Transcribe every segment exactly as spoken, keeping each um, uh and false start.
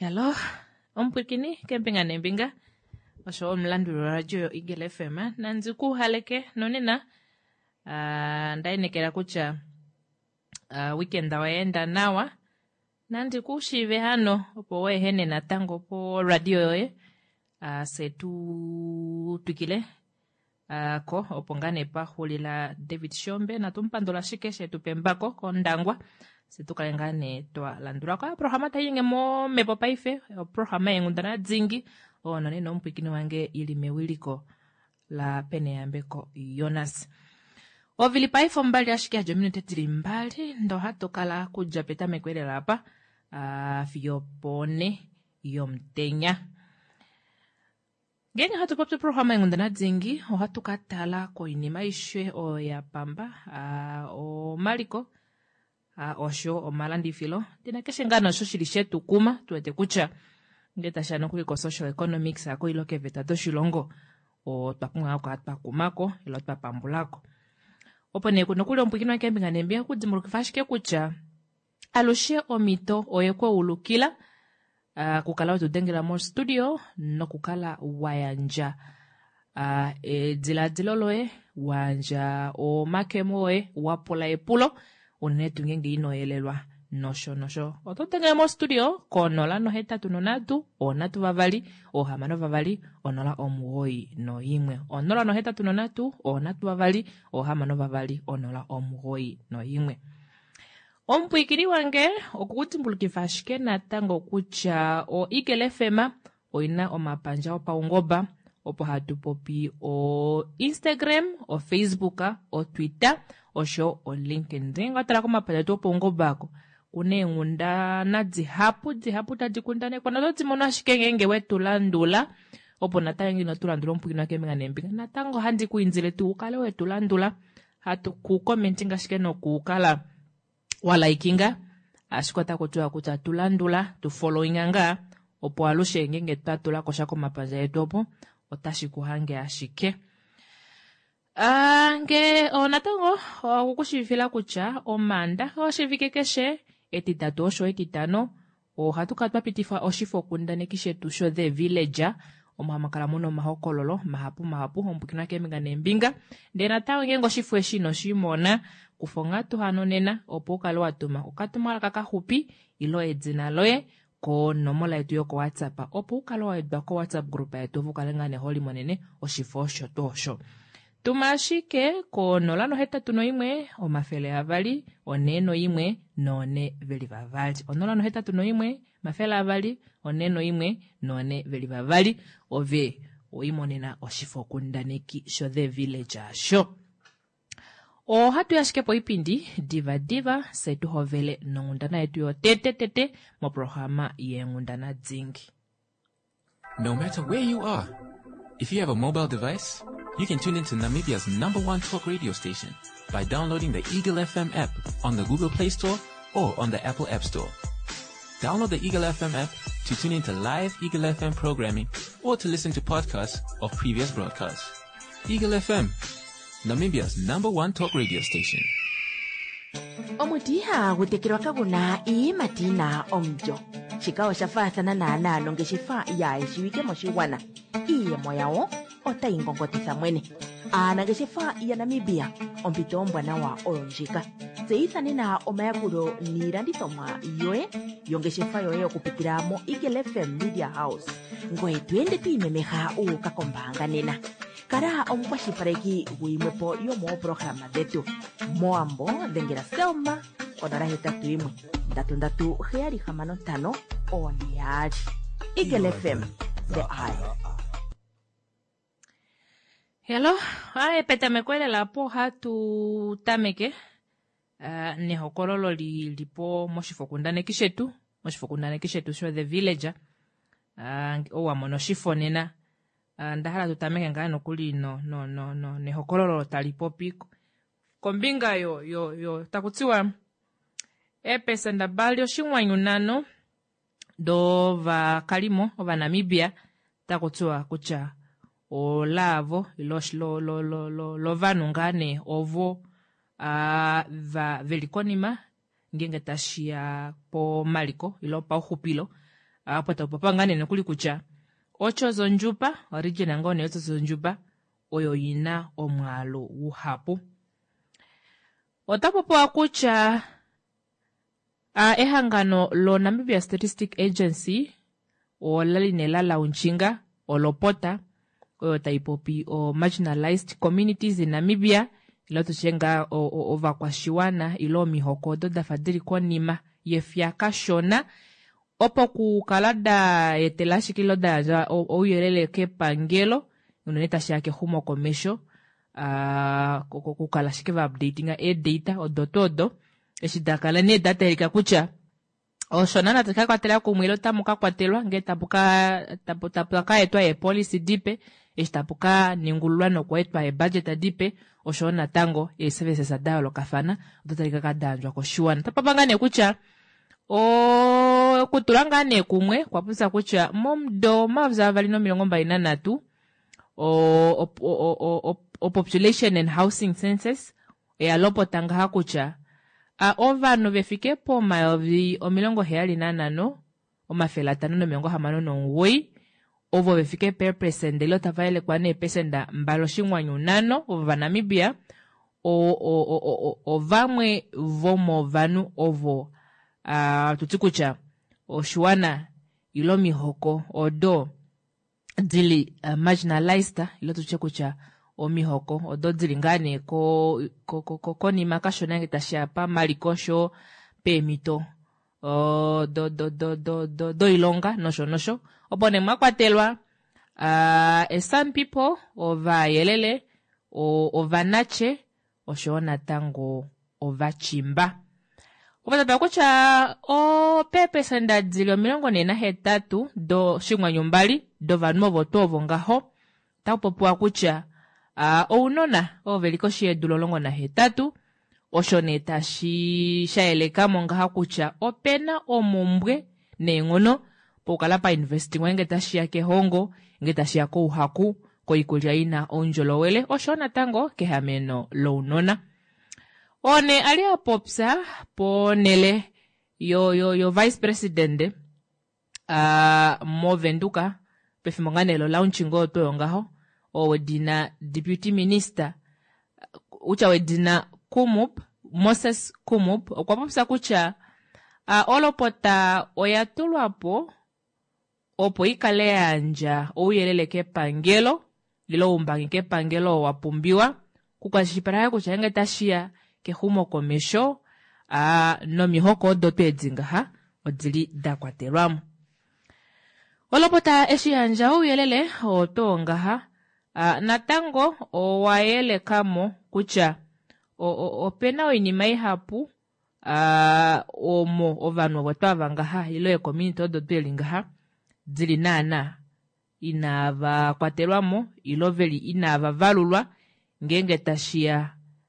Hello, ompwikini kempinga nembinga osho omlandu radio Eagle F M nanzi ku haleke nonena uh, ndainekera kucha uh, weekend waenda nawa nandi kushive hano opo wehene natango po radio yoye uh, setu tukile uh, ko opongane pa hulila David Shombe na tumpandola shikeshe tupembako kondangwa setukalengane twa landura kwa programa tayenge mo mepo paife programa yengundana dzingi ono neno mpikini wange ili mewiliko la pene yambeko Jonas ovili paifo mbali ashikia jomino tetili mbali ndo hato kala kuja peta mekwele lapa uh, fiyopone yomtenya genga hatu popte programa yengundana dzingi o hatu katala ko inima ishwe o ya pamba uh, o maliko Uh, osho o malandi filo tina keshe ngano shoshili shetu kuma tuwete kucha ngeta shano kuliko social economics ako iloke veta to shilongo o twakunga ko atpakumako ilo twapambulako opo ne kuno kule ompikino wake mbinga nembia kudzimuluka fashike kucha alushe omito oyekwe ulukila uh, kukala tudengela mo studio no kukala wayanja uh, e dzila dziloloe wanja o makemoe wapola epulo unetu ngenge ino elelwa nosho nosho ototenga mo studio konola no heta tunonatu onatu vavali o hamano vavali onola omuhoi no yimwe onola no heta tunonatu onatu vavali o hamano vavali onola omuhoi no yimwe ompwikiri wange okutimbulukifashike natango kucha o Eagle F M oina omapanja opaungoba opo hatu popi o Instagram o Facebook o Twitter osho o LinkedIn ndenga tala kuma pala to pongo bako kune ngunda na dzihapu dzihapu tadikundane kwana loti mona shikengenge wetulandula opo natangi no tulandula mpukino wake menga nembinga natango handi kuinzile tu ukale wetulandula hatu ku commenting ashike no kukala wala ikinga ashikota kutua kuta tulandula tu following anga opo alushe ngenge tatula koshako mapanja etopo otashi kuhange ashike Ange onatango okukushivila kucha omanda oshivike keshe etitatu osho etitano o hatuka twapitifa oshifo kundane kishetu sho the villager omuhamakala muno mahokololo mahapu mahapu ompukino wake mbinga nembinga ndena tawe ngengo shifo eshino shimona kufonga tuhano nena opo ukale watuma ukatumala kakahupi ilo edzina loye ko nomola yetu yoko WhatsApp opo ukale waedwa ko WhatsApp group yetu vukalengane holi monene oshifo osho tosho tumashike ko nolano heta tuno imwe omafele avali oneno imwe none veli vavali onolano heta tuno imwe mafele avali oneno imwe none veli vavali ove oimonena oshifo kundaneki sho the village asho o hatu yashike po ipindi diva diva setu hovele nongundana yetu yo tete tete mo programa yengundana dzingi. No matter where you are, if you have a mobile device, you can tune into Namibia's number one talk radio station by downloading the Eagle F M app on the Google Play Store or on the Apple App Store. Download the Eagle F M app to tune into live Eagle F M programming or to listen to podcasts of previous broadcasts. Eagle F M, Namibia's number one talk radio station. Omutiha gutekirwa kabuna ii matina omjo. Shikawa shafathana na analo ngeshifa ya ishiwike moshiwana. Iye moyao ota ingongotisa mwene. Ana ngeshifa ya Namibia ompito mbwana wa oronjika. Zeithane na omayakuro nirandithomwa yoe yongeshifa yoe okupitira mo Eagle F M Media House. Ngoe tuende tuimemeha ukakombanga nena. Kara omkwashipareki guimwepo yomo programa detu. Moambo dengera selma onara hetatu imwe. Ndatu ndatu heari hamano tano oniari. Eagle F M, the eye. Hello, ae peta mekwele la po hatu tameke uh, ne hokololo li lipo moshifokundane kishetu moshifokundane kishetu sho the villager uh, owa mono shifonena uh, ndahala tutameke ngano kuli no no no no ne hokololo talipopi kombinga yo yo yo takutiwa epesa ndabali oshimwanyu nano do va kalimo ova Namibia takutiwa kucha o lavo ilosh lo lo lo lo lo vanungane ovo a uh, va velikonima ngenge tashia po maliko ilo pa uhupilo apo tapopangane nokuli kucha ocho zonjupa origin ngone ocho zonjupa oyo yina omwalo uhapu. Otapopo kucha uh, ehangano lo Namibia Statistic Agency o lalinela launchinga o lopota oyo taipopi o marginalized communities in Namibia ilo tuchenga o, o, o vakwashiwana ilo mihoko do dafadiri konima yefyaka shona opo kukalada yetelashikilo daja oyelele ke pangelo unoneta shake humo komesho uh, kukalashike va updatinga e data o dotodo eshidakala ne data elika kucha o shona nataka kwatela kumwilo tamuka kwatelwa ngetapuka taputapuka etwa e policy dipe eshitapuka ningulwa nokwetwa e budget dipe o shona tango e services adalo kafana dotalika kadanjwa ko shuana tapapangane kucha o kutulangane kumwe kwapusa kucha momdo mavza valino milongo mbali na natu o o o o, o population and housing census e alopo tanga hakucha a ovano vefike po maovi o milongo heali na nano o mafela tano no milongo hamano no woi ovo vefike per percent de lota vaile kwane pesenda mbalo shingwanyu nano ovo vanamibia o o o o o vamwe vomo vanu ovo a uh, tutikucha o shuana ilo mihoko odo dili uh, marginalized ilo tuchekucha o mihoko odo dili ngane ko ko ko ko, ko ni makashona ngitashia pa malikosho pe mito o do do do do do, do ilonga nosho nosho opone makwatelwa uh, e some people ova yelele o ovanache o shona tango ovachimba Upata kucha o pepe senda dzilio milongo nena hetatu do shingwa nyumbali do vanumo votovo ngaho taupopua kucha uh, o unona o velikoshi edulolongo na hetatu o shoneta shi shaeleka mongaha kucha o pena o mumbwe nengono pokalapa investing wengeta shia ke hongo ngeta shia ko uhaku ko ikulia ina onjolowele o shona tango kehameno lo unona one alia popsa ponele yo yo yo vice president uh, mo venduka pefimonganelo launchingo to ngaho o wedina deputy minister ucha wedina Kumup Moses Kumup kwa popsa kucha uh, olopota oyatulu hapo opo ikale anja oyelele ke pangelo lilo umbangi ke pangelo wapumbiwa kukwashipara kucha ngetashia ke humo komesho a uh, no mihoko do pedzinga ha odili dakwatelwamu olopota eshi anja uyelele otonga ha uh, natango o waele kamo kucha o, o, o pena oinimai hapu uh, omo ovanu watavanga ha ilo e community do dwelinga ha dili nana inava kwatelwamo ilo veli inava valulwa ngenge tashia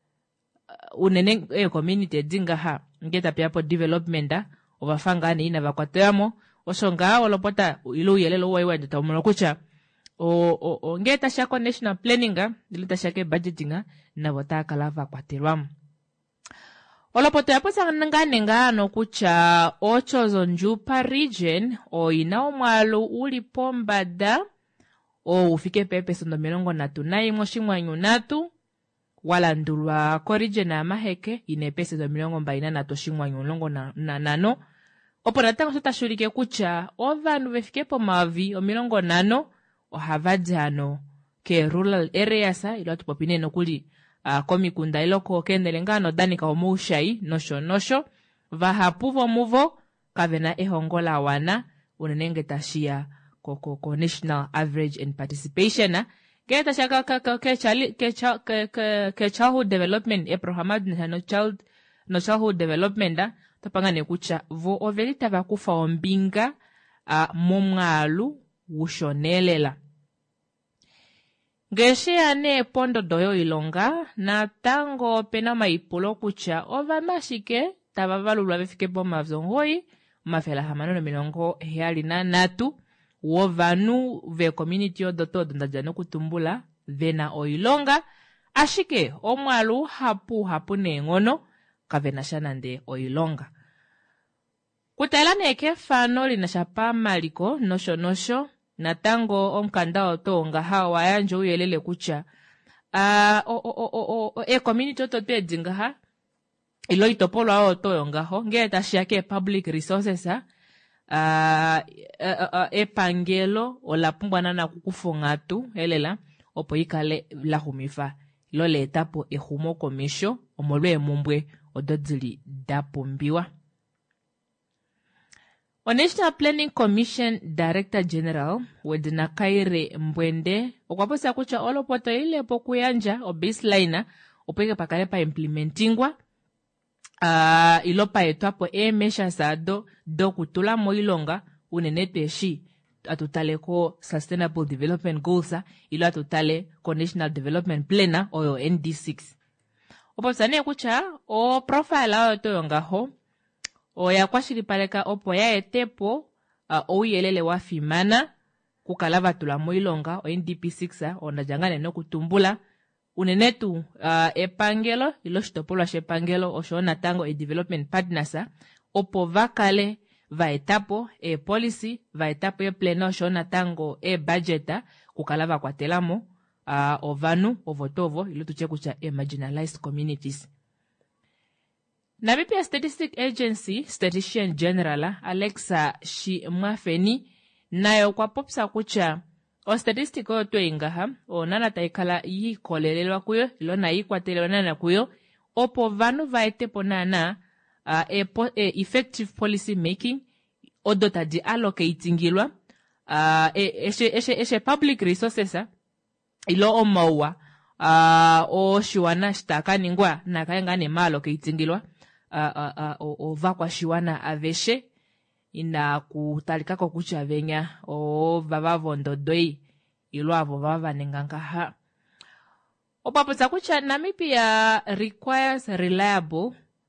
unene e community dinga ha ngeta pia po development da ovafanga ni ina vakwatemo osonga olopota ilo yelelo waiwa ndata umolokucha o o, o ngeta shako national planninga dilita shake budgetinga na votaka lava kwatelwamo olopota yapo sangane ngano kucha ocho zonjupa region o ina omwalo uli pombada o ufike pepe sondo milongo natu na imwe shimwanyu natu wala ndulwa korije na maheke inepese do milongo mbaina na toshingwa nyolongo na, na nano opo natango tutashurike kucha ovanu vefike po mavi o milongo nano o havajano ke rural areas ilo atupopine no kuli uh, komikunda iloko kendele ngano danika omushai nosho nosho vahapuvo muvo kavena ehongola wana unenenge tashia ko ko ko national average and participation na Keta shaka ka ka ke chali ke cha ke ke childhood development e programa no child no childhood development da tapangane kucha vo overita va kufa ombinga a momwalu ushonelela geshe ane pondo doyo ilonga na tango pena maipulo kucha ova mashike tavavalulwa befike boma vzongoi mafela hamano no milongo heali na natu wo vanu ve community odoto ndajano kutumbula vena oilonga ashike omwalu hapu hapu nengono kavena shanande oilonga Kutailana eke fano linashapa maliko nosho nosho natango omkanda otonga hawa yanjo uyelele kucha uh, o, o, o, o, o, e community otote dingaha ilo itopolo ao otoyonga ho nge tashiake public resources ha uh, uh, uh, e pangelo o la pumbwana na kukufonga tu elela opo ikale la humifa ilo le etapo e humo komisho omolwe mumbwe ododzili dapombiwa. O National Planning Commission Director General wedina Kaire Mbwende okwaposa kucha olopoto ile pokuyanja o baseline opeke pakale pa implementingwa uh, ilopa etwapo e mesha sado do kutula moilonga unenete shi atutale ko Sustainable Development Goals ilo atutale ko National Development Plan o N D six. Oposane kucha o profile ao toyonga ho o ya kwashilipaleka opo ya etepo uh, o yelele wa fimana kukalava tula moilonga o N D P six o najangane no kutumbula unenetu uh, epangelo ilo shitopolwa shepangelo o shona tango e development partners opo vakale va etapo e policy va etapo e pleno shona tango e budgeta kukalava kwatelamo uh, o vanu o votovo ilo tuchekucha e marginalized communities. Namibia Statistic Agency Statistician General Alexa Shimwafeni nayo kwa popsa kucha o statistic o tuingaha o nana taikala yi kolelelwa kuyo ilo na yi kwatelewa nana kuyo opo vanu vaete ponana uh, e, po, e effective policy making odota di allocatingilwa uh, e, eshe, eshe, eshe public resources ilo o maua uh, o shiwana shtaka ningwa na kaya ngane ma allocatingilwa Uh, uh, uh, o, o vakwa shiwana aveshe ina kutalikako kucha venya o vavavo ndodoi ilo avo vava nenganga ha. Opapota kucha Namibia requires reliable,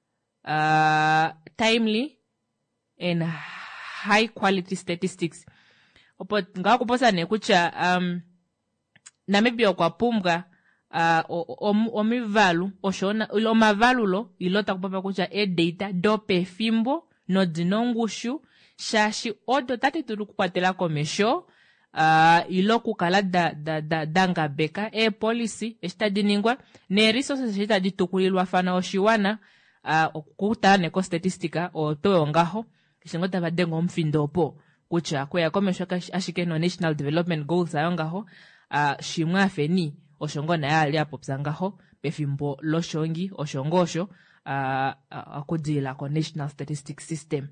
uh, timely and high quality statistics. Opot nga kuposa ne kucha um, Namibia kwa pumga Uh, omivalu oshona ilo mavalulo ilota kupapa kucha e data do pefimbo no dinongushu shashi odo tati turu kukwatela komesho uh, ilo kukala da, da, da, danga beka e policy eshita diningwa ne resources eshita ditukulilwa fana oshiwana uh, kukuta neko statistika o toyo ngaho ishingota vadengo mfindopo kucha kwea komesho ashike no National Development Goals ayongaho uh, shimwa feni oshongo na yali apopsangaho befimbo loshongi oshongosho uh, uh, akudila ko National Statistics System.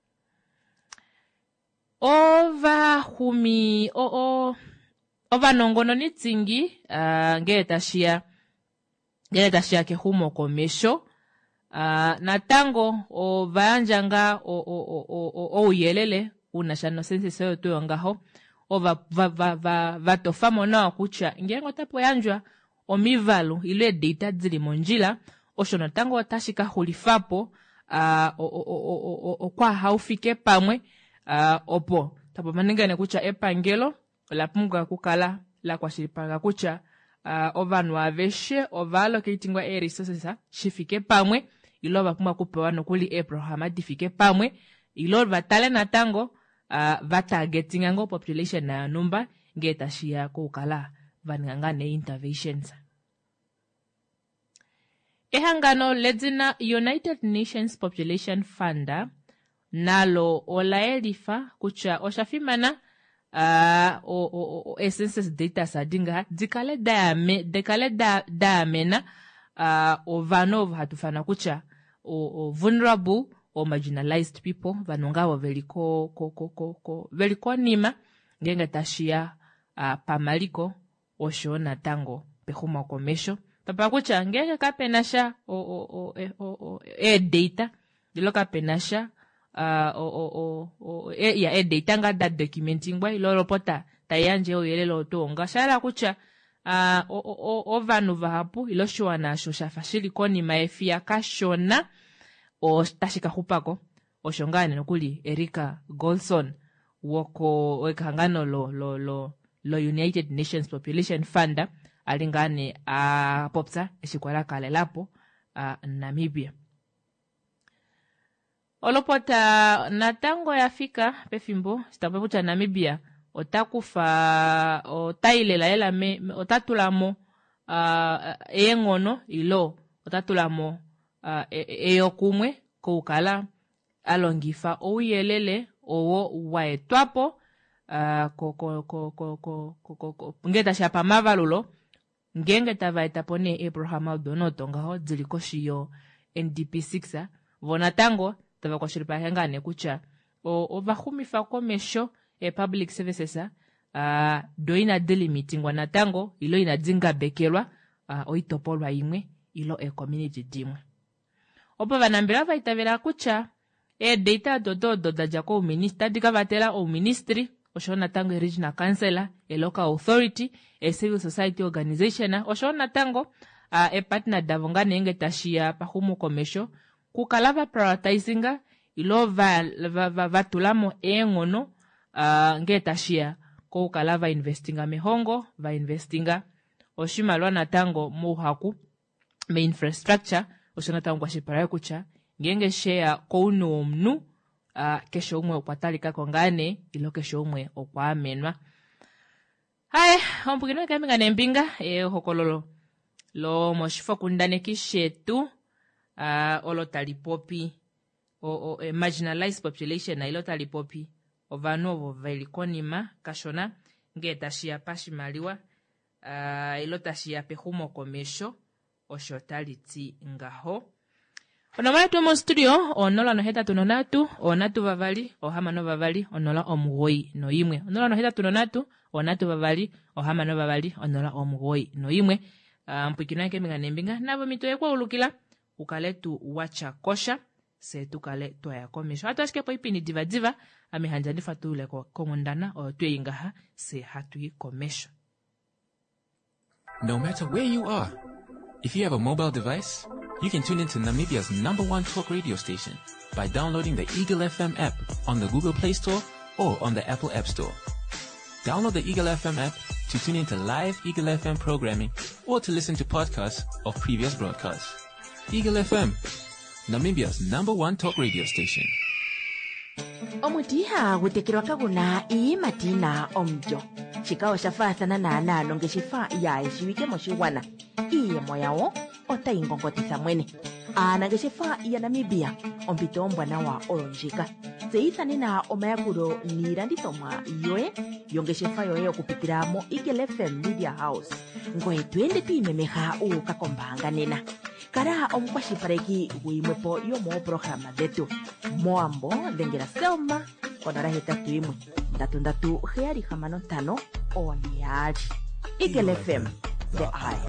Ova humi o o ova nongono nitsingi uh, ngeta shia ngeta shia ke humo komesho uh, natango o vanjanga o o o o o yelele una shano sense sayo to ngaho ova va va va va tofamo na kucha ngengo tapo yanjwa omivalu ile data zili monjila oshona tango tashika hulifapo uh, o, o, o, o, o, kwa haufike pamwe uh, opo tapo maningane kucha epangelo la punga kukala la kwa shilipanga kucha uh, ovanu aveshe ovalo keitingwa e resources shifike pamwe ilo vapunga kupewa nokuli e programa difike pamwe ilo vatale na tango Uh, va targeting ango population na number ngeta shia kukala vanangane interventions. Ehangano ledzina United Nations Population Fund nalo olaelifa kucha oshafimana uh, o, o, o, o census data sadinga dikale dame dikale da damena uh, o vanov hatufana kucha o, o vulnerable or marginalized people vanongawo veliko ko ko ko ko veliko nima ngenga tashia uh, pamaliko oshona tango pehuma komesho papa kucha ngeke kapenasha o o o e, o, o e data dilo kapenasha uh, o o o, o e ya e data nga that documenting bwa ilo repota tayanje o yelelo tonga shala kucha uh, o o o vanu vahapu ilo shwana shosha fashili koni maefia kashona o tashika hupako o shongane nokuli Erika Golson woko wekangano lo lo lo lo United Nations Population Fund alingane a popsa eshikwala kale lapo a Namibia. olopota natango yafika pefimbo sitapepucha Namibia otakufa otailela ela me otatulamo uh, engono ilo otatulamo uh, eyokumwe koukala alongifa ouyelele owo waetwapo uh, ko ko ko ko ko ko ko ngeta shapa mavalulo ngenge tavaetapo ne Abraham Aldonoto ngaho dziliko shiyo N D P six vonatango tava kwashiripahenga ne kucha o ovahumifa komesho e public services uh, doina delimiting wanatango ilo inadzinga bekelwa uh, oitopolwa imwe ilo e community dimwe opo vanambira vaitavira kucha e data dododo dajako o minister dikavatela o ministry oshona tango e regional councilor e local authority e civil society organization oshona tango uh, e partner davongane enge tashia pahumu komesho kukalava prioritizinga ilo va, va, va, vatulamo engono uh, nge tashia kukalava investinga mehongo va investinga oshimalwa natango muhaku me infrastructure oshona tango kwashipara kucha ngenge share kounu omnu uh, kesho umwe okwatalika kongane ilo kesho umwe okwamenwa hae ompukino kambinga nembinga e hokololo lo moshifo kundane kishetu uh, olo talipopi o, o e, marginalized population na ilo talipopi ovanu ovo velikonima kashona nge tashia pashimaliwa uh, ilo tashia pehumo komesho osho talitsi ngaho onomala tu mo studio onola no heta tunonatu onatu vavali ohamano vavali onola omugoyi no imwe onola no heta tunonatu onatu vavali ohamano vavali onola omugoyi no imwe uh, mpikino yake mbinga nembinga nabo mitoye kwa ulukila ukale tu wacha kosha se tukale toya komisho hatu ashike po ipini diva diva amihanjani fatule ko komondana o tuye ingaha se hatu yi komesho. No matter where you are, if you have a mobile device, you can tune into Namibia's number one talk radio station by downloading the Eagle F M app on the Google Play Store or on the Apple App Store. Download the Eagle F M app to tune into live Eagle F M programming or to listen to podcasts of previous broadcasts. Eagle F M, Namibia's number one talk radio station. Omutiha gutekirwa kaguna ii matina omjo. Chikao shafathana na analo nge shifa ya ishiwike moshiwana. Iye moyao ota ingongotisa mwene. Ana nge shifa ya Namibia ompito mbwana wa olonjika. Zeithani na omayakuro nirandito mwa yoe yonge shifa yoe okupitira mo Eagle F M Media House. Ngoe tuende tuimemeha uka kombanga nena. Kara omkwashipareki uimwepo yomo programa detu. Moambo dengera selma konara heta tuimwe. Ndatu ndatu heari hamano tano oniari. Eagle F M, the eye.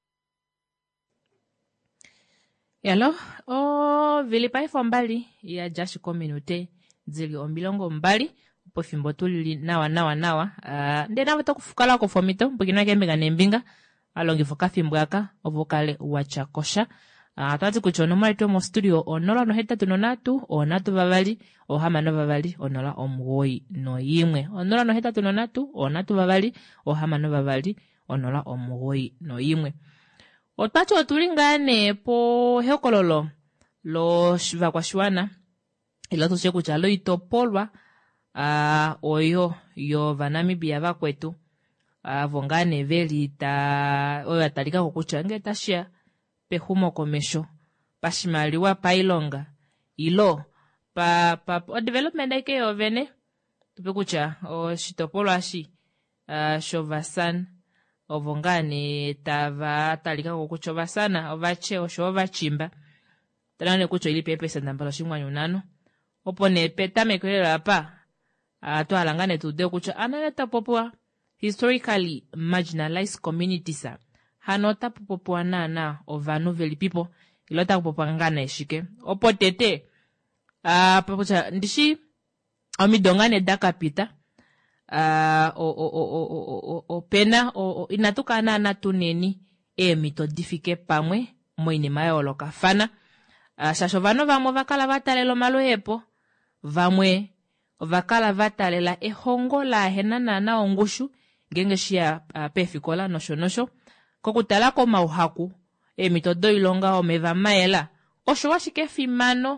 Yalo, o vilipai fombali ya jashi kominute zili ombilongo mbali po fimbo tuli nawa nawa nawa uh, nde nawe takufukala ko fomito mpukino kembinga nembinga alongi foka fimbo yaka ovokale wachakosha uh, twati kuchono mali to mo studio onola no heta tunonatu onatu vavali ohamano vavali onola omugoyi no yimwe onola no heta tunonatu onatu vavali ohamano vavali onola omugoyi no yimwe otwacho otulingane po hekololo lo shiva kwa shwana ilo tushe kuchalo itopolwa uh, oyo yo vanamibia vakwetu uh, vongane veli ta oyo atalika kukucha nge tashia pehumo komesho pashimaliwa pailonga ilo pa pa o development ike yo vene tupekucha o shitopolwa shi uh, shovasan ovongane tava talika kukucha ovasana ovache osho ovachimba tanane kucho ili pepe sandambalo shimwanyu nano opo ne peta mekwela pa ato alangane tude kucha analeta popwa historically marginalized communities hanota popwa na na ovanu veli people ilota popwa ngana eshike opo tete a pokucha ndishi omidongane dakapita a o o o o o o pena o inatuka na na tuneni e mitodifike pamwe moine mayolo kafana a shashovano vamo vakala vatalelo malo epo vamwe vakala vatalela ehongo la henana na ongushu ngenge shia uh, pefikola nosho nosho kokutala ko mauhaku e mitodo ilonga omeva maela osho washike fimano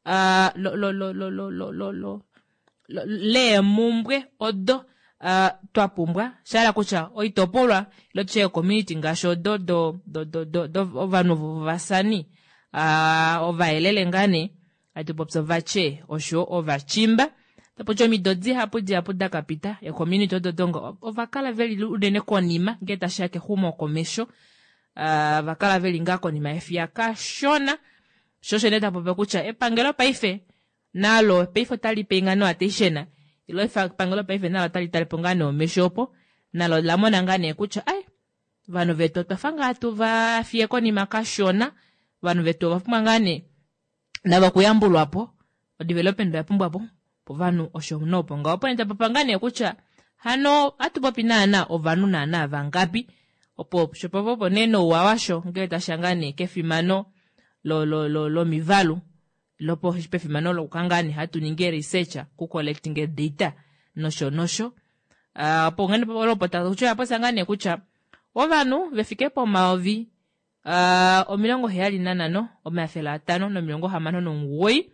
uh, lo, lo, lo, lo, lo, lo, lo, lo, lo, le mumbwe odo uh, twapumbwa shala kucha oitopolwa ilo che community ngasho do do do do do, do ovanu vasani uh, ovaelele ngane atupopso vache osho ovachimba tapocho midodzi hapo dia hapo da kapita e community odo dongo ovakala veli udene konima ngeta shake humo komesho uh, vakala veli ngako ni maefia ka shona shoshe neta pope kucha e pangelo paife nalo peifo tali pengano ateshena ilo ifa pangelo paife nalo tali tali pongano meshopo nalo lamona ngane kucha ai vano veto tafanga atu va fieko ni makashona vano veto vafumangane na bakuyambulwa hapo o development ya pumba hapo po vanu osho mnopo ngapo nita papangane kucha hano atupopinana ovanu nana vangapi opo shopopo neno wawasho ngeta shangane kefimano lo lo lo lo mivalu lopo hipefimano lo kangani hatu ninge researcher ku collecting data nosho nosho uh, po ngane po lopo ta kucha hapo sangane kucha ovanu vefike po maovi uh, o milongo heali nanano o mafela atano no milongo hamano no ngoi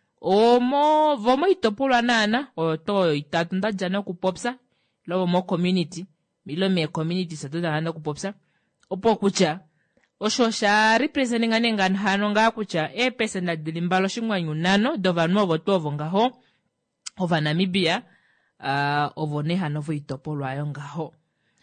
omo vomo itopolwa nana o to itatu ndajana ku popsa lo mo community milo me community satoda handa ku popsa opo kucha osho sha representing anenga hano nga kucha e pesa na dilimbalo shingwanyu nano dovanu ovo tovo ngaho ova Namibia uh, ovo ne hanovo itopolwa ayo ngaho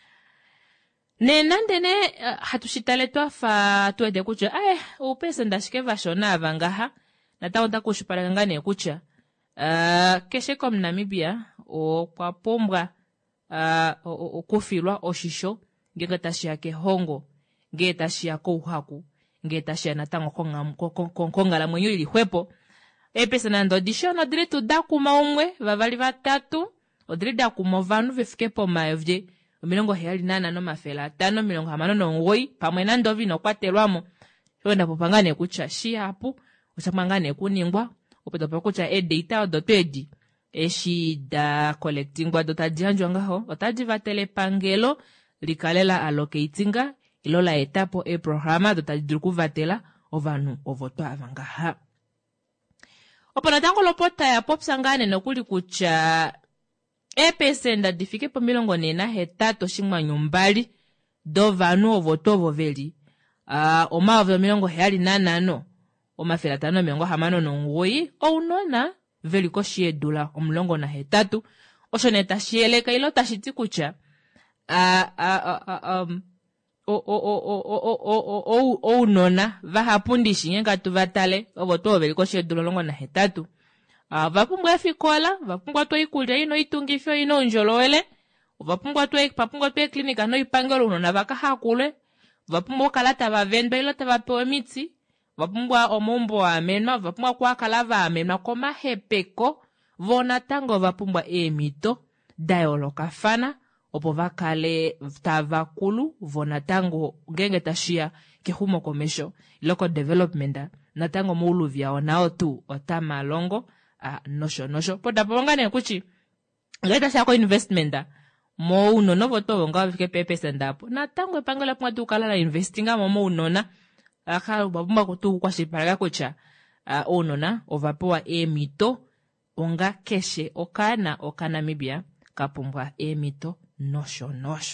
ne nandene uh, hatushitale twafa tuede kucha eh upesa ndashike vashona avangaha nataonda kushipala ngane kucha uh, keshe kom Namibia o kwa pombwa uh, okufilwa oshisho ngenge tashia ke hongo ngenge tashia ko uhaku ngenge tashia natango kongala mwenyo ili hwepo epesa nando dishono dire tudakuma umwe vavali vatatu odire dakuma vanu vefike po maevje milongo heali nana no mafela atano milongo hamano no ngoi pamwe nando vino kwatelwamo yonda popangane kucha shi hapo usamangane kuningwa opeta pakucha e data dotedi eshida collectingwa dotajianjwa ngaho otaji vatele pangelo likalela allocatinga ilola etapo e programa dotajiduku vatela ovanu ovoto avangaha opona tango lopota ya popsangane nokuli kucha e pesenda difike po milongo nena hetato shingwa nyumbali do vanu ovoto ovoveli uh, omavo milongo heali nanano omafela tano milongo hamano nongoi ounona veliko shiedula omulongo na hetatu oshoneta shieleka ilo tashiti kucha a a a um o o o o o o o unona vahapundishi ngenga tuvatale ovoto veliko shiedula longo na hetatu a vapumbwa fikola vapumbwa to ikulya ino itungifyo ino njolowele vapumbwa to papungwa to klinika no ipangelo unona vakahakule vapumbwa kalata vavendo ilo tavapewa mitsi vapumbwa omombo wa amenwa vapumbwa kwa kalava amenwa koma hepeko vona tango vapumbwa emito dialoga fana opo vakale tavakulu vona tango ngenge tashia kehumo komesho local development na tango mulu vya onao tu otama longo a nosho nosho poda pongane kuchi ngeta shako investment mo uno novo to nga vike pepe sendapo na tango epangela pwa tu kala investinga mo unona aka babumba kutu kwa shiparaga kucha uh, onona ovapoa emito onga keshe okana okana Namibia kapumbwa emito nosho nosho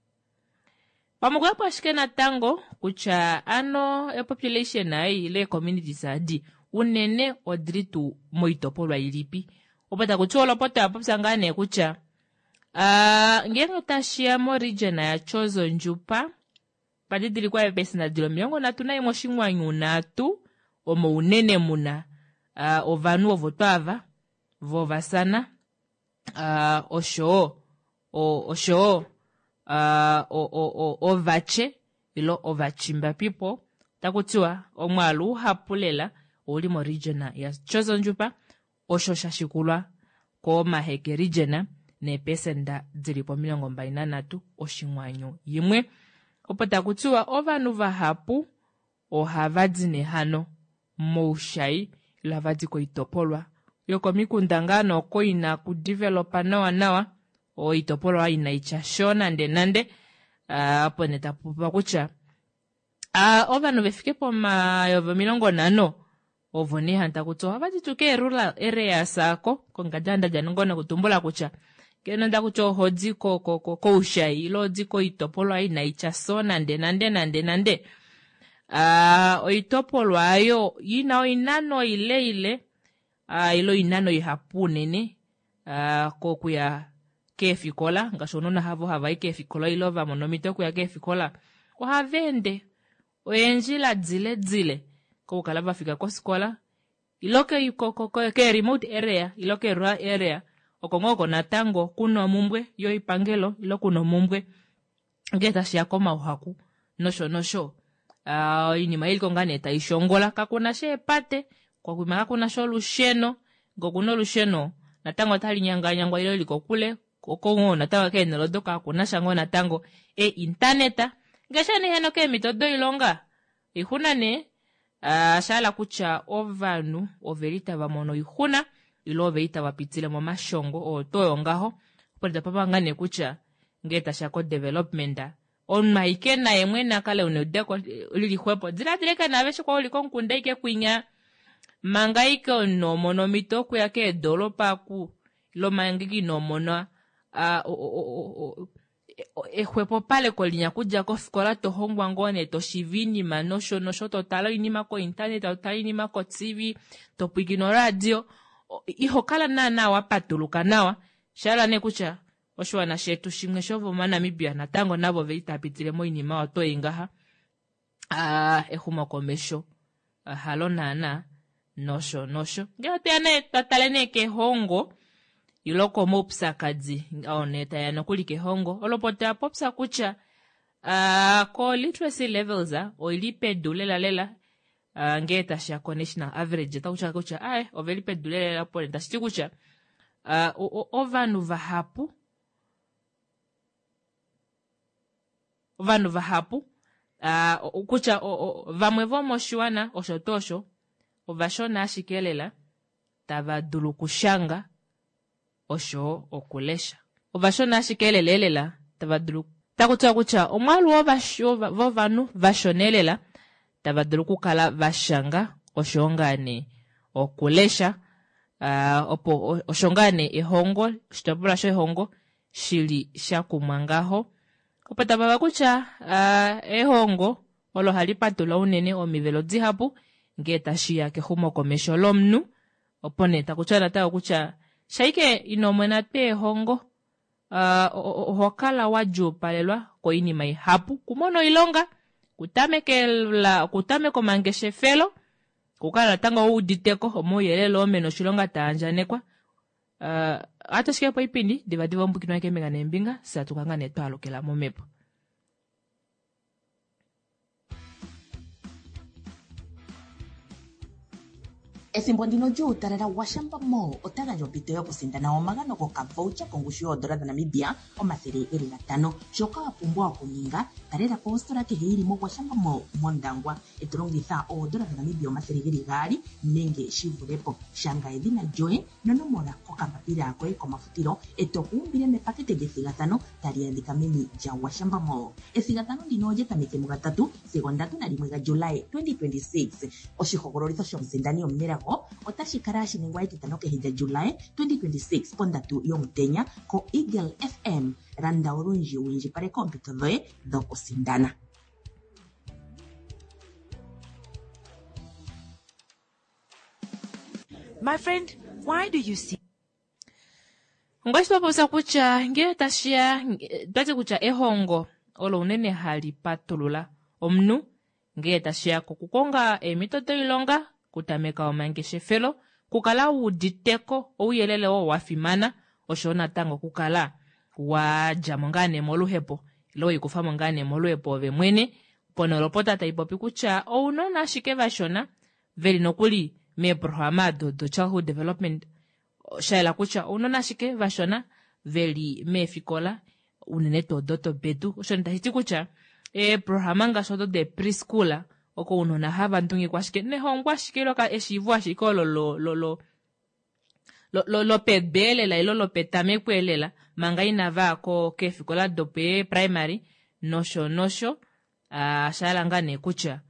pamugwa pashike na tango kucha ano e population ai le communities adi unene odritu moitopolwa ilipi opata kuchola pota popsangane kucha uh, ngengo tashia mo region ya Chozo Njupa padidili kwa pesa na dilo milongo na tunaye moshingwa nyunatu omo unene muna uh, ovanu ovotava vova sana uh, osho o osho uh, o o o ovache ilo ovachimba people takutiwa omwalu hapulela oli mo region ya Chozo Njupa osho shashikulwa ko maheke region ne pesa nda zilipo milongo mbaina natu oshingwanyo yimwe opata kutiwa ovanu vahapu ohavadzine hano moushai lavadzi ko itopolwa yoko mikundangano ko ina ku developa nawa nawa o itopolwa ina ichashona nde nande apo uh, neta pupa kucha uh, ovanu vefike po ma yovo milongo nano ovone hanta kutoa vati tuke rural area sako kongajanda janongona kutumbula kucha keno nda kucho hodzi ko ko ko, ko ushai lo dziko itopolo ai na ichaso nande nande nande nande ah uh, oitopolo ayo ina inano ile ile ah uh, ilo inano ihapune ne ah uh, ko kuya kefikola ngasonona havo havai kefikola ilo va monomito kuya kefikola o havende oenjila dzile dzile ko kala vafika ko skola iloke yuko ko ke remote area iloke rural area okongoko natango kuno mumbwe yo ipangelo ilo kuno mumbwe ngeta shia koma uhaku nosho nosho ah uh, ini maili kongane ta ishongola kakuna she pate kwa kuimaka kuna sho lusheno ngokuno lusheno natango tali nyanga nyangwa ilo liko kule kokongo natawa ke nelodoka kuna shango natango e interneta ngashane hano ke mitodo ilonga ihuna ne uh, shala kucha ovanu overita vamono ihuna ilo veita vapitile mo mashongo o toyo ngaho kupalita papa ngane kucha ngeta shako development on maike na emwe na kale unodeko lili hwepo zira direka na vesho kwa uliko nkunda ike kuinya mangaike no mono mitoku yake dolopa ku ilo mangiki no mono uh, o, o, o, o, ehwepo pale kolinya kuja kofikola tohongwa ngone toshivini manosho nosho totalo inima ko internet totalo inima ko T V topigino radio iho kala na na wapatuluka nawa shala ne kucha oshwa na shetu shimwe shovo mana mibia natango nabo veita pitile mo inima wato ingaha ah ehuma komesho uh, halo nana nosho nosho ngate ane tatalene ke hongo iloko mopsa kadzi oneta yana kulike hongo olopota popsa kucha uh, ko literacy levels a o ilipe dulela lela uh, ngeta sha national average ta kucha kucha ai o velipe dulela lela pole ndashiti kucha uh, ovanu vahapu ovanu vahapu uh, kucha vamwe vomo shwana oshotosho ovashona ashikelela tavadulukushanga osho okulesha ovashona ashikelelela tavadulu takutoa kucha omwalu ovasho vovanu vashonelela tavadulu kukala vashanga oshongane okulesha uh, opo oshongane ehongo shitopula sho ehongo shili shakumwangaho opo tababa kucha uh, ehongo olo halipatula unene omivelo dzihapu ngeta shia kehumo komesho lomnu opo neta kucha nata kucha shaike inomwena pe hongo uh, hokala waju palelwa ko inima ihapu kumono ilonga kutamekela kutameko mangeshe felo kukala tango uditeko omoyelelo omeno shilonga taanjanekwa uh, atoshike po ipindi divadiva mbukino yake mega nembinga satukanga neto alokela momepo Esimbo ndino juu tarara washamba mo otaga jopito yo kusindana omagano ko kavoucha kongushu yo dola za Namibia omathele geli gatano shoka wapumbwa okuninga tarera postora kehe ilimo washamba mo mondangwa etulongitha odola za Namibia omathele geli gaali nenge shivulepo shanga edhina joe nonomora ko kampapira ako komafutiro etokuumbile mepakete lyethigathano taliandika meni lya washamba mo ethigathano ndino lyetameke mu gatatu sigo ndatu na limwe ga July twenty twenty-six oshihogololitho shomusindani omunelago otashi kala shiningwa etitano kehe lya July twenty twenty-six pondatu yomutenya ko Eagle F M randa olunji winjipale kompito dhoye dhokusindana. My friend, why do you see? Ngwashi paposa kucha nge tashia dwate kucha ehongo olo unene hali patulula omnu nge tashia kukukonga emitoto ilonga kutameka omangeshe felo kukala uditeko uyelele wo wafimana oshona tango kukala wajamongane moluhepo lo ikufamo ngane moluhepo vemwene ponolopota taipopi kucha o unona shikeva shona veli nokuli me programado do childhood development shaila kucha unona shikeva shona veli me fikola uneneto doto betu oshona tahiti kucha e programanga shodo de preschooler oko unona hava ndungi kwa shike ne hongwa shike loka eshivwa shikolo lo lo lo lo lo lo pedbele la ilo lo petame kwelela manga inava ko kefikola dope primary nosho nosho uh, shala ngane kucha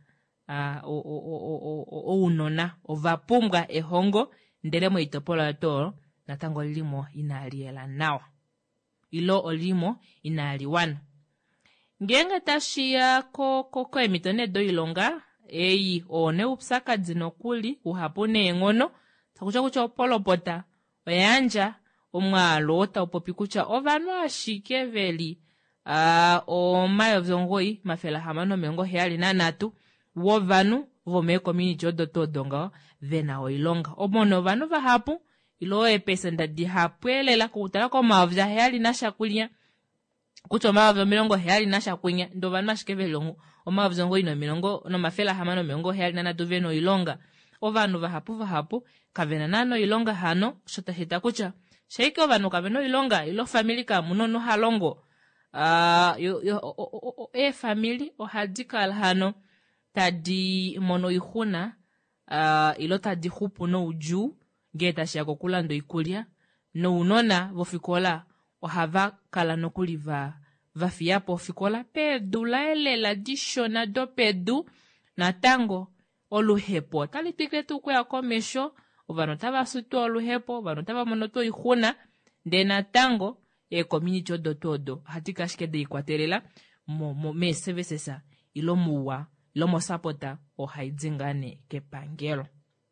uh, o, o, o, o, o unona ovapumbwa ehongo ndele mo itopola to natango limo inaliela nawa ilo olimo inaliwana ngenga tashia ko ko ko emitone do ilonga eyi one upsaka dzino kuli uhapone ngono takucha kucha opolopota oyanja omwalo otapopi kucha ovanu ashike veli uh, o mayo vzongoi mafela hamano mengo heali nanatu wo vanu vo me community odoto donga vena o ilonga omono vanu va hapu ilo epesa ndadi hapwelela kutala ko mavza heali na shakulia kucho mavza milongo heali na shakunya ndo vanu ashike velongo o mavza ngoi no milongo no mafela hamano mengo heali nanatu veno ilonga o vanu va hapu va hapu kavena nano ilonga hano shota hita kucha sheike o vanu kaveno ilonga ilo family ka munono halongo uh, yo, yo, o, o, o, o, e family o hadikal hano tadi mono ihuna uh, ilo tadi hupu no uju geta shako kula ndo ikulia no unona vofikola o hava kala no kuliva va fiapo fikola pedu la ele la dishona do pedu na tango oluhepo tali tikretu kwa komesho uvanotava sutu oluhepo vanotava monoto ihuna ndena tango e community odo todo hatika shikede ikwaterela mo, mo me sevesesa ilo muwa ilo mo sapota o haidzingane kepangelo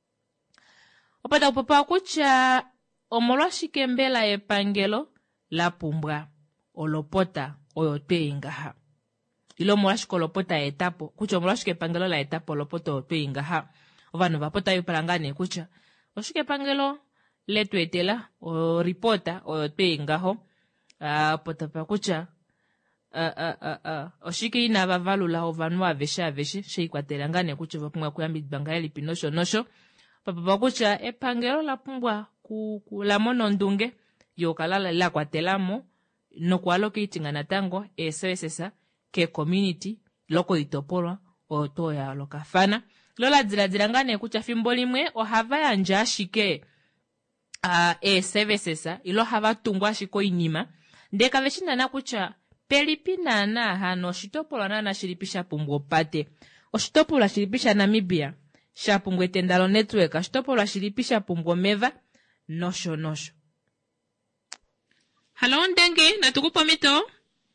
opata upapa kucha omolwa shikembela epangelo la pumbwa olopota oyote ingaha ilo molwa shikolopota etapo kucha omolwa shikepangelo la etapo olopota oyote ingaha ovanu vapota yupalangane kucha oshikepangelo letu etela o ripota oyote ingaho uh, pota pa kucha uh, uh, uh, uh, oshike ina vavalula ovanu avesha aveshe sheikwatelangane kucha vapumwa kuyambi bangaeli pinosho nosho papa pa kucha epangelo la pumbwa ku, ku la mono ndunge yokalala la kwatelamo no kwaloke itingana tango esesesa ke community loko itopolwa oto ya lokafana lola dziladzilangane kucha fimbo limwe ohava yanja ashike uh, e sevesesa ilo hava tungwa shiko inima ndeka veshinda na kucha pelipina na hano shitopolwa nana shiripisha pumbwa pate oshitopolwa shiripisha Namibia shapumbwe tendalo network shitopolwa shiripisha pumbwa meva nosho nosho. Halo ndenge natukupa mito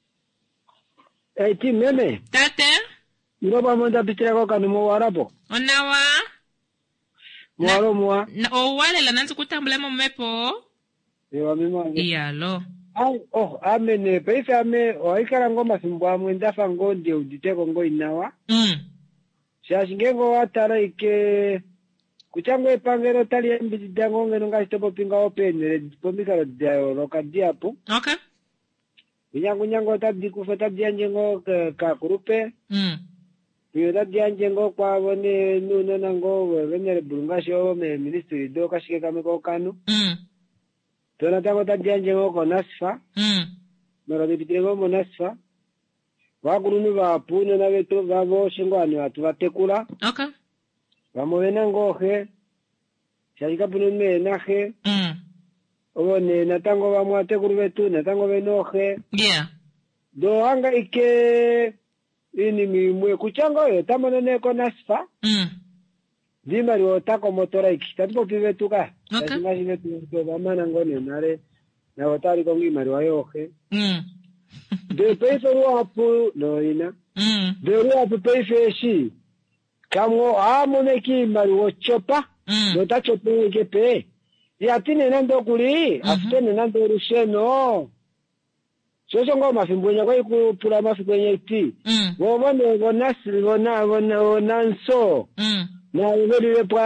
eh ti meme tate ngoba monda pitira ko kanu mo warapo onawa mwalo mwa o wale la nanzi kutambula mo mepo ewa mima iyalo ai oh amene peife ame o ikara ngoma simbwa mwenda fango de uditeko ngo inawa mm shashingengo watara ike kuchangwe pangero tali embidango ngeno ngashitopo pinga open pomikalo dio lokadiapo okay Inyango nyango tadi kufeta dianjengo ka grupe mm Pioda dianjengo kwa wone nuno nango wenere bulungasho me ministry do kashike kameko kanu mm Tona tango tadi dianjengo ko nasfa mm mero bitirego mo nasfa Wagurunu va puno na veto vavo shingwani watu vatekula okay vamowena ngohe shashika puno me nahe mm One natango va mwatekulu vetu natango venohe yeah do hanga ike ini mimwe kuchango yo tamana neko nasfa mm dima rio tako motora iki tatipo pivetuka okay imagine tu vamana ngone nare na otari kongi mari wayohe mm de peife ruapu no ina mm de ruapu peife shi kamo amone ki mari wochopa mm do tachope ke pe ya tine nando kuli afutene nando rusheno Soso ngoma fimbunya kwa iku pula mafibwenye iti. mm Wobone wonasri wona wona wonanso. mm Na wabeli pa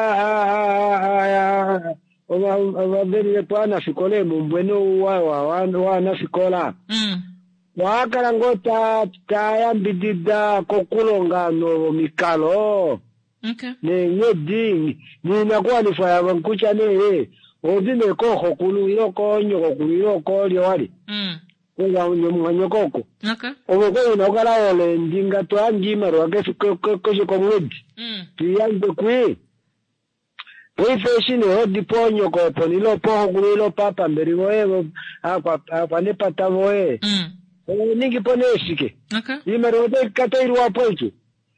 wabeli pa na fikole mbweno wa wa wa na fikola. mm Wakala ngota taya mbidida kokulonga no mikalo. okay Ne nyedi ni nakuwa ni faya bankucha ne odine ko hokulu yoko nyoko kuliyoko liwali. mm Kwa nyomwanyo koko. okay Obo ko no kala ole ndinga to anjima ro ke ko ko ko ngodi. mm Tiyande kwi. Poi feshine odi ponyo ko ponilo po kulilo papa mberi boe apa apa ne patavoe. mm O ningi poneshike. okay Imero de kato irwa poiki.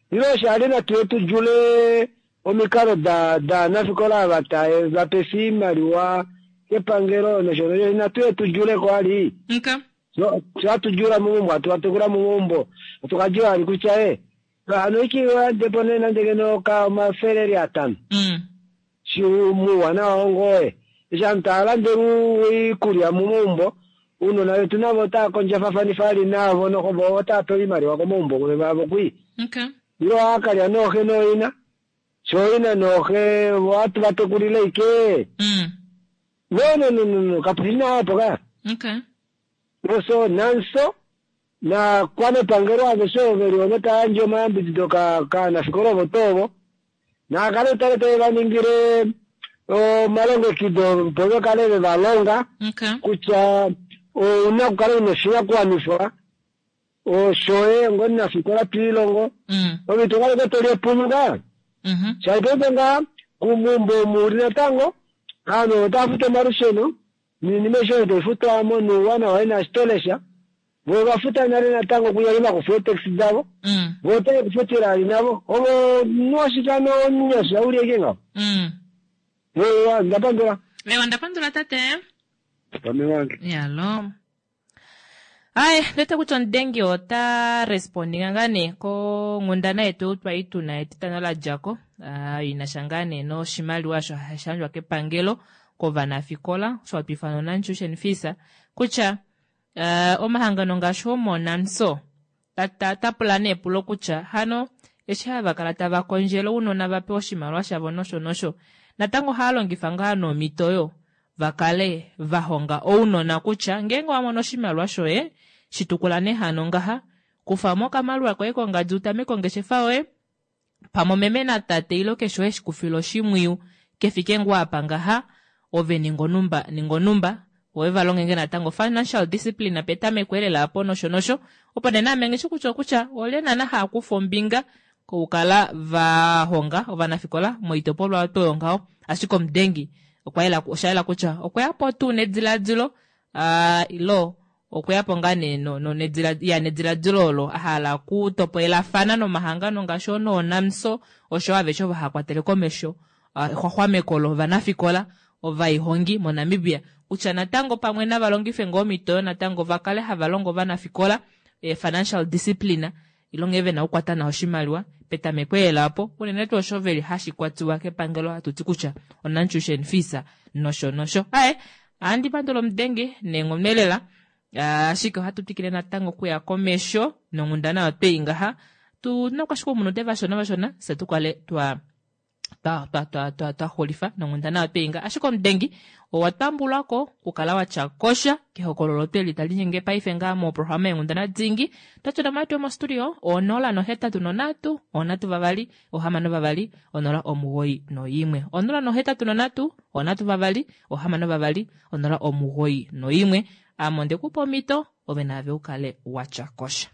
ilo shalina tuetu jule omikaro da da nafikola bata za pesima liwa kepangero no shono ina tuetu jule kwa ali nka so chatu jula mumbo atu atukura mumbo tukajua alikucha eh ano iki wa depone na ndegeno ka mafereri atan mm shimu wana ongoe jantala nderu kuria mumbo uno na tunavota konja fafani fali navo no kobota tolimari wako mumbo kule babo kui nka ilo akali anohe no ina so ina nohe watu batokulile ike mm no no no no kapina hapo ka nka so nanso na kwane pangero ageso verione tanjo mambi doka kana fikoro botobo na kale tale tele baningire o malongo kido bodo kale de balonga nka kucha o una kale no shia kwa nifwa o shoe ngona fikora pilongo mm o bitokale ko tole punga mhm chaipenga kumumbo muri tango kano tafuta marusheno ni nimesho de futo amo no wana wana stolesha bo bafuta nare na tango kuyalima ku fotex dabo mm bo te kufutira nabo obo no shikano nyasha uri egenga mm bo ndapandwa me wanda pandula tate pame wange yalo ai leta kuchon dengi ota responding ngane ko ngundana yetu twaitu na etitana la jako uh, inashangane no shimali washo hashanjwa ke pangelo ko vanafikola so twifano nanchushen fisa kucha uh, omahangano ngasho monanso tata tapulane pulo kucha hano eshava kalata bakonjelo uno na bape oshimalwa shabo nosho nosho natango halo ngifanga no mitoyo vakale vahonga ouno na kucha ngengo amono shimalwa shoe shitukulane hano ngaha kufamoka malwa kwa eko ngajuta mekongeshe fawe pamomeme na tate ilo kesho shikufilo shimwiu kefike ngwa apanga ha ove ningonumba ningonumba weva longe na tango financial discipline apeta mekwelela apo nosho nosho opone na mengesho kucho kucha ole na na hakufombinga ko ukala vahongaovanafikola moitopolo ato ngao ashiko mdengi okwaela oshaela kucha okwapo tu nedziladzilo uh, ilo okwapo ngane no no nedzila ya nedziladzilo ahala ku topoela fana no mahangano ngasho no namso osho avesho vahakwatele komesho uh, khwakhwame kolo vanafikola ovaihongi mo Namibia kucha natango pamwe na valongife ngomi to natango vakale havalongo vanafikola e, financial discipline ilongeve na ukwata na oshimaliwa peta mekwela hapo uneneto shoveli hashi kwatu wake pangelo atutikucha onanchushen fisa nosho nosho ae andi pandolo mdenge nengomelela ashiko hatutikile natango kuya komesho nongundana wateinga ha tu nakashiko muno deva shona bashona setukwale twa ta ta ta ta ta holifa nongundana wateinga ashiko mdengi owatambulako kukalawa chakosha kihokololote litalinye paifenga mo programa ngundana dzingi tachoda maito mo studio onola no heta tunonatu onatu vavali ohamano vavali onola omugoyi no yimwe onola no heta tunonatu onatu vavali ohamano vavali onola omugoyi no yimwe amonde kupomito ovenave ukale wachakosha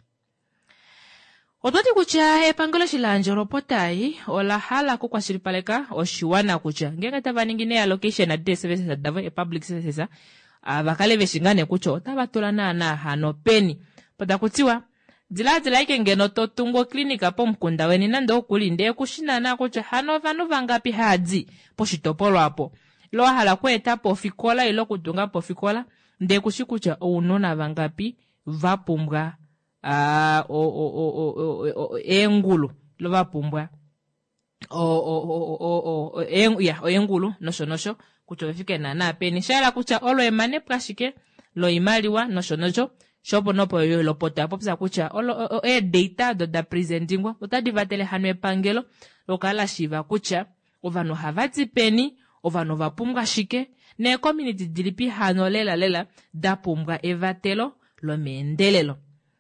Ototi kucha epangolo shilanje ropotai ola hala kukwa shiripaleka oshiwana kucha ngenga tavaningine allocation at services at davo e public services avakale veshingane kucho tabatula na na hano peni pata kutiwa dzila dzila ike ngeno totungo klinika po mkunda weni nando kulinde kushina na kucha hano vanu vangapi hadzi po shitopolo hapo lo hala kweta po fikola ilo kutunga po fikola nde kushikucha unona vangapi vapumbwa ah o o o o engulu lo vapumbwa o o o o en ya o engulu nosho nosho kutovefike na na peni shala kucha olo emane prashike lo imaliwa nosho nosho shopo nopo yo lo pota popsa kucha olo e data do da presentingwa utadivatele hanwe pangelo lokala shiva kucha ovano havati peni ovano vapumbwa shike ne community dilipi hano lela lela da pumbwa evatelo lo mendelelo.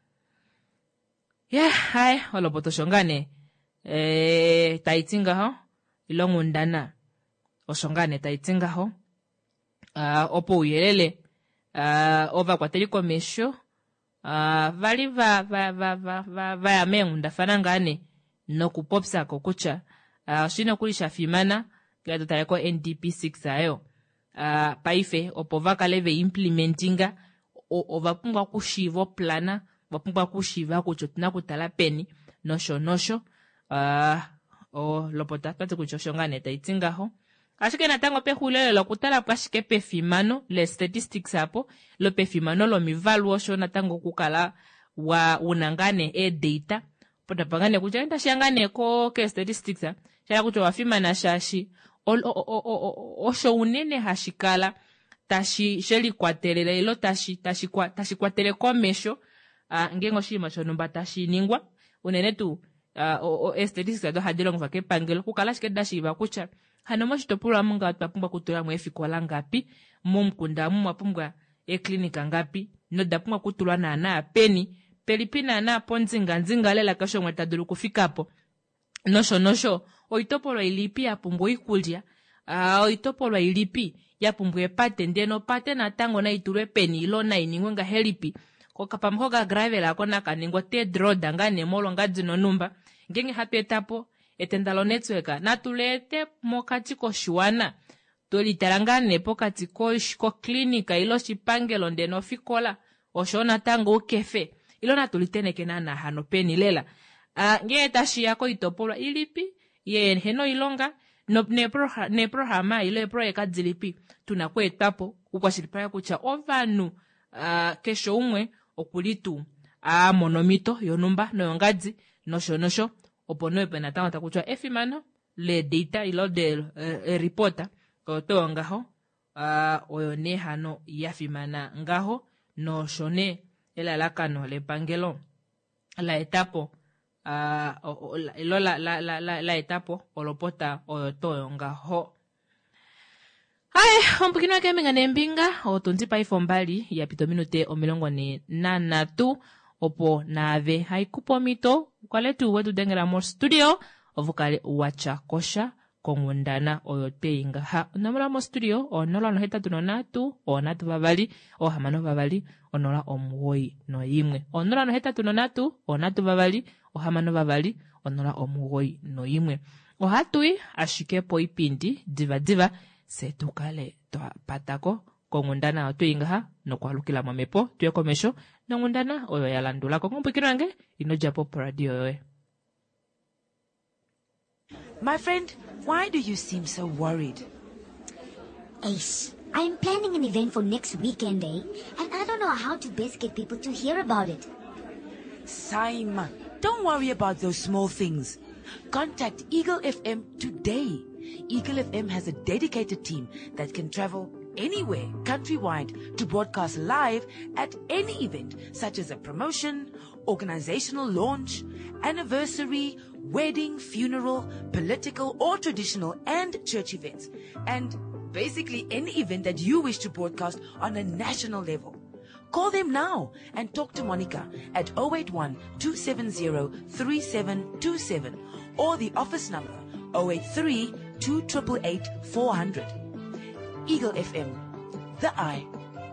Yeah, hai, olo poto shongane, eh, taitinga ho, ilongu ndana, o shongane taitinga ho, uh, opo uyelele, uh, ova kwa teliko mesho, uh, vali va, va, va, va, va, va ya mengu ndafanangane, no kupopsa kukucha, uh, shino kulisha fimana, kila tutareko N D P six ayo, uh, paife, opo vaka leve implementinga, o, ova punga kushivo plana, wapumba kushiva kucho tuna kutala peni nosho nosho uh, o lopota pati kuchoshongane taitsingaho ashike natango pe hulele lokutala pashike pe fimano le statistics hapo lo pe fimano lo mivaluo sho natango kukala wa unangane e data pota pangane kujaenda shangane ko ke statistics ha shala kucho wafimana shashi o o o o sho unene hashikala tashi sheli kwatelele ilo tashi tashi kwa tashi kwatele komesho uh, ngengo shima sho numba tashi ningwa unene tu uh, o, o statistics do hadilo ngvake pangelo kukala shike dashi ba kucha hano mo shitopula munga tapumba kutola mu efikola ngapi mumkunda mu mapumga e klinika ngapi no dapumba kutulwa na na peni pelipina na ponzinga nzinga lela kasho mwatadulu kufikapo nosho nosho oitopolo ilipi apumbo ikulya uh, oitopolo ilipi yapumbo epate ndeno pate na tango na itulwe peni ilo na iningwenga helipi kokapamhoga gravela kona kaningwa te droda ngane molo ngadzino numba ngenge hapetapo etendalo netweka natulete mokati ko shuana tolitarangane pokati ko ko klinika ilo shipangelo ndeno fikola oshona tango ukefe ilo natuliteneke na hano peni lela uh, nge tashi yako itopolwa ilipi ye heno ilonga no ne pro ne programa ile pro ekadzilipi tunakwetapo ukwashilipaya kucha ovanu uh, kesho umwe okulitu a uh, monomito yonumba no yongadzi nosho nosho opono pena tanga takuchwa efimano le data ilo de uh, e reporta oto ngaho uh, oyone hano yafimana ngaho no shone ela lakano le pangelo la etapo uh, ilo la la la la, la etapo olopota oto ngaho hai ompukino yake mingane mbinga otonzipa ifombali ya pito minute omilongo ni nanatu opo nave haikupo mito kwaletu wetu dengera mo studio ovukale wacha kosha kongundana oyote inga ha namula mo studio onola no heta tunonatu onatu babali o hamano babali onola omugoyi no yimwe onola no heta tunonatu onatu babali o hamano babali onola omugoyi no yimwe ohatui ashike po ipindi diva diva setukale to patako kongundana oyote inga ha no kwalukila mamepo tuye komesho nongundana oyo yalandula ko ngompikirange inojapo radio yoe. My friend, why do you seem so worried? Ace, I'm planning an event for next weekend, eh? And I don't know how to best get people to hear about it. Saima, don't worry about those small things. Contact Eagle F M today. Eagle F M has a dedicated team that can travel anywhere countrywide to broadcast live at any event, such as a promotion, organizational launch, anniversary, wedding, funeral, political or traditional and church events, and basically any event that you wish to broadcast on a national level. Call them now and talk to Monica at zero eight one, two seven zero, three seven two seven or the office number zero eight three, two eight eight, eight, four zero zero. Eagle F M, the eye.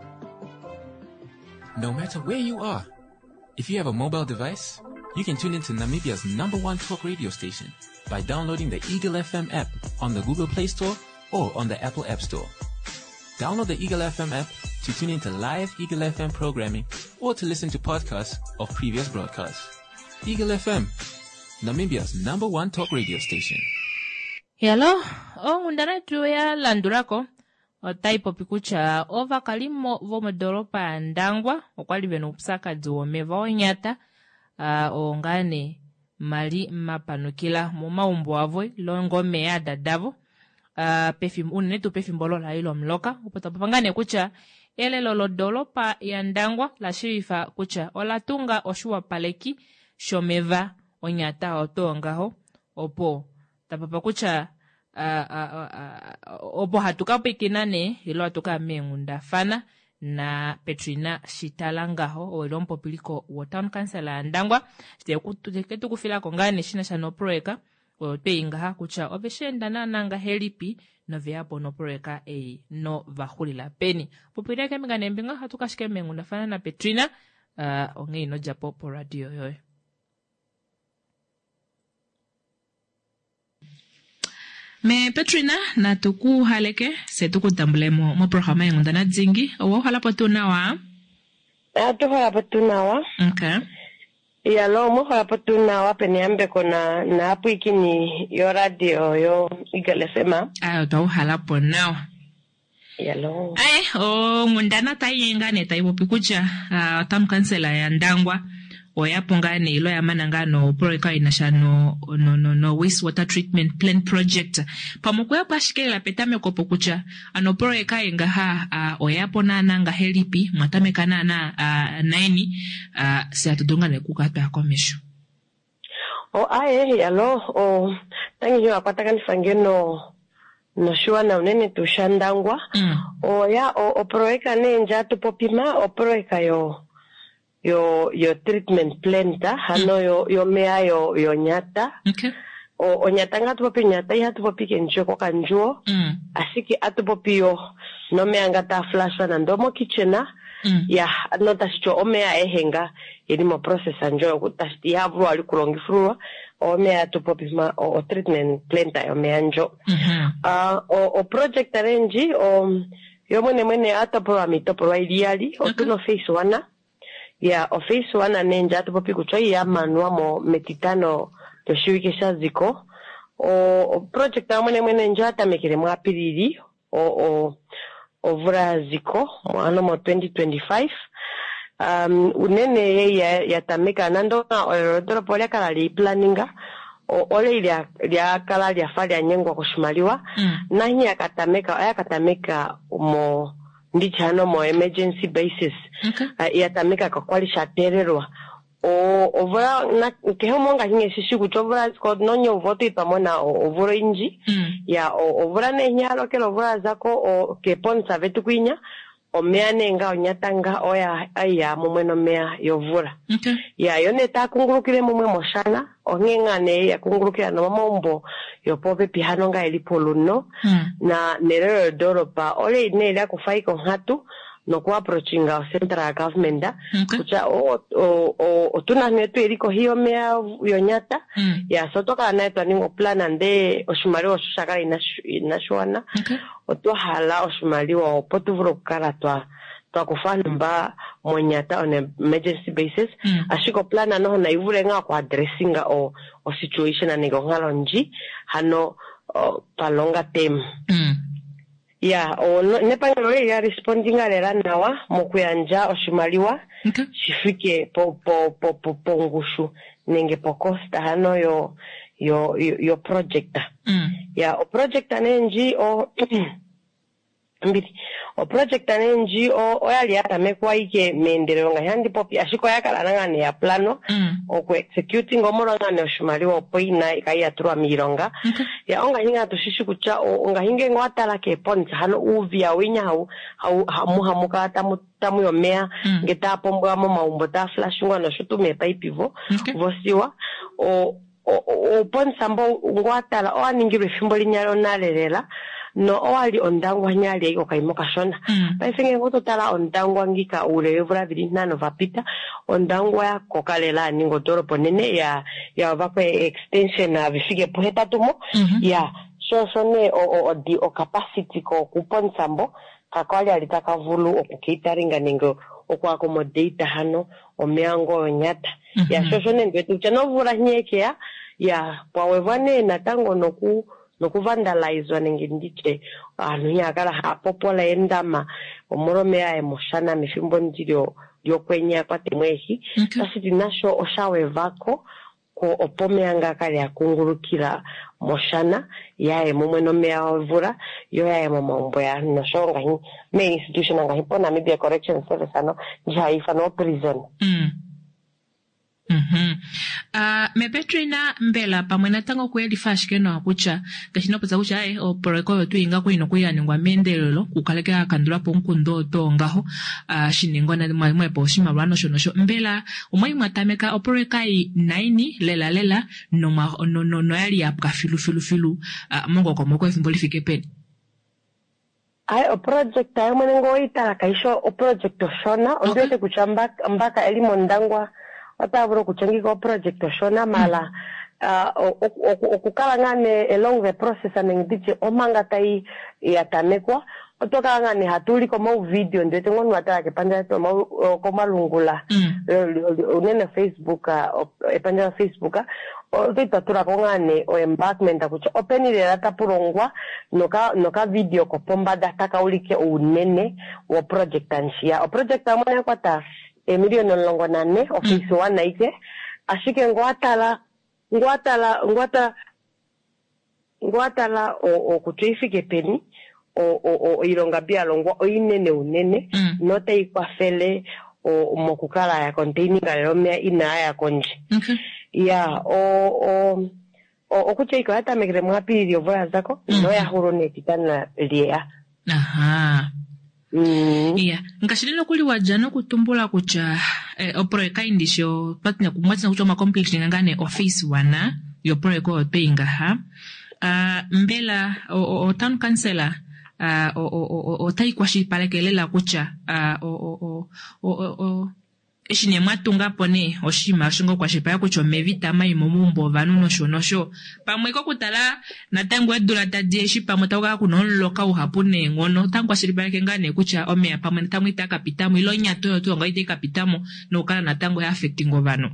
No matter where you are, if you have a mobile device, you can tune into Namibia's number one talk radio station by downloading the Eagle F M app on the Google Play Store or on the Apple App Store. Download the Eagle F M app to tune into live Eagle F M programming or to listen to podcasts of previous broadcasts. Eagle F M, Namibia's number one talk radio station. Hello, o ngundana tuya landurako o taipo pikucha ova kalimo vomodoropa ndangwa okwali beno upsaka duome vaonyata uh, o ngane mali mapanukila mu maumbo avoi longome ya dadavo uh, pefim unetu pefimbolo la ilo mloka upota papangane kucha ele lolodolo pa ya ndangwa la shirifa kucha olatunga oshua paleki shomeva onyata otongaho opo tapapa kucha uh, uh, uh, opo hatuka pekinane ilo hatuka mengunda fana na Petrina Shitalangaho o ilompo piliko wa town councilor ndangwa teketu kufila kongane shina shano proeka o peinga kucha obeshenda na nanga helipi no viapo no proeka e no vahulila peni popireke mingane mbinga hatukashike mengu nafana na Petrina uh, onge ino japo po radio yoy. Me Petrina na tuku haleke se tuku tambule mo, mo programa yung ndana zingi. Owo hala pa tunawa? Ato hala pa tunawa. Okay. Ya lo mo hapo tuna wape niambe kona na hapo iki ni yo radio yo Eagle F M. Ayo tau halapo nao. Ya lo. Ay, o mundana tayenga ne taibo pikucha uh, tam kansela ya Ndangwa o yapo ngane ilo ya manangano project inasha no no no no wastewater treatment plant project pamoko ya pashikela petame ko pokucha ano project inga ha uh, o yapo na nanga helipi matame kana na uh, naini uh, se atudonga ne kukata komesho o aye ya lo o tangi yo akwataka nifangeno no shua na unene tushandangwa mm. o ya o, o project ne nja tupopima o project yo yo yo treatment planta hano mm. yo yo mea yo yo nyata okay o o nyata nga tupopi nyata ya tupopi kenjo ko kanjo mm. asiki atupopi yo no mea ngata flash na ndomo kitchena mm. ya no tascho o mea ehenga ili mo process anjo kutasti ya bro ali kulongi fruwa o mea tupopi ma o, o treatment planta yo mea njo mhm uh, o o project arrange o yo mwene mwene atapo amito pro ideali o okay. tuno face wana ya office wana nenja tupopi kuchoi ya manua mo metitano to shiwikisha ziko o, o project amene mwene njata mekire mwapiriri o o ovura ziko mwana mo twenty twenty-five um unene ya yatameka nando o dropolia kala li planninga o ole ya ya kala ya fali ya nyengwa kushimaliwa mm. nani akatameka ayakatameka mo ndichano mo emergency basis okay. uh, yatamika kwa kwalisha tererwa o ovora na kehomo nga hinge sisi kuchovora ko nonyo voto ipamona ovoro inji mm. ya ovora ne nyalo ke ovora zako o ke ponsa vetu kwinya o meane nga onyatanga oya aya mumweno mea yovura okay. ya yone ta kungurukire mumwe moshana ongengane ya kungurukira no mombo yopope pihano nga elipoluno mm. na nerero doropa ole ne ya kufaiko hatu no ku approachinga central government okay. kucha o o o, o tuna netu eriko hiyo mea yonyata mm. ya sotoka na eto ningo plan ande oshimari oshaka inashwana okay. oto hala oshimari wa potuvuro kala twa twa kufana mba monyata on emergency basis mm. ashiko plan ano na ivure nga kwa addressinga o o situation anigo ngalonji hano o, palonga tem mm. ya o no, nepangelo ya responding alera nawa mokuyanja oshimaliwa okay. shifike po po po po pongushu nenge pokosta hano yo yo yo, yo project mm. ya o project anenji o mbiti o project anenji o o yali atamekwa ike mendelero nga handi popi ashiko yakala nangane ya plano mm. o ku executing omolonga ne oshimaliwa opoina ikaya turwa mironga okay. ya onga hinga tushishi kucha onga hinge ngwatala ke ponza hano uvia winya hau hau hamu hamuka tamu tamu yo mea mm. ngeta pombo mo maumbo ta flash ngwana shutu me paipivo okay. vosiwa o o o ponza mbo ngwatala o aningirwe fimbo linyalo nalerela no wali ondangwa nyali iko kaimoka shona mm. paifenge ngoto tala ondangwa ngika ule evra vidinano vapita ondangwa ya kokalela ningo doropo nene ya ya vako extension na vifike poheta tumo mm-hmm. ya so so ne o o, o di o capacity ko kuponsambo kakwali alitaka vulu o kukitaringa ningo o kwa accommodate hano o meango nyata mm-hmm. ya so so ne ngetu chano vura nyeke ya ya pawevane na tango noku nokuvandalizwa nengindiche anu yakala hapopola endama omoromea emoshana mifimbo ndiro lyokwenya kwate mwehi okay. Kasi dinasho oshawe vako ko opomeanga kali akungurukira moshana yae mumweno mea ovura yo yae momombo ya noshonga hi main institution anga hipona media correction service ano jaifa no prison mm. Mhm. Uh, me Petrina mbela pamwena tango kweli fashike no akucha gashina poza kucha ai o poreko tu inga ko inoko ya ningwa mendelelo kukaleka kandula po nkundo to ngaho uh, shiningo na mwa mwa po shima rano shono sho mbela umai matameka oporeka i nine lela lela no ma no no no yali ya kafilu filu filu uh, mongo ko moko efimbo lifike pen ai o project ayo mwenengo ita kaisho o project oshona okay. Ondote kuchamba mbaka elimo ndangwa wataburo kuchangika project oshona mala uh, okukala ngane along the process anengiche omanga tai yatamekwa otoka ngani hatuli koma video ndete ngono wataka panja to koma lungula unene Facebook epanja Facebook otitatura kongane o embarkment akucha openi le data purongwa noka noka video ko pomba data kaulike unene wo project anshia o project amana kwata Emilio nolongo nane office wana ike ashike ngwatala ngwatala ngwata ngwatala o o kutifike peni o o o ilonga byalongwa oyinene unene mm. Note ikwafele o mokukala ya containing alomea ina ya konje okay. Ya o o o okuche iko hata megre mwapiri yovoya zako mm. No ya hurone titana lia aha mm. Yeah nkashilino kuli wajano kutumbula kucha eh, oproeka indisho patnya kumwatina kuchoma complete ngane office wana yo proeko opeinga ha uh, mbela o, o, o town councillor uh, o o o o tai kwashi palekelela kucha uh, o o o o o eshine mwatunga pone oshima shingo kwashi pa kucho mevita mai momumbo vanu no shono sho pamwe ko kutala natango edula tadie shi pamwe tawaka kunonloka uhapune ngono tangwa shiripaleke ngane kucha omea pamwe natango itaka pitamo ilo nyato to ngaite kapitamo no kala natango ya affecting ovano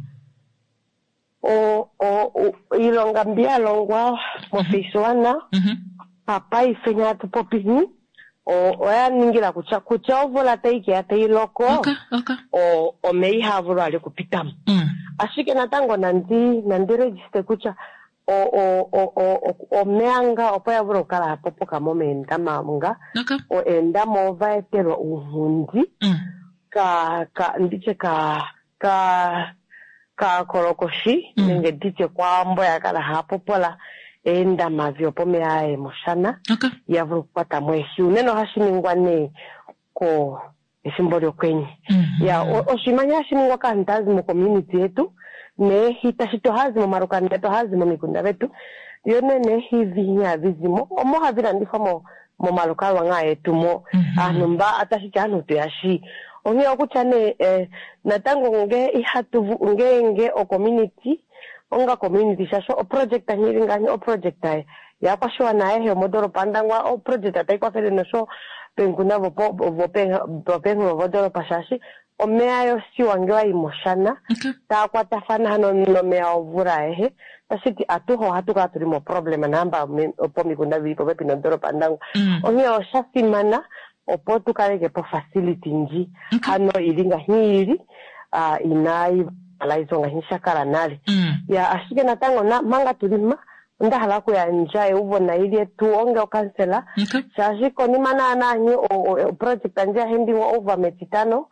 o o ilonga mbia longwa office wana mhm papa ifenya tu popini o oya ningira kucha kucha ovola taike ate loko okay, okay. o o mei havuro ali kupitamu mm. Ashike natango nandi nandi register kucha o o o o o meanga opoya vuro kala hapo kama momenta mamunga okay. O enda mova etero uhundi mm. ka ka ndiche ka ka ka korokoshi mm. Nenge diche kwa mbo ya kala hapo pola enda mavyo pome ya emoshana okay. Ya vuru kwata mweshi uneno hashi mingwane ko esimbori okwenye mm -hmm. Ya oshimanya hashi mingwa kantazi mo community yetu ne hita shito hazi mo marukani yetu hazi mo mikunda vetu yone ne hivi nya vizimo omo havira ndifa mo mo marukani wanga yetu mo mm -hmm. Anumba atashi chanu tuyashi onye okuchane eh, natango nge ihatu nge nge o community onga community shasho o project anyiri ngani o project ay ya kwashwa nae he modoro pandangwa o project atay kwa fele no so penguna vopo vope vope vodoro pashashi o meayo si wangewa imoshana okay. Ta kwa tafana hano no mea ovura ehe tasiti atuho hatuka turimo problema namba opo mikunda vipo vepi no doro pandangwa mm. Onye o shasi mana opo tukareke po facility nji okay. Hano ilinga hiri uh, inai alaizonga hinshakara nali mm. Ya ashike natango na manga tulima nda halaku ya njae uvo na ili tu onge o kansela okay. Shashiko ni mana ananyi o, o, o project anja hindi wa over metitano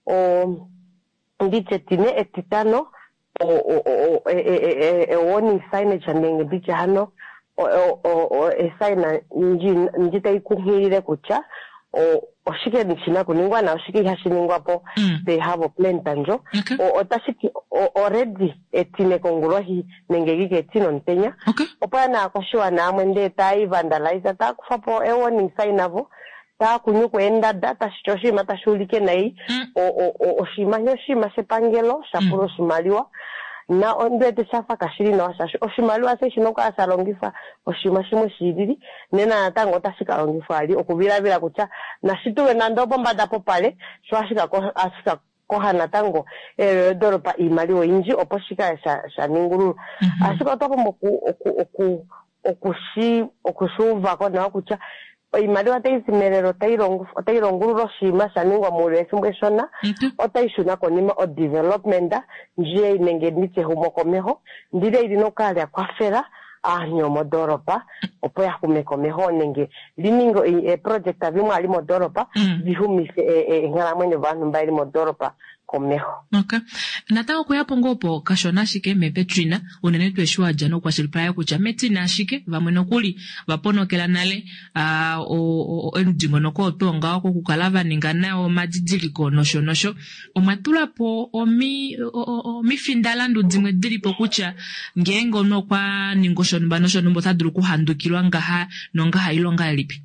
o ndiche tine etitano o o o e e e e woni signage andenge biche hano o o o e signa nji njita ikuhirire kucha o oshike nchina kuningwa na oshike hashiningwa po mm. They have a plan tanjo okay. O otashiki already etine kongurohi nengegike etino ntenya okay. Opa na akwashua na amwende tai vandalize ta kufapo e warning sign avo ta kunyuko enda data shichoshi mata shulike na hii mm. O o o oshima shima sepangelo shapuro mm. Shimaliwa na ondete shafa kashiri na washashi oshimaliwa se shinoka asalongifa oshima shimo shiriri nena natango tashika longifa ali okubira bila kucha na shituwe na ndobo mbada popale shwashika ko asika koha natango eh doropa imaliwa inji oposhika sha sha ninguru mm -hmm. Ashika topo moku oku oku okushi okushuva ko na kucha imaliwa teizimerero teirongu teironguru shima shaningwa mure simbeshona otaishuna konima o development nje nenge niche humokomeho ndire ilino kale kwafera anyo modoropa opo ya kumekomeho nenge liningo e project avimwe ali modoropa bihumise e ngala mwene vanhu mbali modoropa komeho okay. Nataka kuyapo ngopo kashona shike mepetrina unene tweshwa jano kwa shilipaya kucha metina shike vamweno kuli vapono kela nale uh, o endingo noko tonga wako kukalava ningana o majidiliko nosho nosho omatula po omi omi findalandu dzimwe dilipo kucha ngengo no kwa ningosho mbanosho numbo taduru kuhandukilwa ngaha nongaha ilonga lipi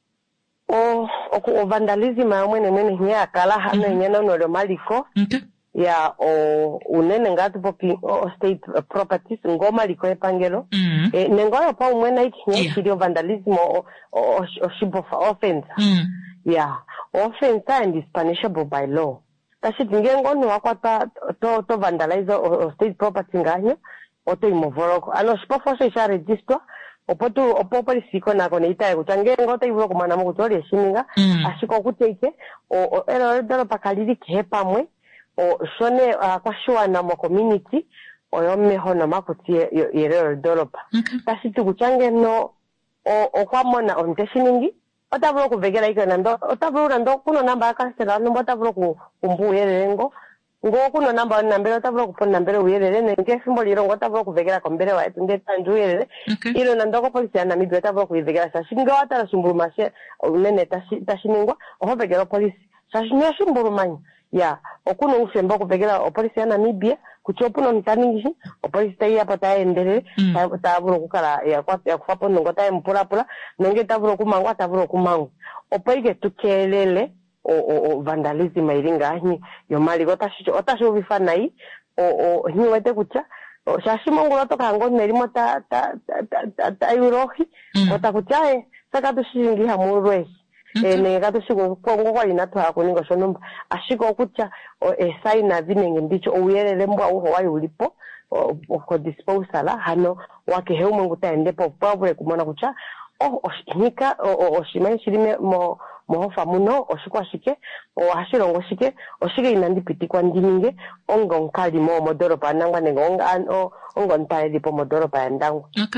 o o vandalism amwene mwene nya kala hano mm -hmm. Nyana no lo maliko okay. ya o unene ngati popi o state properties ngoma liko epangelo Mm. e nengoyo pa umwena ikinye Yeah. chiri vandalism o o o shibo offense. Mm. Yeah, offense and is punishable by law. Tashi ngengoni wakwata to to vandalize o state property nganyo oto imovoroko ano shipofoshe sha register opotu opopolisi kona kona itaye kuchange ngota ivulo kumana mu kutori eshiminga Mm. ashiko kuteke o ero dolo pakaliri kepamwe o shone uh, kwashuana mo community oyomme hono makutie yerero dolopa. Okay. Tashi tukuchange no o okwamona onteshiningi otavulo kuvegera iko nando otavulo ndo kuno namba yakasela no otavulo ku kumbuyere ngo ngo kuno namba nambere otavulo kupona nambere uyerere nenge fimbo lirongo otavulo kuvegera kombere wa etunde tanjuyere. Okay. Ilo nando ko polisi ya Namibia otavulo kuvegera sa shinga watara shumburumashe unene tashi tashiningwa ohovegera polisi sa shinya shumburumanyi ya okuno ufemba kuvegera opolisi ya Namibia kuchopuno mtaningishi opolisi tayi apa taendelele Mm. tavulo kukala ya kwa ya kufapo nongo tayi mpula pula nenge tavulo kumangwa tavulo kumangu opaige tukelele o o, o vandalism iringa anyi yomali gotashicho otasho bifanai o o hiwete kucha o shashimongo latoka ngoni nerimo ta ta ta ta, ta yurohi Mm. otakuchae saka tushingi hamurwe eh nega tushigo kongo kwa inato hakuningo shonomba ashiko kucha e saina vinenge ndicho uyelele mbwa uho wayo ulipo ko disposal hano wake heumo ngutaendepo pabwe kumona kucha oh oshinika o oshimenshirime mo mohofa muno oshikwashike o hashirongo shike oshike inandipitikwa ndininge ongo nkali mo modoropa nangwa nengonga ongo ntaeli po modoropa yandangu. Okay.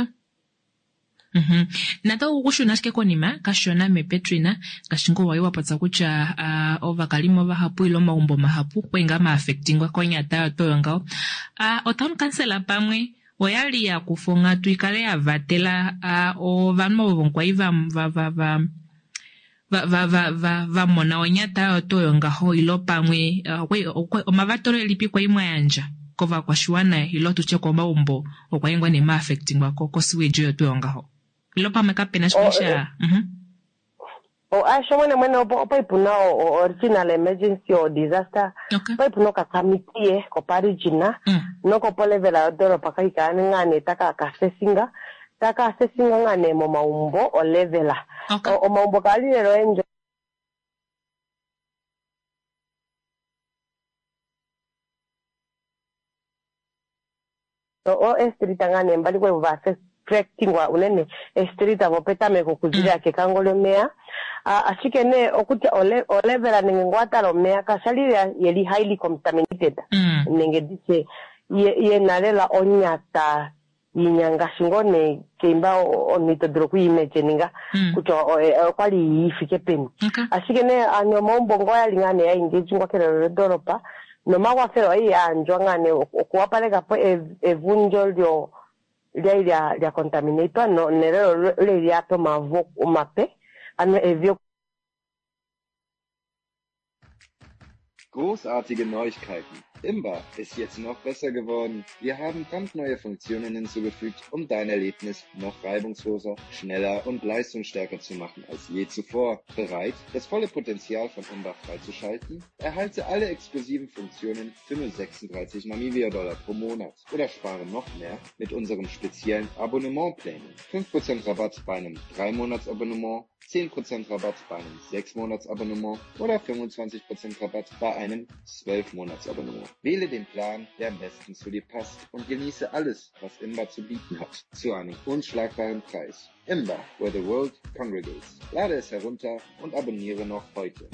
Mhm. Nata ukushuna shike konima kashona me Petrina kashingo wayo wapatsa kucha uh, ovakalimo vahapu ilo maumbo mahapu kwenga ma affectingwa konyata to ngao. Ah uh, otam cancela pamwe oyali ya kufonga tuikale ya vatela uh, o vanmo bonkwa iva va va va va va va va va mona onyata to ngaho ilo pamwe uh, we o mavatoro lipi kwa imwa yanja kova kwa shuana ilo tuche kwa maumbo okwayengwa ne ma affectingwa koko siwejo to ngaho. Lopa makapena shkisha. Mhm. O asho mwene mwene opo opo ipuna o original emergency or disaster. Okay. Opo ipuna ka kamitie ko parijina. Mm. Noko pole vela doro pakaika ngane taka kasesinga. Taka sesinga ngane mo maumbo o levela. Okay. O, o maumbo kali lero enjo. So o estrita ngane mbali kwe vase correctingwa unene estrita vopeta me kukuzira mm. ke kangolo mea uh, ashike ne okuti ole olevela nenge ngwata lo mea kasalira yeli highly contaminated mm. nenge dice ye, ye nalela onyata yinyanga shingone keimba onito droku image ninga mm. kucho e, kwali ifike peni okay. ashike ne anyo mombo ngoya lingane ya engage ngwa kero doropa no magwa fero ai anjwa ngane okuwapalega po evunjo lyo lia lia lia contaminator no nerero le lia to mavo umape ano evio. Großartige Neuigkeiten. Imba ist jetzt noch besser geworden. Wir haben brandneue Funktionen hinzugefügt, um dein Erlebnis noch reibungsloser, schneller und leistungsstärker zu machen als je zuvor. Bereit, das volle Potenzial von Imba freizuschalten? Erhalte alle exklusiven Funktionen für nur sechsunddreißig Namibia-Dollar pro Monat oder spare noch mehr mit unserem speziellen Abonnementplänen. fünf Prozent Rabatt bei einem drei Monats Abonnement, zehn Prozent Rabatt bei einem sechs Monats Abonnement oder fünfundzwanzig Prozent Rabatt bei einem zwölf Monats Abonnement. Wähle den Plan, der am besten zu dir passt und genieße alles, was Imba zu bieten hat, zu einem unschlagbaren Preis. Imba, where the world congregates. Lade es herunter und abonniere noch heute.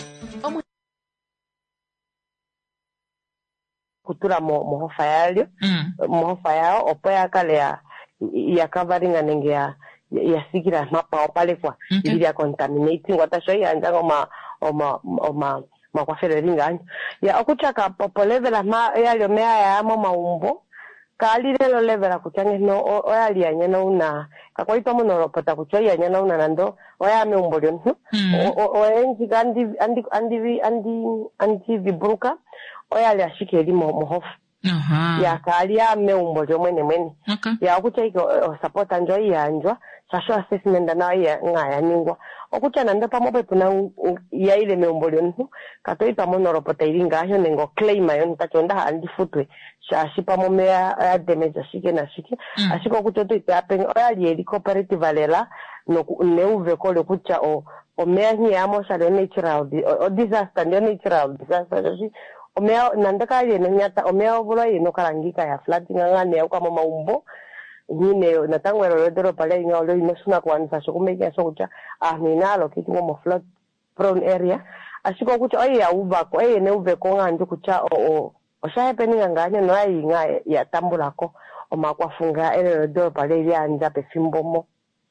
Kutura mo mohofa yalyo, mm. mohofa yao opoya kale ya ya covering anenge ya ya sigira mapa opale kwa okay. Ili ya contaminating watasho ya ndango ma oma oma makwafero ringa ya okuchaka popo level ma yalyo mea ya mo maumbo kali lelo level kuchange no oyali ya nyana una kakwaito muno ropota kuchoi ya nyana una nando oya me umbo lyo o enji andi andi andi andi andi vibruka oyali ashike limo mohofu aha ya kali ya me umbo lyo mwene mwene okay. Ya okuchaiko support anjo ya anjwa social assessment na ya ngaya ningwa okucha nanda pamope puna ya ile meombolio nhu katoi pamono ropota iringa hyo nengo claim ayo nitachonda andi futwe sha shipa momea ya demeja shike na shike mm. ashiko kuchoto itapen ali eli cooperative alela no neuve kole kucha o o mea hi amo sha natural o disaster no natural disaster shi o mea nanda ka ile nyata o mea obulo ino karangika ya flooding ngane ya kama maumbo Nine natango ero rodero pale inga olo inosuna kwanza so kumeke so kucha ah ninalo kiti mo flood prone area ashiko kucha oyi ya uva ko eh ne uve ko nganju kucha o o oshaye peninga nganya no ayi nga ya tambulako o makwafunga ero rodero pale ya anja pe fimbomo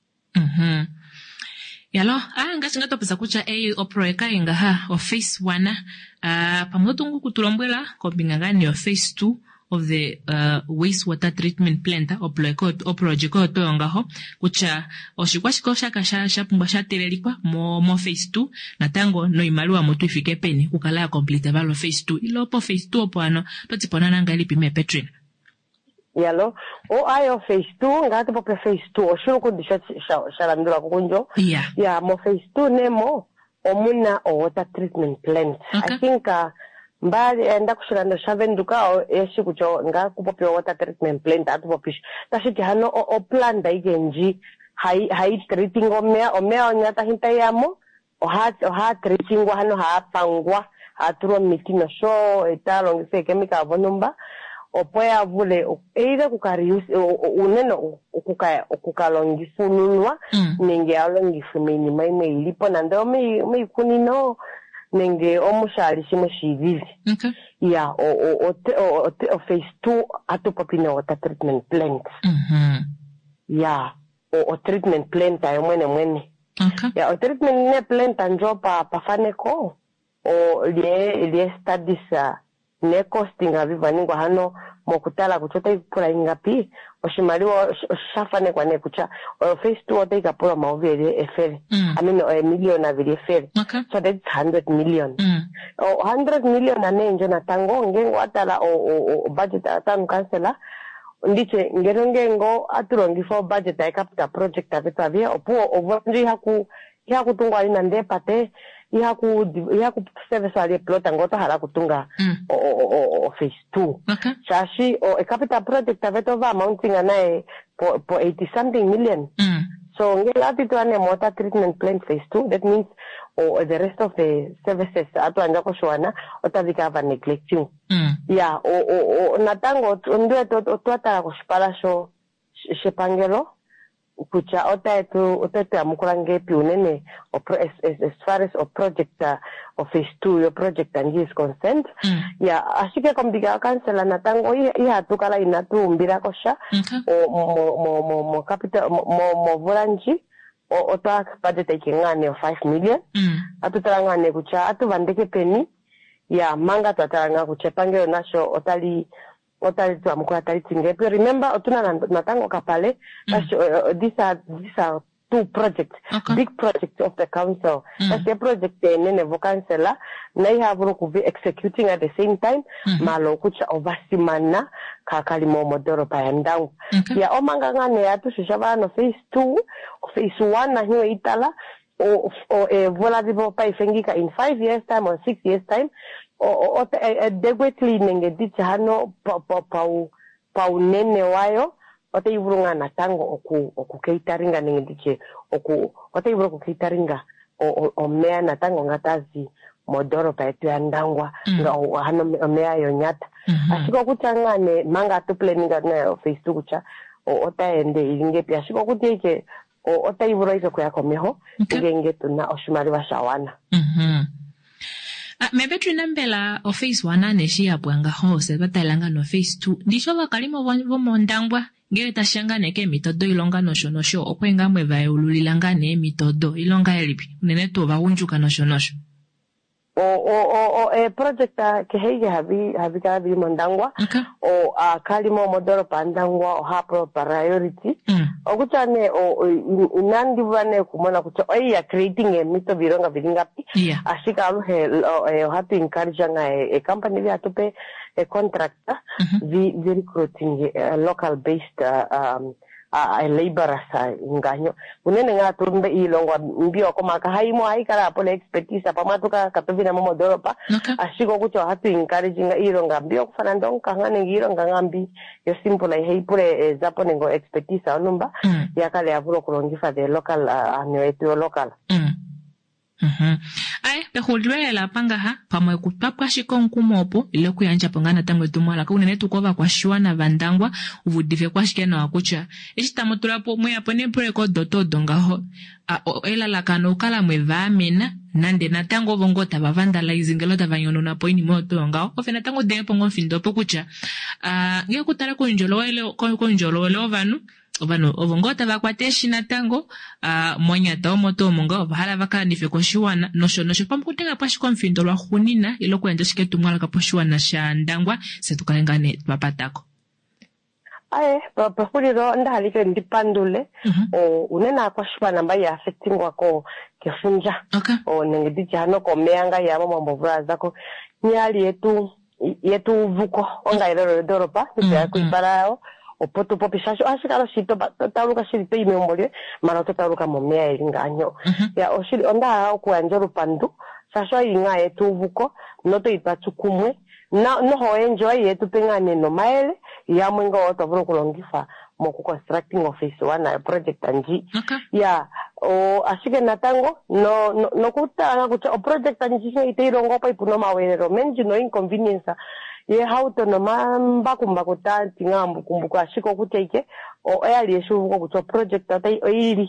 mhm yalo ah ngasinga topesa kucha e oproeka inga ha o phase one ah pamotungu kutulombwela ko bingangani o phase two of the uh, wastewater treatment plant opleko oproject oto ngaho kucha oshikwashiko shaka sha pungwa shatelelika mo mo phase two natango no imaluwa motu ifike peni kukala complete balo phase two ilopo phase two opo ano totipona nanga ilipime Petrina yalo o ayo phase two ngati po phase two oshuru kudisha shalandula kunjo yeah ya mo phase two nemo omuna o water treatment plant okay. I think uh, mbali enda kushirando shavenduka o eshi kucho nga kupopia water treatment plant atu popish tashiti hano o, o plan da igenji hai hai treating omea omea onyata hinta yamo o ha o ha treating wa hano ha pangwa aturo mitino show etalo ngise chemical bonumba opoya vule either kukariuse uneno ukukaya ukukalongifununwa mm. ninge alongifumeni maime ilipo nando me me kunino nenge omushali shimo shivivi okay ya o o o, o, o phase two atopopina water treatment plant mhm ya o, o treatment plant ayo mwene mwene okay ya o treatment ne plant anjo pa pafaneko o lie lie studies uh, ne costing avivaningwa hano mokutala kuchota ikupura ingapi oshimaliwa shafane kwa ne kucha o phase two ota ikapura mauvere efere mm. I mean a million aviri efere okay so that's one hundred million mm. o one hundred million anenjo na tango ngengo atala o, o, o budget atanu kansela ndiche ngerongengo aturongi for budget ya capital project aveta via opo ovonji haku haku tungwa ina ndepate yaku yaku service ali plot ngota hala kutunga mm. o, o, o, o phase two okay shashi o a capital project aveto va mounting anae po po eighty something million mm. so ngelati to ane water treatment plant phase two that means or the rest of the services atu anja ko shwana otavika va neglecting mm. ya o o, o natango ndio to to ata ko shipala sho shepangelo kucha otaetu otaetu amukurange piunene as, as, as far as a project uh, of phase two your project and is concerned mm. ya ashike kombiga kansela natango iha tukala inatu mbira kosha okay o mo mo mo mo capital mo mo volanji o ota budget ikingane of five million mm. atutarangane kucha atu vandeke peni ya manga tataranga kucha pangeo nasho otali otali tu amukula tali tingepe remember otuna natango kapale mm. That's, uh, these are these are two projects okay. big projects of the council mm. That's the project nene vo councilor na ihavuru ku be executing at the same time mm -hmm. malo kucha ovasimana kakali momodoro pa yandangu okay. ya omanga ngane atu shishabano phase two phase one na hiyo itala o o e vola vivo pa ifengika in five years time or six years time o o adequately nenge dicha hano pa pa pa pa unene wayo ote ivurunga na tango oku oku catering'a nenge diche oku ote ivuru ku catering'a o o, o mea na tango ngatazi modoro pa etu andangwa mm. nga o, hano mea yo nyata mm -hmm. Ashiko kuchangane manga tu planning na phase kucha o ota ende ilinge pia ashiko kutike o ota ivuru iko kwa komeho okay. Ngenge tuna oshimari wa shawana mhm mm Uh, maybe tunambela o phase one ane shia bwanga hose batalanga no phase two ndisho bakalimo bo mondangwa ngere tashangane ke mitodo ilonga no shonosho okwenga mweva ululilangane mitodo ilonga elipi unene to baunjuka no shonosho o o o e project ke hege habi habi ka bi mondangwa okay. O a kalimo modoro pandangwa o hapo priority mm. O kuchane o inandi bane kumona kucha o ya creating a mito bironga biringapi yeah. Ashika alu he o hatu encourage nga e company bi atupe a contractor mm -hmm. vi vi recruiting a local based uh, um a labor sa inganyo unene nga turbe ilongwa mbio ko makahaimo ai kala po expertise pa matuka katuvina mo doropa ashiko kucho hatu encourage nga ilonga mbio kufana ndonka ngane ngilonga ngambi yo simple ai heipure zapo nengo expertise onumba yakale avulo kulongifa the local anyo local Mhm. Ai pe hulwe la panga ha pamwe kutapwa shiko nkumopo ile kuyanja pangana tango tumwala ka unene tukova kwa shwana vandangwa uvudive kwa shikena wakucha ishita mutulapo mwe apone preko doto dongaho a ela la kano kala mwe vamina nande na tango vongota bavandalize ngelo tavanyono na poini moto ngao ofena tango de pongo findo pokucha a nge kutara ko njolo ile ko njolo ile ovanu ovano ovongota vakwateshi na tango uh, monya tomo tomo ngo bahala vakanife ko shiwana nosho nosho pamukutenga pashi kwa mfindo lwa khunina ilo kwenda shike tumwala ka poshiwana sha ndangwa setukalengane papatako aye pa huliro ndalike ndipandule o unena kwa shiwana mba ya affecting wako kefunja okay. O nengediji hano ko meanga ya mama mbovura zako nyali yetu yetu vuko onga ilero doropa ya kuibarao opoto popisasho ashikalo shito taruka shito imembolye mara taruka momea ilinganyo ya oshiri onda okuanja rupandu sasho inga yetu vuko noto ipatsukumwe na no ho enjoy yetu pengane no maele ya mwenga oto bro kulongifa moku constructing office wana project anji okay. ya o ashike natango no no, no kutana kucha project anji iteiro pa ipuno mawelero menji no inconvenience ye hauto no mamba kumba tanti ngambu kumbuka ashiko kuteke o ali eshuvuko kucho project atai oiri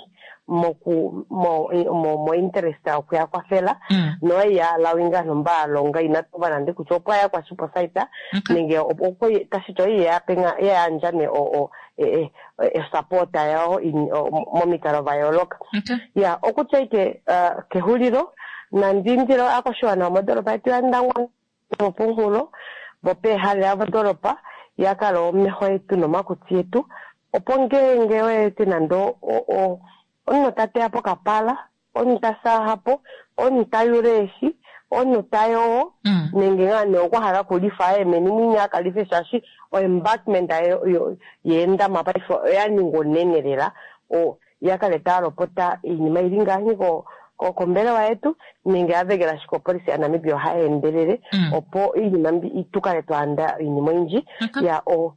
moku mo mo mo interest akwa kwa fela mm. no ya lawinga nomba longa inatoba nande kuchopa ya kwa super site okay. ninge okwo tashito ya penga ya anjane o o e e support ya in monitor biologa okay. ya okucheke uh, kehuliro na ndindiro akoshwana modoro batu andangwa opungulo bope hali abadoropa yakalo meho etu no makuti etu oponge ngewe tinando o o onno tate hapo kapala onno tasa hapo onno tayureshi onno tayo mm. nengengane okwahala kulifa emeni munya kalife shashi o embankment ayo yenda mapaifo yani ngonenerera o yakaletaro pota inima ilinganyi ko kombera waetu ninge avegera shiko polisi anamibyo haendelele mm. opo ili nambi ituka letu anda ini mwinji okay. ya o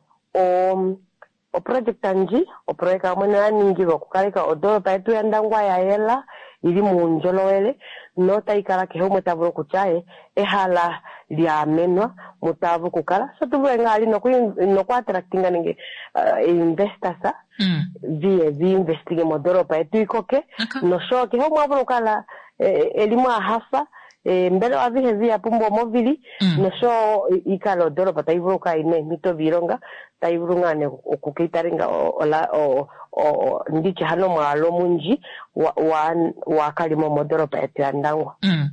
o o project anji o project amwana ningiro kukaleka odoro paetu ya ndangwa ya yela ili munjolowele nota ikala ke homo tavuro kuchae ehala lia menwa mutavu kukala so tuwe ngali no ku no ku attractinga ninge uh, investors mm. vi vi investige modoro paetu ikoke okay. no show ke homo avuro kala eh, elimu hafa eh, mbele wa vihe via pumbo movili mm. no show ikalo doro pataivulo ka ine mito vironga taivurungane okukitaringa ola o o ndiche hano mwalo munji wa wa, wa kalimo modoro paetu andangwa mm.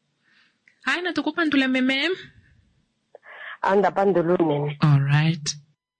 haina tukupandule meme anda pandulunene all right.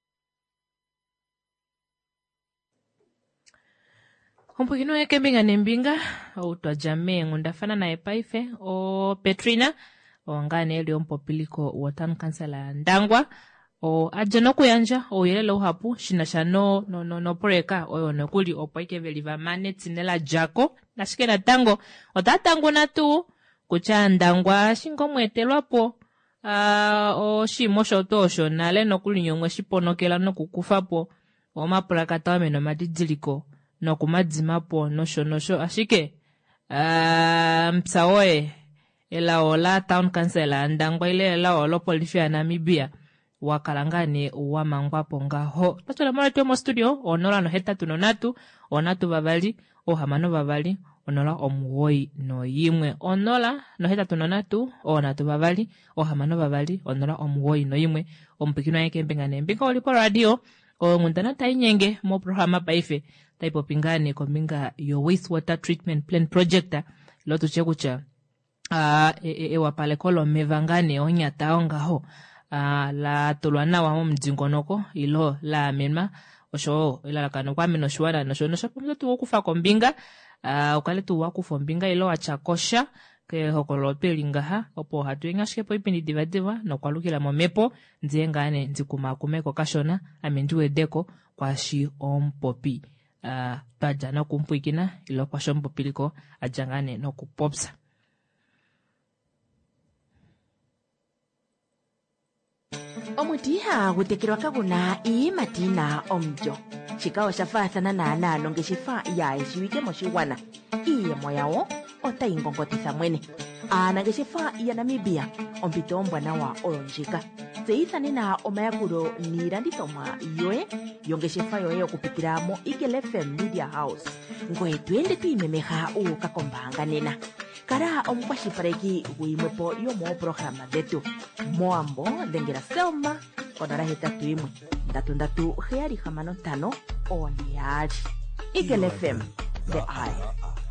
Umpukino yake mbinga nembinga utwa jamee ngundafana na epaife o Petrina o ngane elio mpopiliko watan kansela ndangwa o ajano kuyanja o yelele uhapu shinashano no no no poreka o no kuli opoike veliva mane tinela jako nashike na tango o tatango na tu kucha ndangwa shingo mwetelwapo a o shimo shotosho nale no kuli nyongwe shiponokela no kukufapo o mapuraka tawe no madidziliko no kumadzimapo nosho nosho ashike uh, msaoe ela ola town council ndangwa ile ela olo polifia Namibia wakalangane uwa mangwapo ngaho patola mora tuemo studio onola no heta tunonatu onatu babali o hamano babali onola omuwoi no yimwe onola no heta tunonatu onatu babali o hamano babali onola omuwoi no yimwe ompikino yake mbingane mbinga olipo radio o ngundana tainyenge mo programa paife taipo pingane kombinga yo wastewater treatment plan project lo tuchekucha a uh, e, e, e wapale kolo mevangane onya taonga ho uh, la tolwana wa mdingonoko ilo la menma osho ila la kanu kwa meno shwara no shono shapo mtu kufa kombinga uh, ukale tu wakufa mbinga ilo achakosha ke hokolo pelingaha opo hatu ingashike po ipindi divadiva no kwalukila momepo nzie ngane nzikuma kumeko kashona amenduwe deko kwa shi ompopi uh, pajana kumpuikina ilo kwa shompopiliko ajangane no kupopsa. omutiha gutekirwa kaguna ii matina omjo chikao shafathana na anano ngeshifa ya shiwike moshiwana iye moyawo otaingongotitha mwene ana ngeshifa ya Namibia ompito ombwana wa olonjika zeithane na omayakulo niilandithomwa yoye yongeshefa yoye okupitira mo Eagle F M Media House ngoye twende twiimemeha uukakombanga nena kala omukwashilipaleki gwimwepo yomoprograma dhetu moambo dhengela Selma onora hetatu imwe ndatu ndatu heyali hamano ntano oneyali Eagle F M the eye.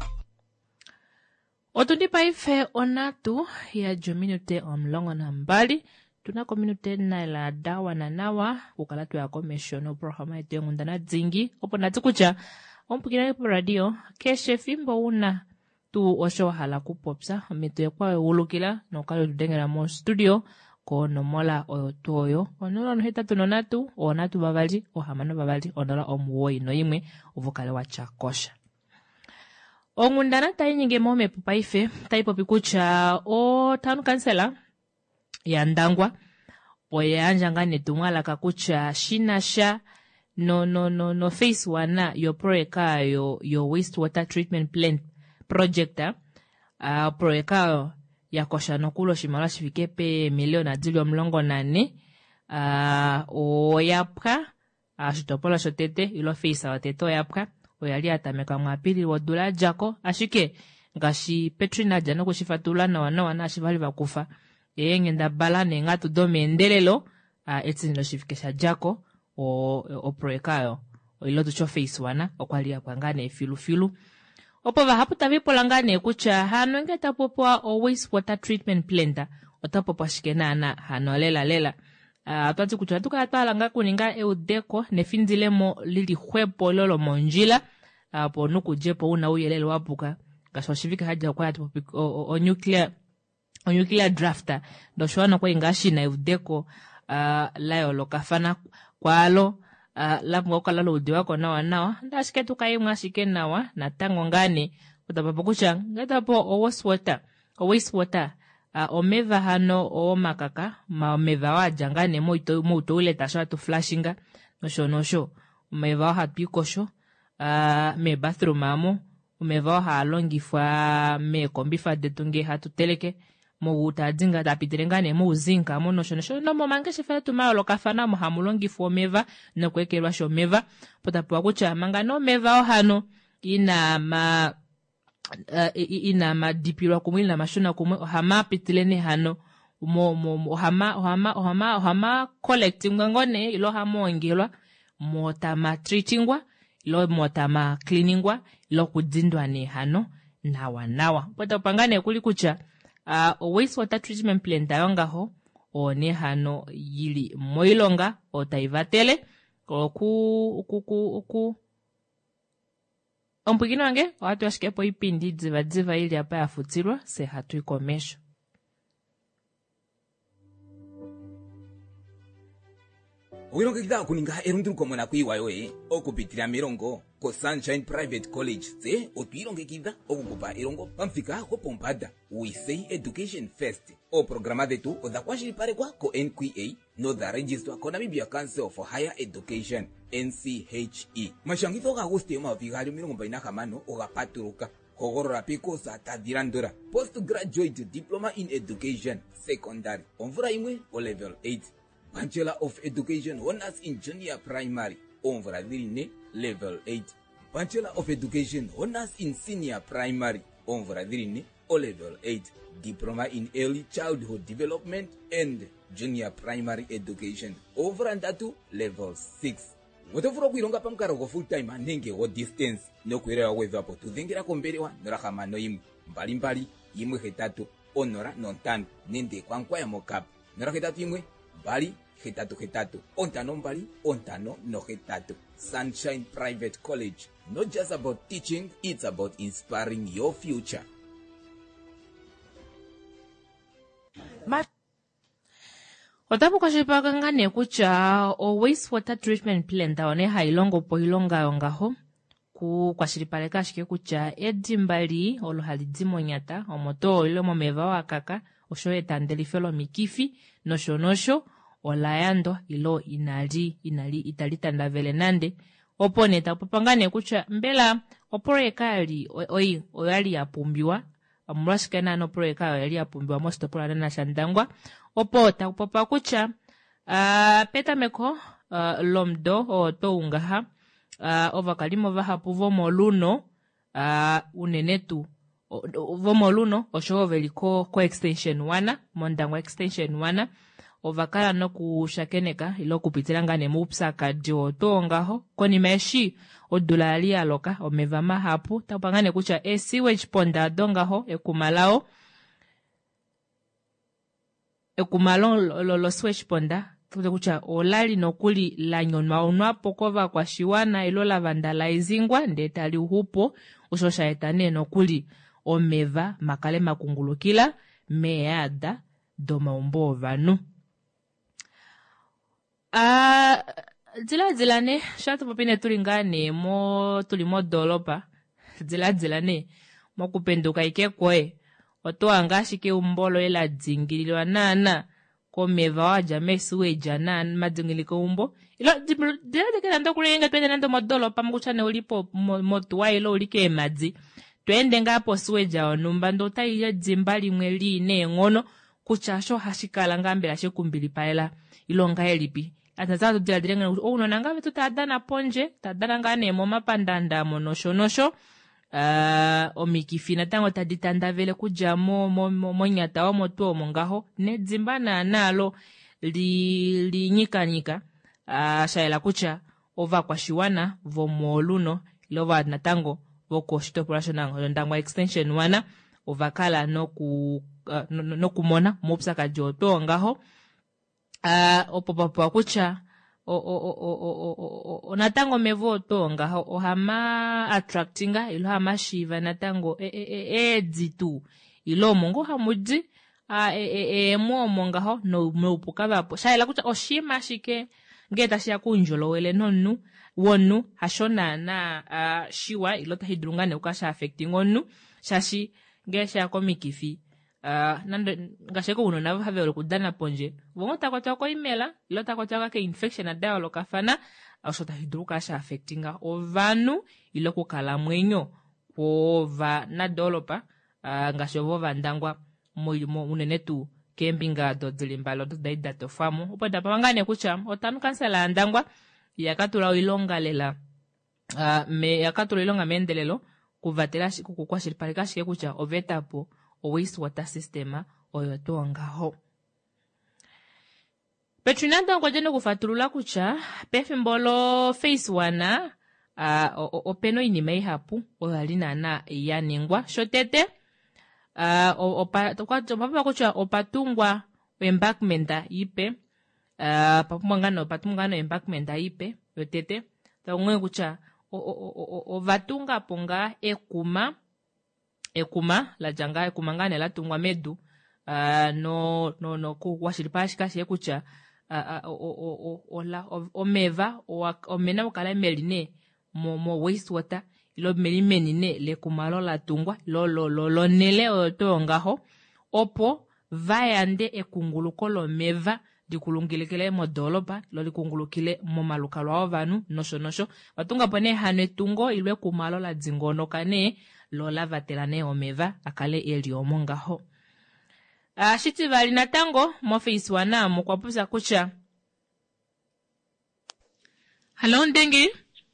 Otundi paife onatu ya jominute omlongo na mbali tunako minute na la dawa na nawa ukalatu ya komeshono programa ito ngundana dzingi opo natikucha ompukina ipo radio keshe fimbo una tu osho hala kupopsa mitu ya kwa ulukila na ukalo tudengela mo studio ko nomola oyotoyo onola noheta tunonatu onatu babali ohamano babali onola omuwoi no imwe uvukale wa chakosha. Ongundana tai nyinge mome pupaife tai popikucha o town councilor ya Ndangwa oye anjangane tungala kakucha shinasha no no no no face wana yo proeka yo yo wastewater treatment plant project uh, proeka ya kosha nokulo shimala shifikepe milioni adili omlongo nane uh, o yapka uh, shitopola shotete ilo face wateto yapka oyali atameka mwapili wodula jako ashike ngashi Petrina jano kushifatula na wana wana ashivali vakufa yeye ngenda bala nengatu domendelelo uh, etsinilo shifikesha jako o oproekayo ilo tucho face wana okwali apangane filu filu opo vahapu tavipolangane kucha hano ngeta popwa o wastewater treatment plant otapopwa shikenana hano lela lela uh, atwati kucha tuka twalanga kuninga eudeko nefinzilemo lili hwepo lolo monjila apo uh, nuku jepo una uyelele wapuka gasho shivika haja kwa atu o, o, o nuclear o nuclear drafter ndo shwana kwa ingashi na eudeko uh, layo lokafana kwalo uh, lapo kwa lalo udiwa kwa nawa nawa ndashike tuka imwa shike nawa na tango ngane utapapokucha ngeta po o wastewater o wastewater uh, omeva hano o makaka ma omeva waja ngane mo ito mo ule tasha tu flashinga no sho no sho omeva hapikosho uh, me bathroom amo umeva halongi fwa me kombifa detunge hatu teleke mo utadinga tapiterengane mo uzinka mo no sho no sho no mo mangeshe fa tu malo kafana mo hamulongi fwa meva no kwekelwa sho meva potapo kucha manga no meva hano ina ma uh, ina madipirwa kumwili na mashona kumwe hama pitilene hano mo mo hama hama hama hama collecting ngone ilo hamo ngilwa mo tama treatingwa ilo mo tama cleaningwa ilo kudindwa ne hano nawa nawa pota pangane kuli kucha uh, wastewater treatment plant yonga ho one hano yili moilonga otaivatele oku ku ku ku ompugino wange watu washikepo ipindi dziva dziva ili hapa yafutirwa se hatu ikomesho. Wirongo kida kuninga erundu komona kuiwayo e okupitira mirongo ko Sunshine Private College se otwirongo kida okukupa irongo pamfika ko pompada we say education first o programa de tu oda kwashi pare kwa ko N Q A no da register ko Namibia Council for Higher Education N C H E mashangito ga agosto ma vigari mirongo baina kamano oga paturuka kogorora piko sa tadirandora postgraduate diploma in education secondary onvura imwe o level eight Bachelor of Education Honors in Junior Primary onvura dirine level eight Bachelor of Education Honors in Senior Primary onvura dirine o level eight Diploma in Early Childhood Development and Junior Primary Education onvura ndatu level six Wotofuro kuironga pamkaro go full time anenge go distance no kuirewa wewe hapo tudhingira kombelewa norahama no imwe mbali mbali imwe hetatu onora nontano nende kwankwa ya mokap nora hetatu imwe mbali hetatu hetatu ontano mbali ontano no hetatu. Sunshine Private College, not just about teaching, it's about inspiring your future. Otapu kwa shipaka ngane kucha o wastewater treatment plant taone hailongo po ilonga yongaho ku kwa shiripale kashike kucha edimbali olo halidimo nyata omoto ilo momeva wakaka osho etandeli felo mikifi nosho nosho olayando ilo inali inali italitanda vele nande oponeta popangane kucha mbela oporekali oi oyali yapumbiwa amurashikana no poreka yali yapumbiwa mostopola na shandangwa opota upopa kucha uh, peta meko uh, lomdo o toungaha uh, ovakalimo vahapu vomoluno uh, unenetu vomoluno oshoveliko ko extension wana mondangwa extension wana ovakala no kushakeneka ilo kupitira ngane mupsaka dio tongaho koni meshi odulali aloka omeva mahapu tapangane kucha e sewage ponda dongaho ekumalao ekumalo lo, lo sewage ponda tute kucha olali nokuli lanyonwa onwa pokova kwa shiwana ilo la vandalizingwa ndetali uhupo ushosha etane nokuli omeva makale makungulukila meada domaumbo vanu. Ah, uh, zila zilane shatu popine tulingane mo tulimo dolopa zila zilane mo kupenduka ike kwe oto angashike umbolo ela dzingilwa nana ko meva waja mesuwe jana madzingiliko umbo ilo dila dekena ndo kulenga twende nando modolopa mkuchane ulipo motuwa ilo ulike madzi twende ngapo suweja onumba ndo taiya dzimbali mweli ne ngono kuchasho hashikala ngambela shekumbili paela ilonga elipi atazato dila direnga ono nangave tutadana ponje tadana ngane mo mapandanda monoshonosho uh, omikifina tango taditanda vele kuja mo mo, mo, mo nyata wa moto mongaho ne dzimbana nalo li li nyika nyika uh, shaela kucha ova kwa shiwana vo moluno lova natango voko shitopolasho nango ndangwa extension wana ovakala no ku uh, no, no kumona mopsaka joto ngaho uh, opopopo kucha o o o o o o natango mevoto ngaho ohama attractinga ilo hama shiva natango e e e e dzitu ilo mongo hamudzi a e e e mo mongaho no mopuka vapo shaila kucha oshima shike ngeta shia kunjolo wele nonu wonu hashona na uh, shiwa ilota hidrungane ukasha affecting onu shashi ngesha komikifi uh, nando ngasheko uno na have olo kudana ponje wonta kwa kwa imela ilota kwa kwa ke infection adawa lokafana ashota hidruka sha affectinga ovanu iloko kala mwenyo ova na dolopa uh, ngashovo vandangwa mo mo unenetu kembinga do dilimbalo do daida to famu upada pangane kucha otanu kansela andangwa yakatula ilonga lela uh, me yakatula ilonga mendelelo kuvatela kukukwa shiripalika shike kucha ovetapo o wastewater system oyo tongaho petrinando kwa jeno kufatulula kucha pefimbolo face wana uh, openo inimei hapu oyalina na yaningwa shotete uh, opa kwa kucha opatungwa embankment ipe uh, papumangano patungano embankment ipe yotete taungwe kucha o o o o vatunga ponga ekuma ekuma la janga ekuma ngane la tungwa medu uh, no no no ku washiripashika she kucha uh, o o o o la o meva o omena ukala meline mo mo wastewater ilo melimenine le kumalo la tungwa lo lo lo lo nele otongaho opo vayande ekunguluko lo meva dikulungilekele mo dolopa lo likungulukile mo malukalo avanu nosho nosho batunga pone hane tungo ilwe kumalo la dzingono kane lo lavatelane omeva akale eli omongaho a uh, shiti vali natango mo face wana mo kwapusa kucha Hello ndengi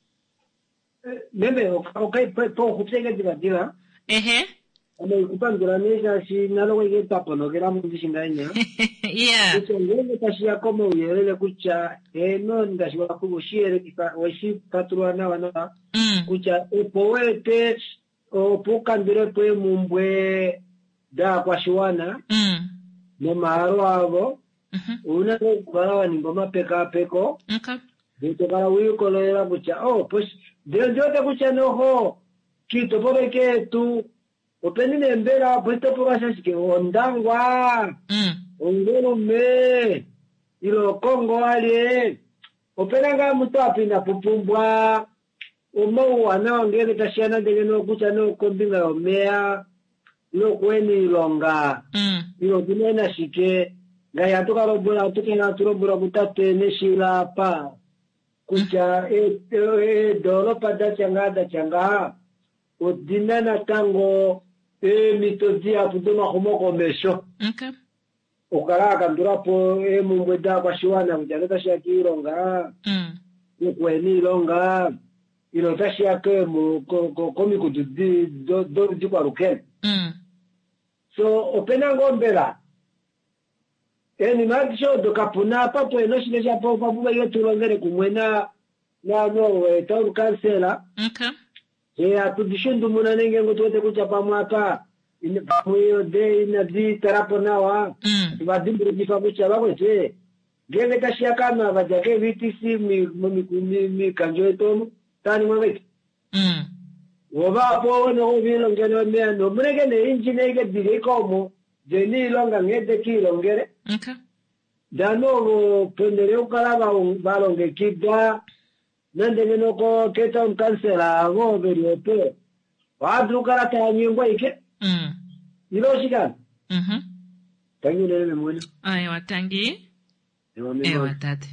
Meme okay to kupsenge dira ehe ame kupangura nesa si nalo wege tapo no kera mundi singanya yeah eso ngene kashia como yerele kucha eno ndashwa kubushire kifa washi patruana wana mm. kucha e poete o pokandire pe mumbwe da kwa shiwana mm. no maro avo mhm una kwa ni ngoma peka peko okay dito kala wiyo kolera kucha oh pues de jote kucha no ho kito porque tu openine mbera puesto por así que ondangwa mm ongero me ilo Kongo wale openanga mtu apinda pupumbwa umo wanaongele tashiana ndenge no kucha no kombinga omea ilo kweni ilonga mm. ilo dinena shike ngaya tukalobula tukena turobula kutate neshila pa kucha e, e, e dolo pada changa da changa odinana tango e mitodia pudoma komoko mesho okay okala kandurapo e mumbweda kwa shiwana kujaleta shakilonga mm. kweni ilonga ilo tashiake mu komi kududi do do di kwa ruken mm. so opena ngombela eni magisho do kapuna papo eno shine shapo papo yetu longere kumwena na no e town kansela okay e atudishindu muna nenge ngotote kucha pamwapa ine pamoyo de ina di tarapo nawa mm. badimbu difa kucha bako je gele kashia kama bajake vitisi mi mi mi, mi kanjo etomo tani mwabeki mm. woba po no vilo ngene me no mrege ne injine ge dire komo jeni longa ngede ki longere okay dano pendere ukalaba balonge kidwa nende ngeno ko keta un kansela go beriope wadu karata nyingwa ike mm. ilo shika mhm tangi ne mwene ayo watangi ewa ewa tate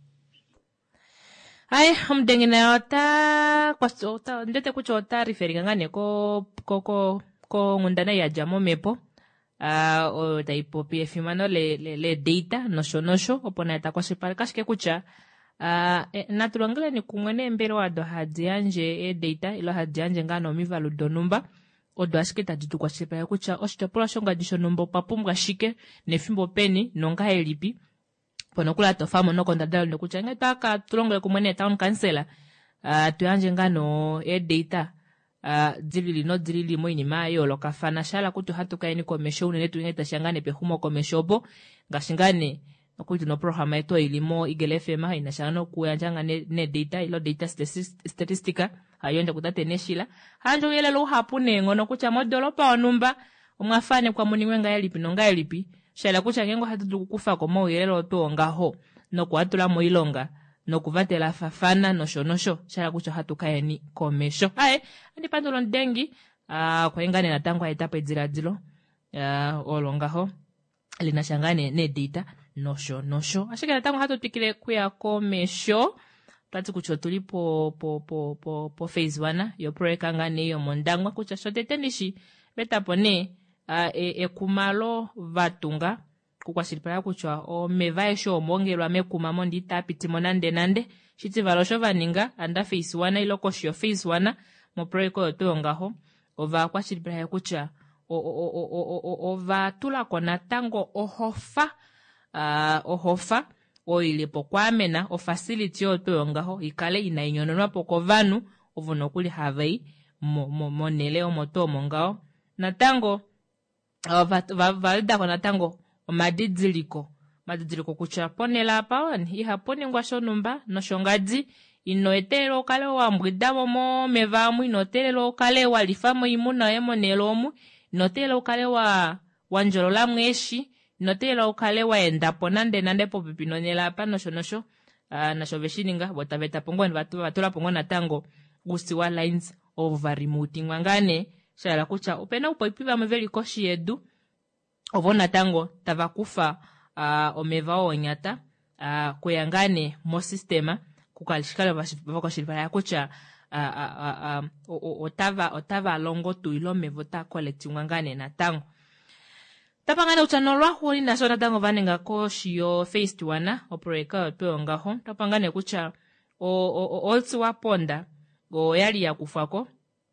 ai umdengine ota kwa ota ndete kuchota referinga ngane ko ko ko ko ngundana ya jamo mepo ah uh, o taipo P F mano le le, le data nosho nosho opona ta kwa separa kaske kucha ah uh, e, naturangale ni kumwene mbere wa do hadianje e data ilo hadianje ngano mivalu donumba odo asketa ditu kwa separa kucha oshtopola shonga disho numbo papumga shike ne fimbo peni nonga elipi pono kula tofamo no kondadalo no kuchanga taka tulongo kumwene town councilor uh, tuyanje ngano e data uh, dilili no dilili mo ini mayo lokafana shala kutu hatuka eni komesho unene tuingeta shangane pe humo komeshobo ngashingane nokuti no programa eto ilimo Eagle F M ina shangano kuyanja ne, ne data ilo data statistica ayonja kutate neshila hanjo yele lo hapune ngono kucha modolo pa onumba umwafane kwa muningwenga yalipi nonga yalipi shala kucha ngengo hatu kufa ko mo yelo to ngaho no kwatula mo ilonga no kuvatela fafana no shonosho shala kucha hatu kayeni komesho ae andi pandolo ndengi ah uh, kwa ingane na tangwa etapo edzira dzilo ya uh, olongaho linashangane ne data no shonosho ashike na tangwa hatu pikile kuya komesho tati kucho tulipo po po po po phase one yo proeka ngane yo mondangwa kucha shote tenishi beta pone Uh, e, e kumalo vatunga kukwashilipala kuchwa o mevaesho omongelwa mekuma mondi tapiti monande nande shiti valosho vaninga anda phase one iloko shio phase one mo proeko yoto ngaho ova kwashilipala kuchwa o o o o o ova tula kona tango ohofa uh, ohofa o ilipo kwamena o facility yoto ngaho ikale inainyono poko vanu ovono kuli havei mo mo monele o moto mongao na tango Uh, valida kona tango madidziliko madidziliko kucha ponela paoni ihaponi ngwasho numba no shongaji inoetelo kale wa mbwidamo mo mevamu inoetelo kale wa lifamo imuna emo nelomu inoetelo kale wa wanjolola mweshi inoetelo kale wa endapo nande nande po pipinonela pa no shonosho uh, na shoveshininga botaveta pongoni batu batula pongona tango gusi wa lines of remote ngwangane shala kucha upena upoipiva mveli koshi yedu ovona tango tavakufa uh, omevao onyata uh, kuyangane mo sistema kukalishikala vakashilipala kucha uh, uh, uh, otava otava longo tu ilo mevota collect ngangane na tango tapangana uchanolwa huli na sona tango vanenga koshi yo phase one opereka to ngaho tapangane kucha o o olsi waponda go yali ya kufako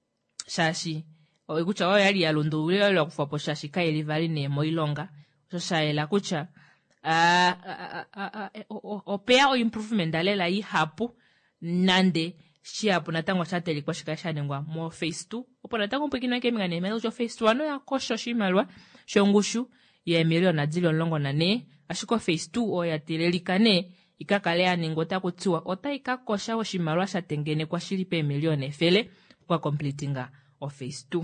shashi o ikucha o yali ya lundu ule ya kufapo shashi kai livali ne moilonga so shaela kucha a a opea o improvement dalela yi hapu nande shiapo natango chateli kwa shikashane ngwa mo phase two opo natango mpikino ke mingane melo jo phase one ya kosho shimalwa shongushu ya milioni na zilo longo na ne ashiko phase two o ya tilelikane ikakalea ningota kutiwa ota ikakosha o shimalwa shatengene kwa shilipe milioni efele kwa completinga o phase two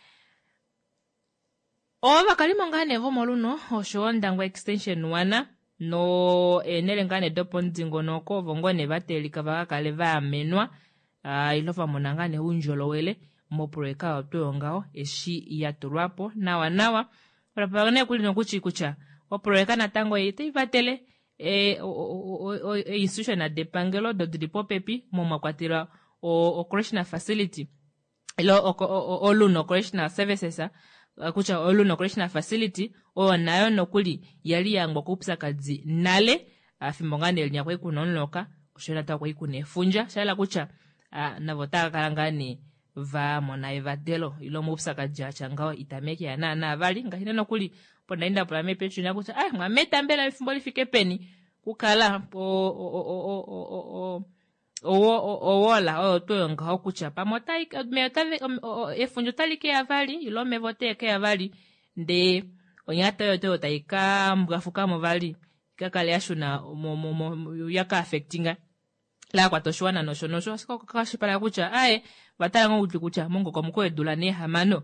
o bakalimo ngane vo moluno o shonda ngwa extension one no enele ngane dopo nzingo noko vongone vatelika vakakale vamenwa uh, ilova monangane unjolowele moproeka otweyo ngao eshi yatulwapo nawa nawa rapagane kulino kuchi kucha oproeka natango ite ivatele e o, o, o, o institution na depangelo do dipo pepi momakwatira o, o correctional facility ilo oluno correctional services uh, kucha oluno correctional facility o nayo nokuli yali yangwa kupsakazi nale afimbongane uh, linyakwe kunonloka kushona ta kwa ikunefunja shala kucha uh, navotaka kalangani va mona evatelo ilo mupsakazi achangao itameke ya na na vali ngahina nokuli ponda inda prame pechu na kucha ah mwameta mbela ifumbo lifike peni kukala o o o o o o owola o to nga kucha pamota meta efunjo talike ya vali ilo mevote ke ya vali nde onyata yote taika mgafuka mo vali kakale ashuna mo mo yaka affectinga la kwa toshwana no shono sho siko kakashi para kucha ae batala ngo kucha mongo kwa mko edula ne hamano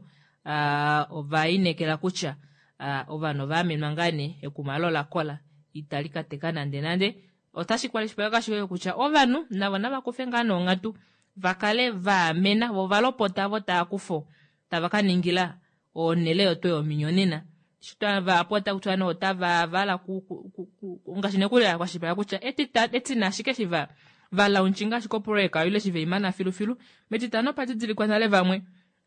ah uh, ovaine kela kucha ah uh, ovano vame mangane ekumalola kola italika tekana ndenande otashi kwalishipaka kashiwe kucha ovanu na wana bakufenga no ngatu vakale va mena vovalopota vota kufo tabaka ningila onele otwe ominyonena shita va pota kutwana otava vala ku, ku, ku, ku ngashine kule kwashipaka kucha etita etina shike shiva vala unchinga shikoporeka yule shive imana filu filu metitano patizili kwa nale vamwe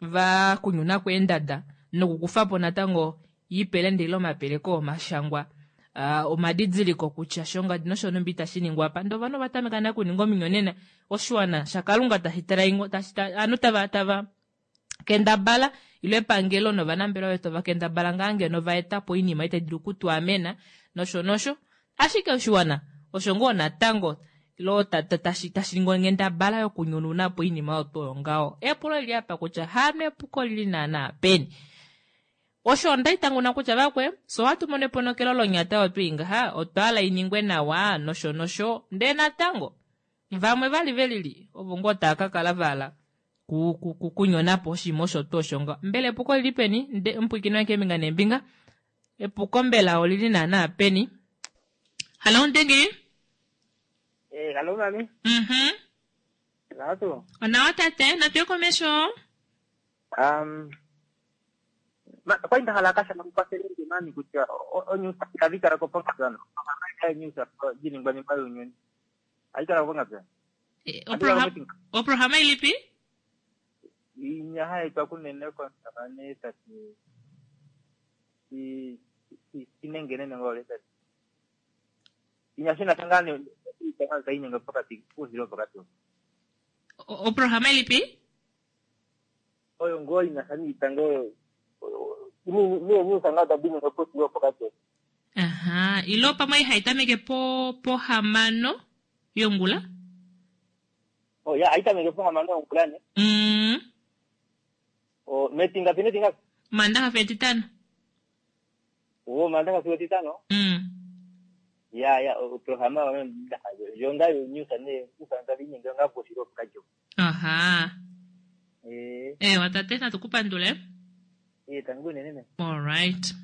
va kunyuna kwendada no kukufapo natango yipele ndilo mapeleko mashangwa uh, omadidziliko kucha shonga dinoshono mbita shiningwa pa ndo vano vatamekana kuningo minyonena oshwana shakalunga tahitara ingo tashita anu tava tava kenda bala ile pangelo no vanambelo weto vakenda bala ngange no vaeta po ini maite dilukutu amena no shonosho ashike oshwana oshongo na tango lo tatatashi tashingo ngenda bala yo kunyununa po ini maoto ngao epulo ili hapa kucha hame puko lili na na peni osho ndai tangu na kucha bakwe so watu mone ponokelo lo nyata watu inga ha otala iningwe na wa no sho no sho ndena tango vamwe vali velili obongo taka kala vala ku ku, ku kunyona po shimosho to shonga mbele puko lipeni nde mpukino yake minga nembinga epuko mbela olili na na peni halo ndenge eh halo mami mhm nato onawata te na pio komesho um ma kwa inda halakasha na kupaseli mani kucha onyu kavika rako ponga sana kaya nyusa jini ngani mbayo nyoni aika rako ponga sana opro hama ilipi inya hai kwa kunene kwa sabane tati si si sinengene ngole tati inya sina tangane tanga zaini ngapaka ti kuzilo pakato opro hama ilipi oyo ngoi na sani tango ni ni ni sangata bini ngapo sio pokate aha ilo pamai haitameke po po hamano yongula oh ya haitameke po hamano yongula ne mm oh metinga pine tinga manda fetitano oh manda fetitano mm ya ya otro hama yonda nyusa ne usanga bini ngapo sio pokate aha eh eh watatena tukupandule eh tangu nene all right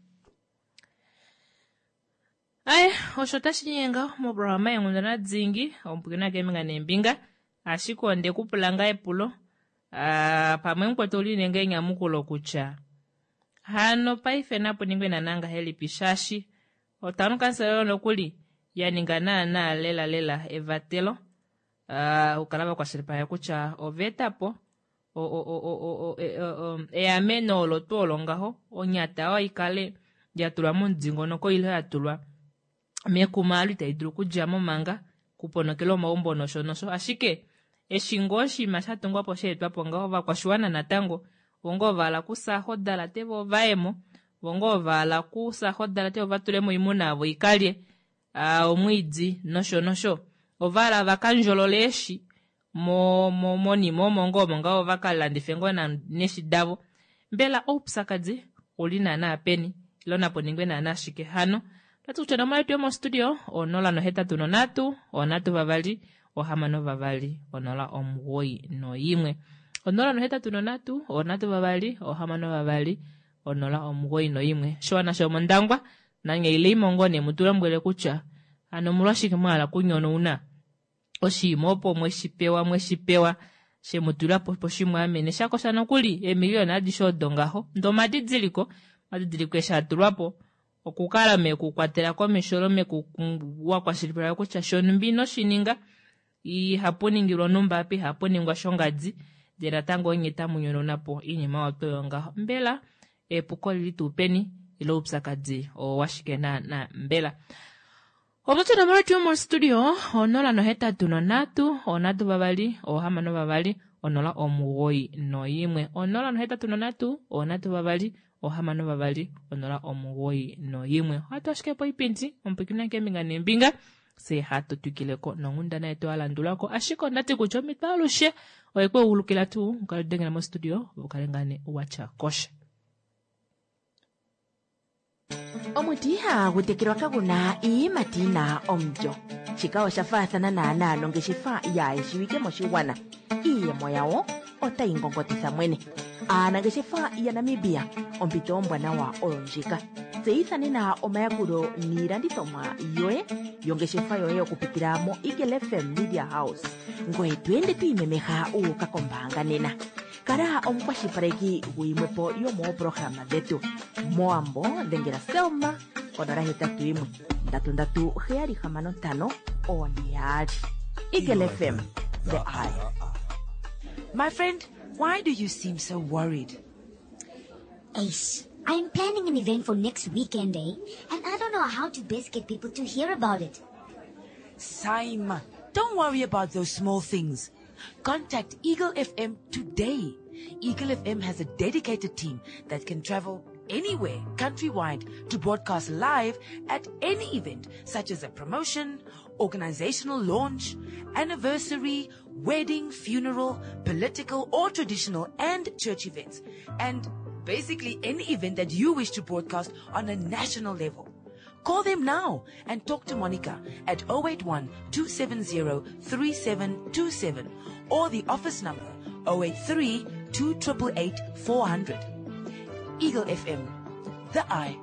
ay oshotashi nyenga mo brahma yangundana dzingi ompukina keminga nembinga ashikonde kupulanga epulo ah pamwe nkwetoli nenge nyamukulo kucha hano paife napo ningwe nananga heli pishashi otanu kanselo nokuli yaningana na lela lela evatelo ah ukalaba kwa shiripa ya kucha ovetapo o o o o o e ameno lo tolo ngaho onyata wa ikale yatulwa munzingo noko ile yatulwa mekumalu taidru kujamo manga kuponokelo maombo no shono so ashike eshingoshi mashatungwa po shetwa ponga ova kwa shwana natango bongo vala kusaho dala tevo vaemo bongo vala kusaho dala tevo vatulemo imuna avo ikalie a omwidzi no shono sho ovala vakanjololeshi mo mo moni mo mongo monga ovakala ndifengo na neshidavo mbela opsakazi olina na peni lona poningwe na na shike hano tatu tuna mali tumo studio onola no heta tuno natu onatu vavali ohamano vavali onola omwoi no yimwe onola no heta tuno natu onatu vavali ohamano vavali onola omwoi no yimwe shwana sho mondangwa nange ile mongone mutula mbwele kucha ano mulwashike mwala kunyono una oshi mopo mweshipewa mweshipewa she mutula popo shimwa amene shakosa nokuli emilioni adisho dongaho ndo madidziliko madidziliko eshatulwapo okukala me kukwatela kwa mishoro me kuwa kwa shilipira kucha shonu mbino shininga i haponingirwa nombapi haponingwa shongadzi dera tango nyeta munyono napo inyima watoyonga mbela epuko litupeni ilo upsakadzi o washikena na mbela oboto na mara tumo studio onola no heta tuno natu onatu babali o hama no babali onola omugoi no yimwe onola no heta tuno natu onatu babali o hama no babali onola omugoi no yimwe hatu ashike po ipinti ompikina keminga nembinga se hatu tukileko nongunda na eto alandulako ashiko ndati kuchomi talushe oekwe ulukila tu ukalidenge na mo studio ukalengane uwacha kosha omutiha gutekirwa kaguna ii matina omjo chikao shafathana na analo ngeshifa ya ishiwike moshiwana iye moyawo otaingongotisa mwene ana ngeshifa ya Namibia ompito ombwana wa olonjika seithane na omayakulo nilandithomwa yoye yongeshefa yoye okupitira mo Eagle F M Media House ngoye twende tuimemeha uukakombanga nena kara omukwashipareki guimwepo yomo programa dhetu moambo dhengera selma onora hetatu imwe ndatu ndatu heari hamano tano oniari Eagle F M, the eye. My friend, why do you seem so worried? Ace, I'm planning an event for next weekend, eh? And I don't know how to best get people to hear about it. Saima, don't worry about those small things. Contact Eagle F M today. Eagle F M has a dedicated team that can travel anywhere countrywide to broadcast live at any event, such as a promotion, organizational launch, anniversary, wedding, funeral, political or traditional and church events, and basically any event that you wish to broadcast on a national level. Call them now and talk to Monica at zero eight one, two seven zero, three seven two seven or the office number zero eight three, two eight eight, four hundred. Eagle F M, the eye.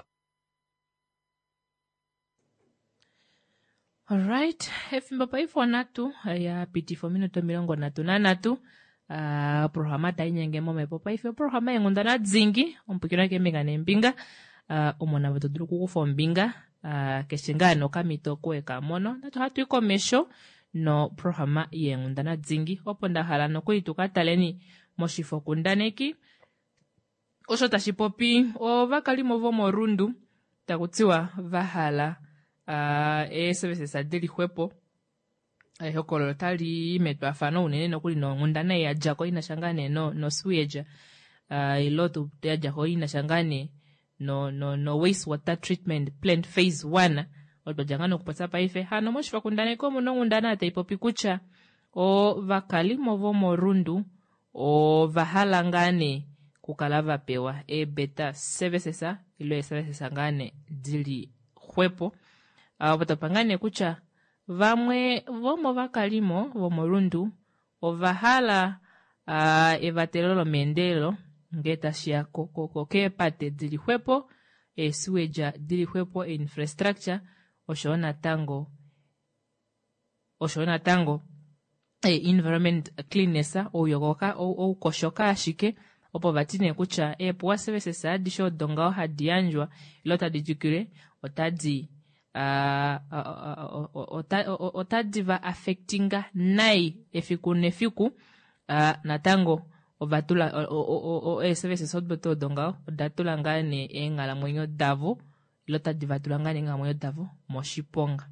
Alright, efimba pa ifo natu ya piti fo minuto milongo natu na natu uh, programa ta inyenge mome po pa ifo programa yengunda na dzingi ompukira ke mbinga nembinga uh, umona vatoduru kukufo mbinga uh, keshingano kamito kweka mono natu hatu ikomesho no programa yengunda na dzingi oponda hala no kuituka taleni moshifo kundaneki osho tashipopi o vakali movo morundu takutiwa vahala Uh, e services adeli huepo e hokolo tali metwa fano unene no kuli no ngundana ya jako ina shangane no no sueja uh, ilotu ya jako ina shangane no no no wastewater treatment plant phase one oto jangano kupata pa ife hano moshfa kundane ko no ngundana ata ipopi kucha o vakali movo morundu o vahalangane kukalava pewa e beta services ilo services ngane dili huepo Uh, batapangane kucha vamwe vomo vakalimo vomorundu ovahala uh, evatelolo mendelo ngeta shia koko ke pate dili huepo e sueja dili huepo e infrastructure oshona tango oshona tango e environment cleanness o yogoka o, o koshoka ashike opo vatine kucha e puwa services adisho dongao hadianjwa ilota dijukire otadi Uh, uh, uh, uh, otadiva affectinga nai efiku nefiku uh, natango ovatula o o o e services odboto donga odatula ngane engala mwenyo davo ilota divatula ngane nga mwenyo davo moshiponga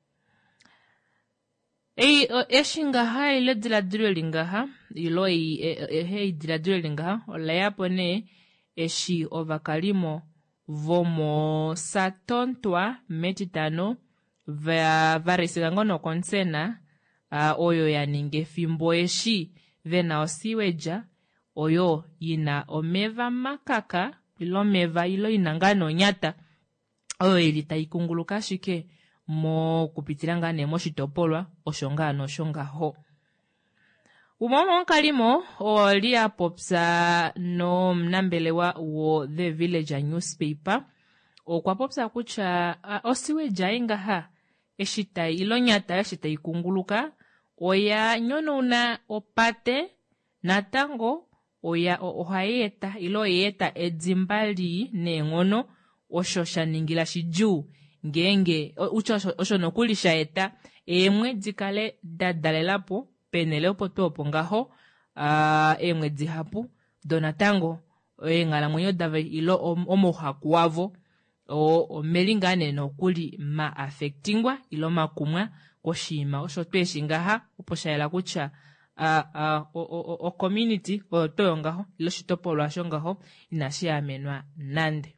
e eshinga ha ile dila drillinga ha ilo e e dila drillinga ha ola yapone eshi ovakalimo vomo satontwa metitano va varesigangono konsena uh, oyo ya ninge fimbo eshi vena osiweja oyo ina omeva makaka ilo meva ilo inangano nyata oyo ilita ikunguluka shike mo kupitiranga ne moshitopolwa oshongano shonga ho umomo kalimo olia popsa no mnambelewa wo The Villager newspaper okwapopsa kucha uh, osiweja ingaha eshitai ilonyata eshitai kunguluka oya nyono una opate natango oya ohayeta ilo yeta edzimbali nengono oshosha ningila shiju ngenge ucho osho nokulisha eta emwe dzikale dadalelapo penelepo topo ngaho uh, emwe dzihapu donatango engala mwenyo dave ilo omohakuavo o, o melingane no kuli ma affectingwa ilo makumwa koshima osho tweshingaha uposhaela kucha a a o, o, o community o toyongaho ilo shitopolo ashongaho inashiamenwa nande.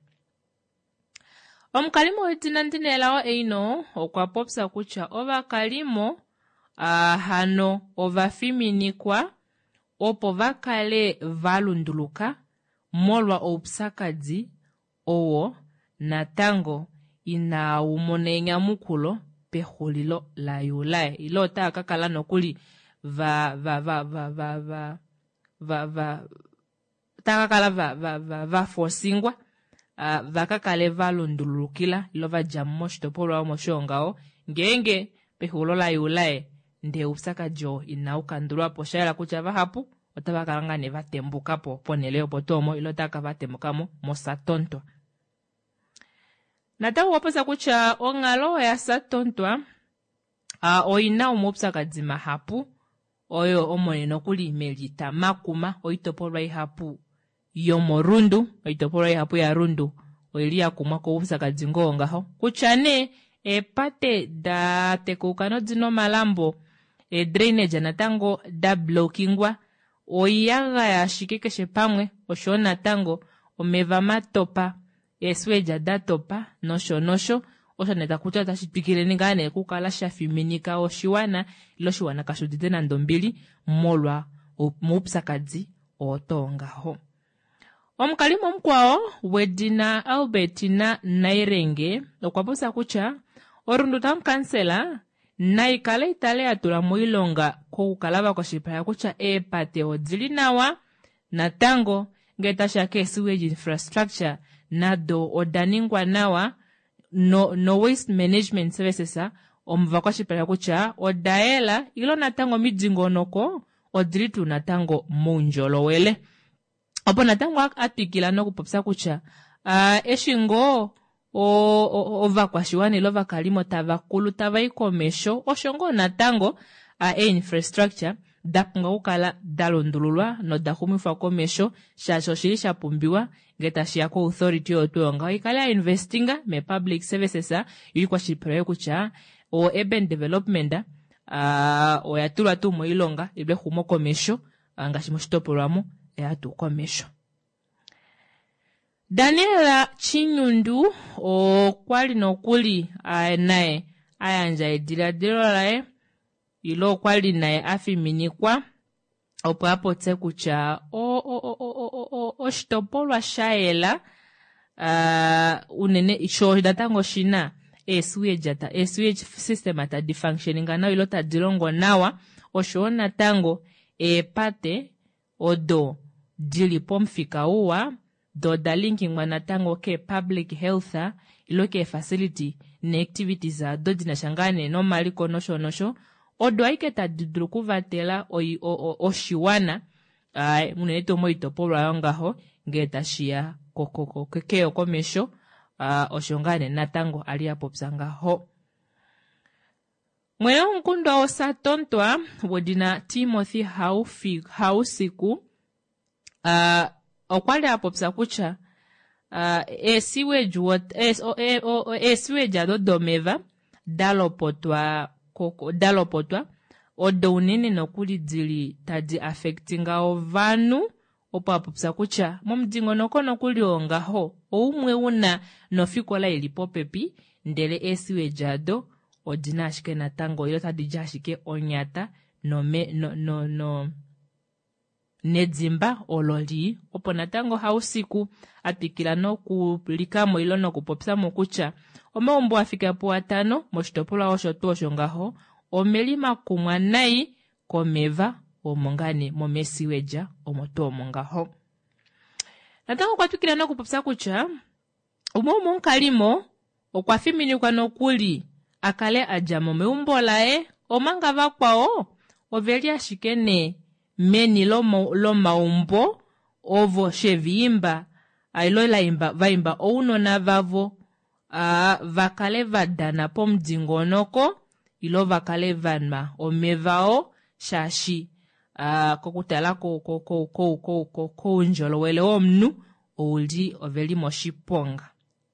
Omukalimo wetina ndinelawo eino okwapopsa kucha ova kalimo uh, hano ova fiminikwa opo vakale valunduluka molwa oupsakadzi owo natango ina umonenya mukulo pehulilo la yulae ilo takakala nokuli va va va va va va va va takakala va va va va forsingwa uh, vakakale valundulukila ilo vajamu moshitopolo wa moshongao ngenge pehulo la yulae nde upsakadzi ina ukandulwa poshaela kucha vahapu otavakala ne vatembuka po poneleo potomo ilo taka vatembukamo mosatontwa. Natango waposa kucha ongalo ya satontwa uh, oina omupsakadzi mahapu oyo omoneno kuli melita makuma oitopolwa ihapu yomorundu oitopolwa ihapu ya rundu oilia kumwa ko upsakadzi ngongaho kucha ne epate da tekukano dzino malambo e drainage natango da blockingwa oyaga ya shikekeshe pamwe osho natango omeva matopa esweja datopa nosho nosho osho neta kucha tashipikile ningane kukala shafiminika oshiwana ilo shiwana kashudite na ndombili molwa mupsakadzi otongaho. Omukalimo mkwao wedina Albertina Nairenge okwaposa kucha orundu tamkansela naikale itale atula muilonga kukalaba kwa shipaya kucha epate odzili nawa natango ngeta shake sewage infrastructure nado odaningwa nawa no, no waste management services omva kwa shipaya kucha odaela ilo natango midzingonoko odzili tu natango munjolo wele opo natango atikila no kupopsa kucha uh, eshingo o, o, ova kwa shiwani lova kalimo tavakulu tavaikomesho oshongo natango uh, e infrastructure dapunga ukala dalondululwa no dakumifwa komesho shasho shili shapumbiwa ngeta shiyako authority otuonga ikala investinga me public services yui kwa shipere kucha o urban development uh, o yatulwa tu moilonga ible humo komesho uh, ngashi moshitopolwamo yatu komesho. Daniela Chinyundu o kwali no kuli uh, nae ayanja edila dilolae ilo kwali nae afiminikwa opo apotse kucha o o o o o o o shitopolwa shaela uh, unene isho datango shina eswage ata eswage system ata defunctioning na ilo ta dilongo nawa oshona tango e pate odo dili pomfika uwa do da linking manatango ke public health ilo ke facility ne activities do dina shangane no maliko nosho nosho odo aike ta dudruku vatela o, o, o, o shiwana ai muneto moitopolwa yongaho ngeta shia kokoko kekeo komesho uh, oshongane natango alia popsangaho. Mweno mkundo o satontwa wodina Timothy Haufi, Hausiku uh, okwale apopsa kucha uh, esiweji what es o e o esiweji ado domeva dalopotwa koko dalopotwa odo unene nokuli dzili tadi affectinga ovanu opo apopsa kucha momdingo nokono kuli ongaho oumwe una nofikola ilipo pepi ndele esiweji ado odina ashike natango ilo tadi jashike onyata no me no no no nedzimba ololi opo natango hausiku atikila no kulikamo ilo no kupopsa mokucha omaumbo afika po atano moshitopolwa osho tu oshongaho omelima kumwa nai komeva omongane momesiweja omoto omongaho natango kwatukila no kupopsa kucha umomo nkalimo okwafiminikwa nokuli akale ajamo meumbo lae omanga vakwao oveli ashikene meni lomo lomaumbo ovo sheviimba ailo laimba vaimba ounona vavo a vakale vadana pomdingonoko ilo vakale vanma omevao shashi a kokutala ko ko ko ko ko ko ko njolowele omnu uli oveli moshiponga.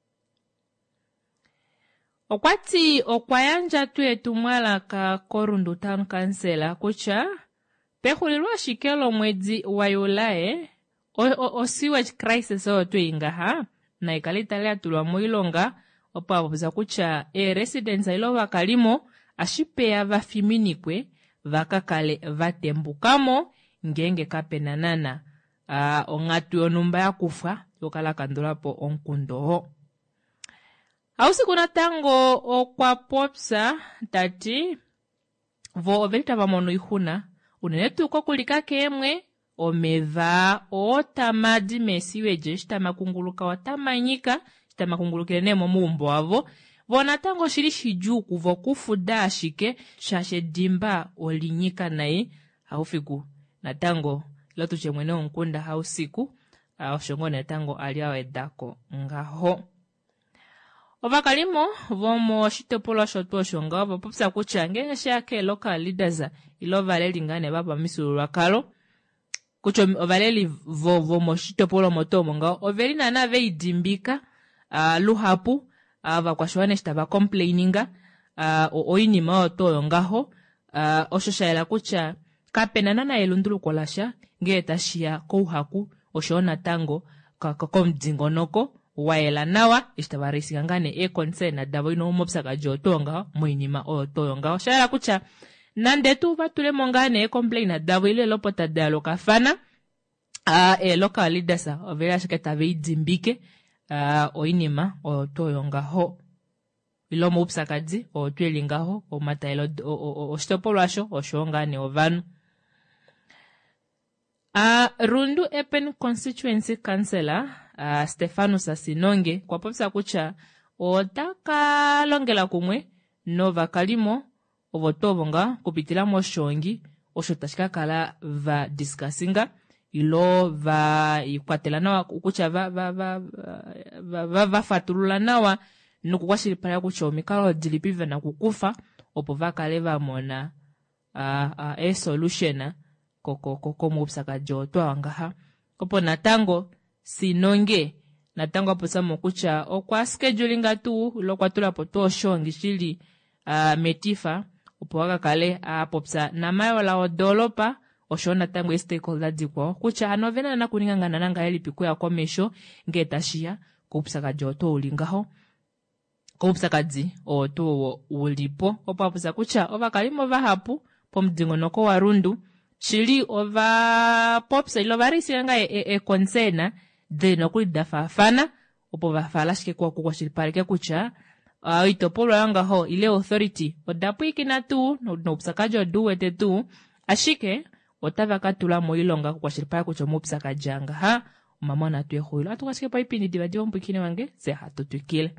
Okwati okwayanja tu etumwalaka korundu town council kucha pehulilwa shikelo mwezi wa Yulae o, o, o sewage crisis o tu ingaha na ikalitale atulwa muilonga opo abuza kucha e residents ilo vakalimo ashipea vafiminikwe vakakale vatembukamo ngenge kapenanana a uh, ongatu yonumba ya kufa yokala kandulapo onkundoho. Hausiku natango okwa popsa tati vo ovelita vamono ihuna unenetu kokulika kemwe omeva otamadi mesiweje shitamakunguluka watamanyika shitamakungulukile nemo muumbo wavo vo natango shili shijuku vo kufuda ashike shashe dimba olinyika naye haufiku natango lotu chemwene onkunda hausiku oshongo natango aliawe dako ngaho. Ovakalimo vomo shitopolo shoto shonga vapopsa kucha ngenge shake local leaders ilo valeli ngane baba misulwa kalo kucho ovaleli vo vomo shitopolo motomo nga oveli nana veidimbika uh, luhapu uh, vakwashwane shitava complaininga uh, oinima otoyo ngaho uh, oshoshaela kucha kapena nana elundulu kolasha nge tashia kouhaku oshona tango kakomdingonoko waela nawa ishtabarisi ngane e concern davo ino mopsaka jotonga muinima otoyonga oshara kucha nande tu batule mongane e complain davo ile lopota dialo kafana a e local leaders ovela shiketa veidimbike a oinima otoyonga ho ilo mopsaka di otwelinga ho o matailo o o stopolwasho oshongane ovanu. A Rundu Epen Constituency Councillor uh, Stefanus Asinonge kwa popsa kucha otaka longela kumwe no vakalimo ovotovonga kupitila moshongi oshotashika kala va discussinga ilo va ikwatela nawa kucha va va va va va, va fatulula nawa nukukwashilipala kucha omikalo dilipive na kukufa opo vakale vamona uh, uh, a solution koko koko mupsaka joto angaha opo natango Sinonge natango aposa mokucha okwa schedulinga tu lokwatula poto shongi shili uh, metifa opo wakakale apopsa na mayo la odolopa oshona tango stakeholder dikwa kucha anovena na kuninganga nanga elipiku ya komesho ngetashia kupsaka joto ulingaho kupsaka di oto ulipo opo aposa kucha ovakalimo vahapu pomdingonoko wa Rundu shili ova popsa ilo varisi nga e, e, e concern de nokuli dafafana opo vafala shike kwa kukwa shilipalike kucha uh, itopolo yanga ho ile authority odapu ikina tu no, no upsakajo duwete tu ashike otava katula mo ilonga kukwa shilipalike kucha mupsaka janga ha umamona tuye huilo atu kashike pa ipini divadi ompukine wange se hatu tukile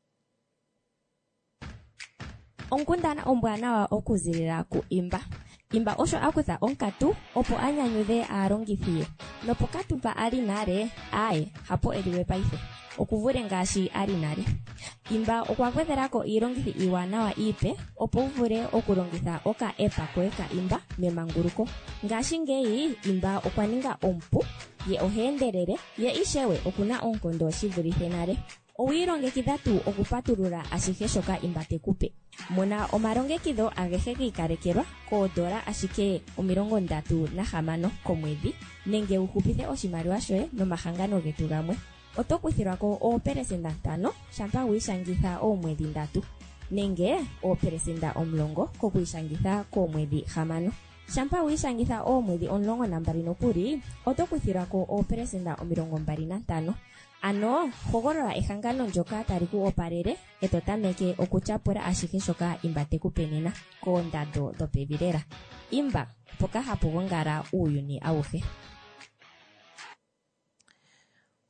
onkundana ombwana wa okuzilila ku imba imba osho akutha onkatu opo anyanyudhe aalongithi nopo katumpa ali nale aye hapo eliwe paife okuvule ngaashi ali nale imba okwagwedhelako iilongithi iiwanawa iipe opo uvule okulongitha oka epa koe ka imba memanguluko ngaashi ngeyi imba okwaninga ompu ye oheendelele ye ishewe okuna onkondo shivulithe nale owiilongekidha tu okupatulula ashihe shoka imba tekupe muna omalongekidho agehe giikalekelwa koodola ashike omilongo ndatu nahamano komwedhi nenge uhupithe oshimaliwa shoye nomahangano getu gamwe oto kuthilwako oopelesenda ntano shampa wiishangitha oomwedhi ndatu nenge oopelesenda omulongo kokwiishangitha koomwedhi hamano shampa wiishangitha oomwedhi omulongo nambali nokuli oto kuthilwako oopelesenda omilongo mbali nantano ano hogolola ehangano ndyoka tali ku opalele eto tameke okutyapula ashihe shoka imba tekupenena koondando dhopevi lela imba mpoka hapu gongala uuyuni awuhe.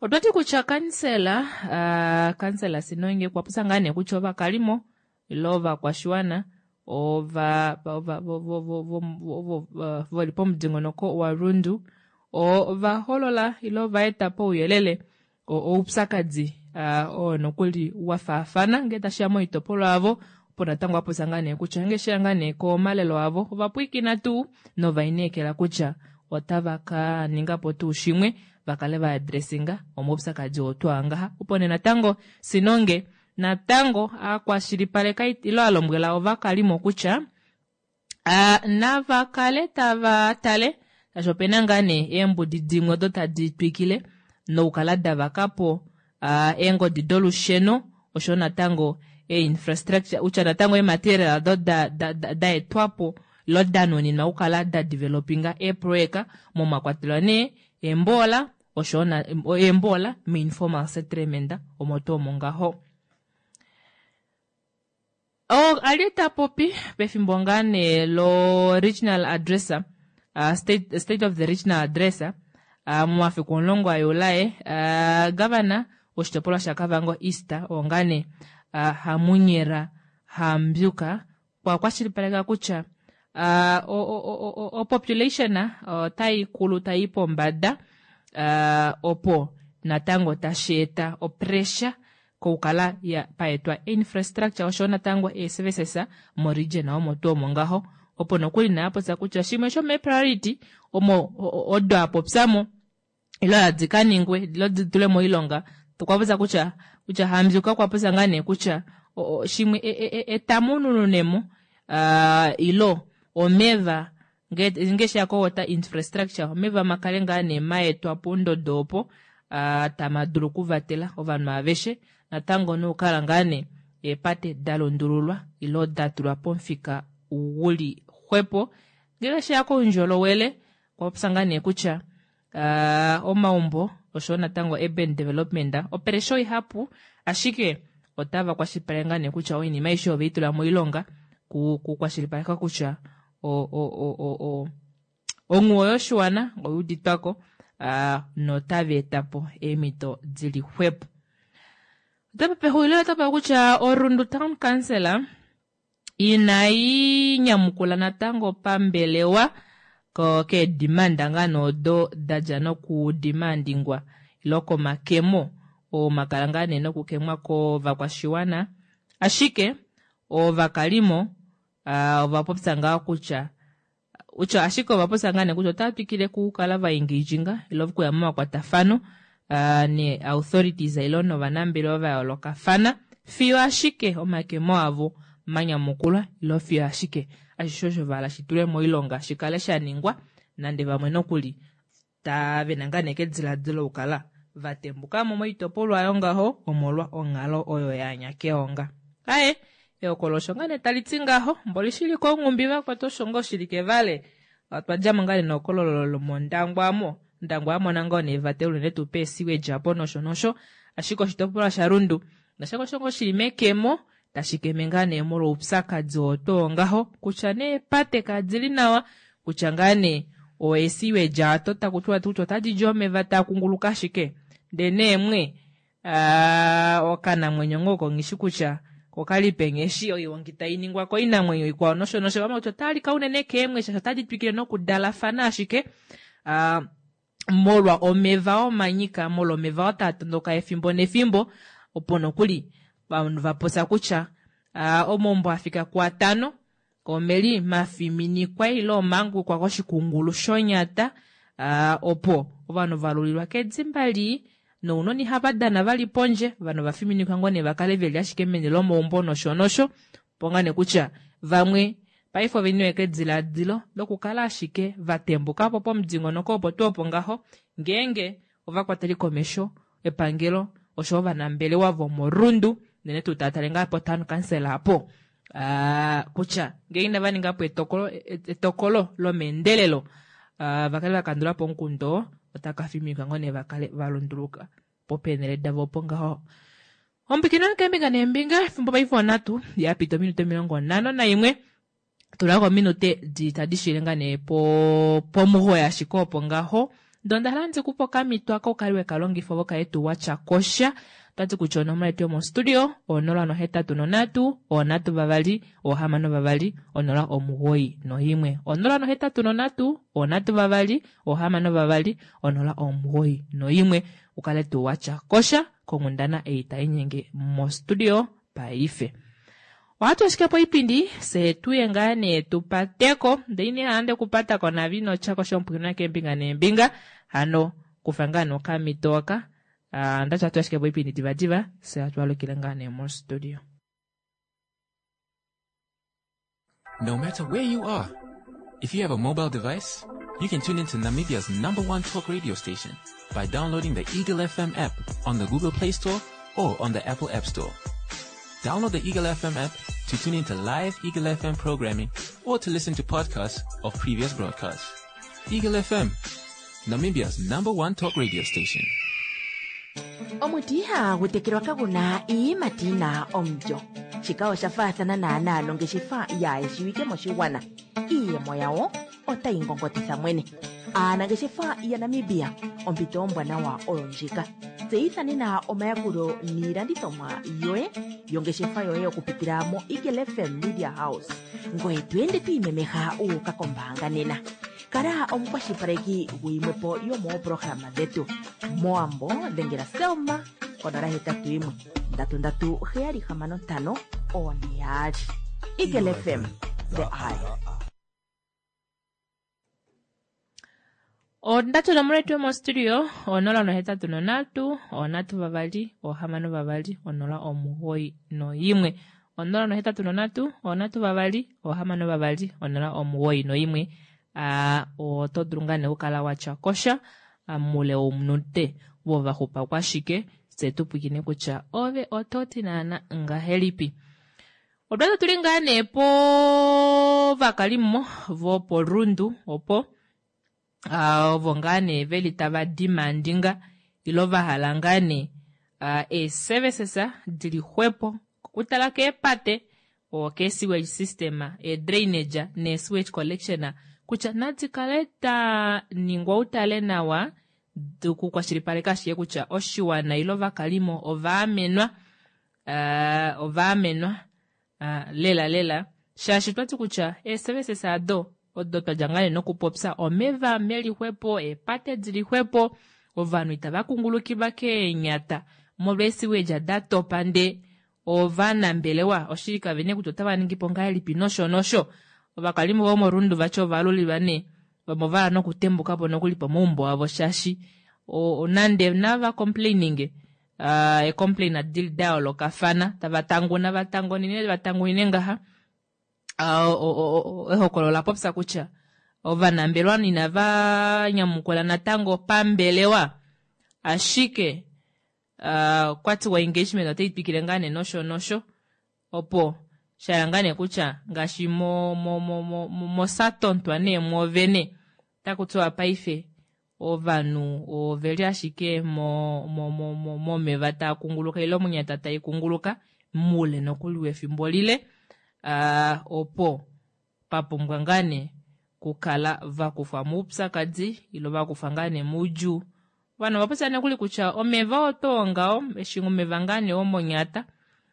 Otwati kucha kansela, uh, kansela sinoinge kwa pusangane kuchova kalimo, ilova kwa shuana, ova, ova, ova, ova, ova, ova, volipo mdingonoko wa rundu, ova holola ilova etapo uyelele, o upsakazi, uh, o nokuli wafafana, ngeta shiamo itopolo avo, pona tangu hapo sangane kucha, nge shiangane ko malelo avo, ova puiki na tu, no vaineke la kucha, otava ka ningapo tu shimwe, vakaleva adressinga omobusakaji otwanga upone na tango sinonge na tango akwa shiripaleka ilo alombwela ovakalimo kucha a na vakaleta vatale tashopenangane embu didingo dota dipikile no ukalada vakapo a engo didolu sheno oshona tango e infrastructure ucha na tango e material do da da da, da etwapo lodano ni na ukalada developinga e proeka mo makwatilane embola oshona embola mi informal se tremenda o moto mongaho o alita popi pefimbongane lo regional addresser uh, state state of the regional addresser uh, mwafi konlongo ayolae uh, governor oshtopola shakavango easter ongane uh, hamunyera hambyuka kwa kwashiripalega kucha uh, o, o, o, o, o population uh, tai kulu tai pombada uh, opo natango tasheta o pressure ko ukala ya paetwa infrastructure oshona tango e services mo region na omoto mongaho opo nokuli na hapo za kucha shimwe sho me priority omo odo hapo psamo ilo adzikaningwe ilo dule mo ilonga tukwabuza kucha kucha hamzuka kwa pesa ngane kucha o, o, shimwe e, e, e, e tamununu nemo uh, ilo omeva nge ngesha ko wata infrastructure omeva makalenga ne maetwa pondo dopo uh, tamaduru kuvatela ovanu aveshe na tango no kalangane e pate dalondurulwa ilo datulwa pomfika uwuli hwepo ngesha yako njolo wele kwa psangane kucha uh, omaumbo oshona tango urban development operation hapu ashike otava kwa shipalengane kucha oini maisho veitula moilonga ku, ku kwa shilipaleka kucha o o o o o onguoyo shwana oyuditwako uh, notave etapo emito zili hwepo tapa pehuile tapa kucha orundu town councilor inai nyamukula na tango pambelewa ko ke demanda ngano do dajano ku demandingwa iloko makemo o makalangane no kukemwa ko vakwashiwana ashike o vakalimo uh, vapopsanga kucha ucha ashiko vaposangane kucho tapikile ku kala vaingijinga ilovku ya mama kwa tafano uh, ni authorities ilono vanambilo vaoloka fana fiyo ashike o makemo avo manya mukula ilo fiyo ashike ashishosho vala shitule moilonga shikalesha ningwa nande vamweno kuli tave nangane kedzila dzilo ukala vatembuka momo itopolo ayongaho omolwa ongalo oyo yanyake onga ae eokolosho ngane talitsingaho mbolishili ko ngumbi vakwa toshongo shilike vale atwajama ngale nokolololo mondangwamo ndangwamo nangone vatelu netupe siwe japono shonosho ashiko shitopolo sharundu nashako shongo shilimekemo tashikemengane molo upsaka dzoto ngaho kuchane pate kadzili nawa kuchangane oesiwe jato takutwa tuto tajijome vata kunguluka shike dene mwe uh, okana mwenyongo kongishikucha kokali pengeshi oyo ngita iningwa ko ina mwenyo ikwa nosho nosho kama totali kaunene kemwe shataji twikire no kudala fana shike uh, molwa omeva omanyika molo meva otatondoka efimbo nefimbo opono kuli bantu vaposa kucha uh, omombo afika kwa tano komeli mafimini kwa ilo mangu kwa koshikungulu shonyata uh, opo obano valulirwa kedzimbali no unoni habadana vali ponje vano vafimini kwangone vakaleveli ashikemene lomo umbono shonosho pongane kucha vamwe paifo vinwe kedzila dzilo lokukala ashike vatembuka popo mdingo noko potopo ngaho ngenge ovakwateli komesho epangelo oshova na mbele wavo morundu nene tutatalenga po tanu kansela hapo uh, kucha ngenge vani ngapo etokolo etokolo lo mendelelo uh, vakale vakandula po nkundo otakafimika ngone vakale valunduluka popenele davo pongaho ompikino kembinga nembinga fumbo baifo natu ya pito minute milongo nano na imwe tulako minute ditadishilenga ne po po muho ya shikopo ngaho donda halanzi kupoka mitwaka ukaliwe kalongi fovoka yetu wacha kosha tati kuchona mletu mo studio onola no heta tunonatu onatu bavali ohamano bavali onola omuhoi no himwe onola no heta tunonatu onatu bavali ohamano bavali onola omuhoi no himwe ukaletu wacha kosha kongundana eita inyenge mo studio paife. Watu shikapo ipindi se tuyengane tupateko deini hande kupata kona vino chako shompuna kembinga nembinga hano kufangano kamitoka uh, ndacha tu shikapo ipindi diva diva se atualo kilengane mo studio. No matter where you are, if you have a mobile device, you can tune into Namibia's number one talk radio station by downloading the Eagle F M app on the Google Play Store or on the Apple App Store. Download the Eagle F M app to tune into live Eagle F M programming or to listen to podcasts of previous broadcasts. Eagle F M, Namibia's number one talk radio station. Omutiha gutekirwa kaguna ii matina omjo. Chikao shafathana na analo ngeshifa ya eshiwike moshiwana. Iye moyao ota ingongotisa mwene. Ana ngeshifa ya Namibia ompito mbwana wa olonjika. Zeithani na omayakuro nirandithomwa yoe yongeshefa yoe okupitira mo Eagle F M Media House. Ngoe twende tuimemeha ukakombanga nena. Kara omkwashipareki wimwepo yomo programa detu. Moambo dengera selma konara hetatu imwe. Ndatu ndatu heari hamano tano oniari. Eagle F M, the eye. O ndatu na mretu mo studio onola no heta tunonatu onatu bavali ohamano bavali onola omuhoi no yimwe onola no heta tunonatu onatu bavali ohamano bavali onola omuhoi no yimwe a o todrungane ukala wacha kosha amule omnute bova hupa kwa shike setu pukine kucha ove ototi nana nga helipi obrado tulingane po vakalimo vo po rundu opo Uh, vongane veli tava demandinga ilova halangane uh, e servicesa dili huepo kutala ke pate o ke sewage system e drainage ne sewage collection kucha nati kaleta ningwa utale nawa duku kwa shiripaleka shie kucha oshiwa na ilova kalimo ova amenwa uh, ova amenwa uh, lela lela shashitwati kucha e servicesa do odoto jangane no kupopsa omeva meli huepo e pate dili huepo ovanu itabakunguluki bake nyata mobesi weja dato pande ovana mbelewa oshirika vene kutotaba ningipo ngali pinosho nosho obakalimu bo morundu bacho valuli bane bamovara no kutembuka po no kulipo mumbo abo shashi o nande nava complaining uh, e complain a deal dialogue kafana tabatangu na batango nine batangu inenga ha Uh, o, o, o, eho kolola popsa kucha ova nambelwa ninava nyamukola natango pambelewa ashike uh, kwati wa engagement ate ipikirengane nosho nosho opo sharangane kucha ngashi mo mo mo mo, mo satontwa ne mo vene takutoa paife ovanu oveli ashike mo mo mo mo, mo mevata kunguluka ilo munyata tai kunguluka mule nokuliwe fimbolile Uh, opo papo mwangane kukala va kufa mupsa kadzi ilo va kufangane muju vano wapasane kuli kucha omeva otongao eshingu mevangane omonyata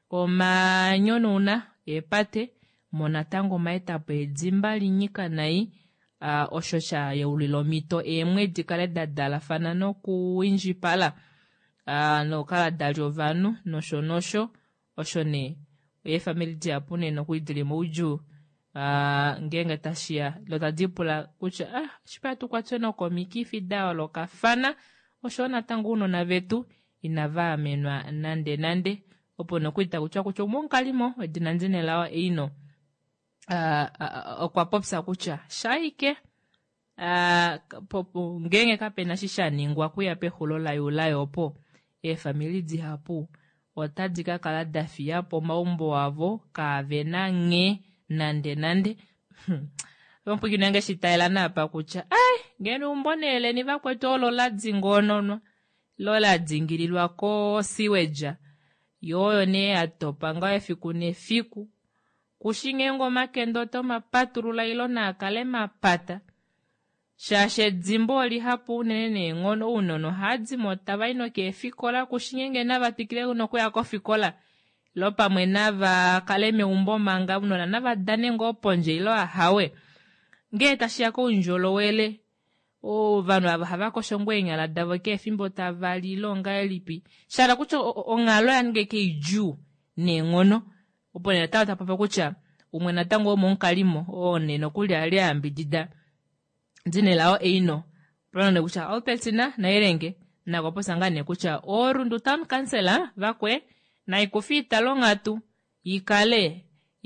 omanyonuna epate monatango maetapo edzimba linyika nai uh, oshosha yeulilo mito emwe dikale dadala fana no kuinjipala uh, no kala dalio vanu nosho nosho oshone e family diapune no kuidile muju uh, ngenga tashia lota dipula kucha ah shipatu kwa tena komiki fidao lokafana oshona tanguno na vetu inava amenwa nande nande opo no kuita kucha kucha monkalimo edinanzine lawa ino uh, uh, kwa popsa kucha shaike uh, popo ngenge kapena shisha ningwa kuya pe hulola yulayo opo e family diapu otadika kala dafia po maumbo avo ka vena nge nande nande Rompu kinenge shitaila na pa kucha ai ngenu mbonele ni vakwetolo la dzingono lola dzingililwa ko siweja yoyo ne atopa ngawe fiku ne fiku kushinge ngoma kendo to mapaturula ilo na kale mapata shashe dzimboli hapu nene ngono unono hadzi motabaino ke fikola kushinyenge na batikile uno kwa ko fikola lopa mwenava kaleme umbo manga uno na badane ngo ponje ilo hawe ngeta shako unjolo wele o vanu abahava ko shongwenya la davoke fimbo tavali longa elipi shara kucho ongalo yange ke ju ne ngono opone tata papa kucha umwena tango monkalimo one no kuli ali ambidida dzine lao eino prono ne kucha alpetina na irenge na koposa ngane kucha orundu town councilor vakwe na ikufita longatu ikale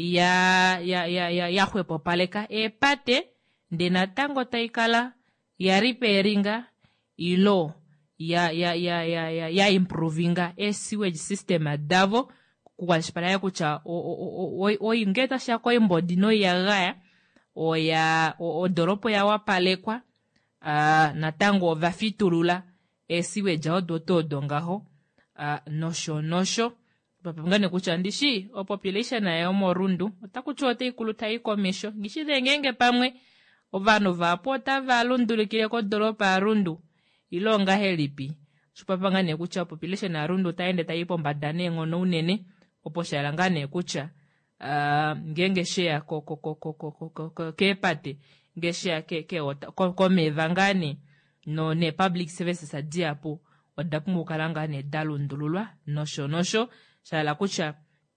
ya ya ya ya ya hwepo paleka epate ndena tango taikala ya repairinga ilo ya ya ya ya ya, ya improvinga e sewage system adavo kukwalishipala ya kucha o o o o ingeta shako imbodi no ya gaya o ya o, o doropo ya wapalekwa uh, na tango vafitulula e sewage odo todo ngaho uh, nosho nosho papangane kucha ndishi o population ya omorundu otakuchote ikuluta ikomesho gishire ngenge pamwe ovano vapota valundulikile ko doropa arundu ilonga helipi supapangane kucha population arundu taende taipo mbadane ngono unene oposhalangane kucha uh, ngenge share ko ko ko ko ko ko kepate ngeshare ke ke ota ko, ko mevangane no ne public services adiapo odapumu kalangane dalundululwa nosho nosho shala kucha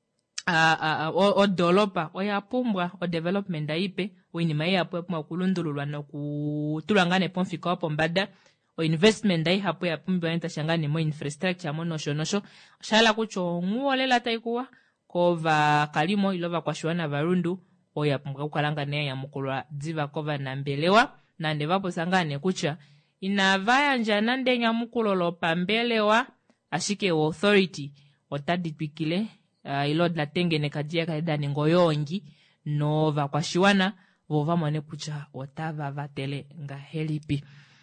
a a o, o dolopa o ya pumbwa o development daipe o inima ya hapo ya kulundululwa na kutulangane ponfika hapo mbada o investment dai hapo ya pumbwa enta shangane mo infrastructure mo nosho nosho shala kucho nguolela taikuwa kova kalimo ilova kwa shwana varundu o ya pumbwa kukalangane ya mukulwa dziva kova na mbelewa na ndevapo sangane kucha inavaya njana ndenya mukulolo pambelewa ashike authority otadipikile uh, ilo la tengene kajia kaidani ngoyongi no va kwa shiwana vova mwane kucha otava vatele nga helipi.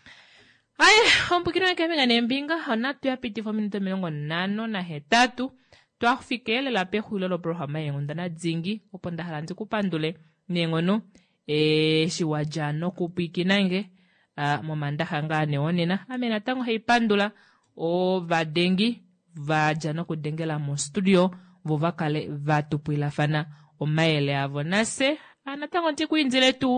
Aya, ompukino ya kemi nga nembinga, onatu ya piti fo minuto milongo nano na hetatu, tuwa kufikele la pehu ilolo programa yengundana dzingi, uponda halanzi kupandule, nengono, e, shiwajano kupikinange, uh, momanda hanga neonena, amena tango haipandula, o vadengi, vajano kudengela mo studio, vova kale vatupuila fana, o maele avonase, anatango ntiku inzile tu,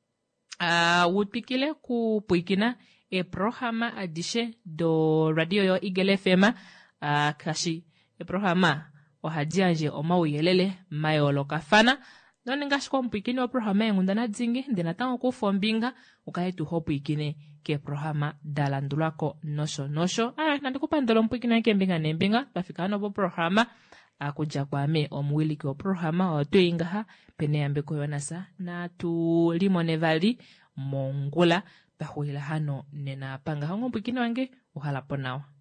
uh, upikile kupuikina, e programa adishe do radio yo Eagle F M uh, kashi e programa o hadianje o mauyelele mayolo kafana noni ngashi kwa mpikini wa programa yengundana dzingi ndina tango kufombinga ukahetu hopu ikine ke programa dalandulako nosho nosho ah nandikupa ndolo mpikini yake mbinga nembinga bafikano bo programa akuja kwa me omwili kwa programa o tuinga ha pene yambe koyonasa na tu limone vali mongula bahuila hano nena panga hongo mpikini wange uhala ponawa.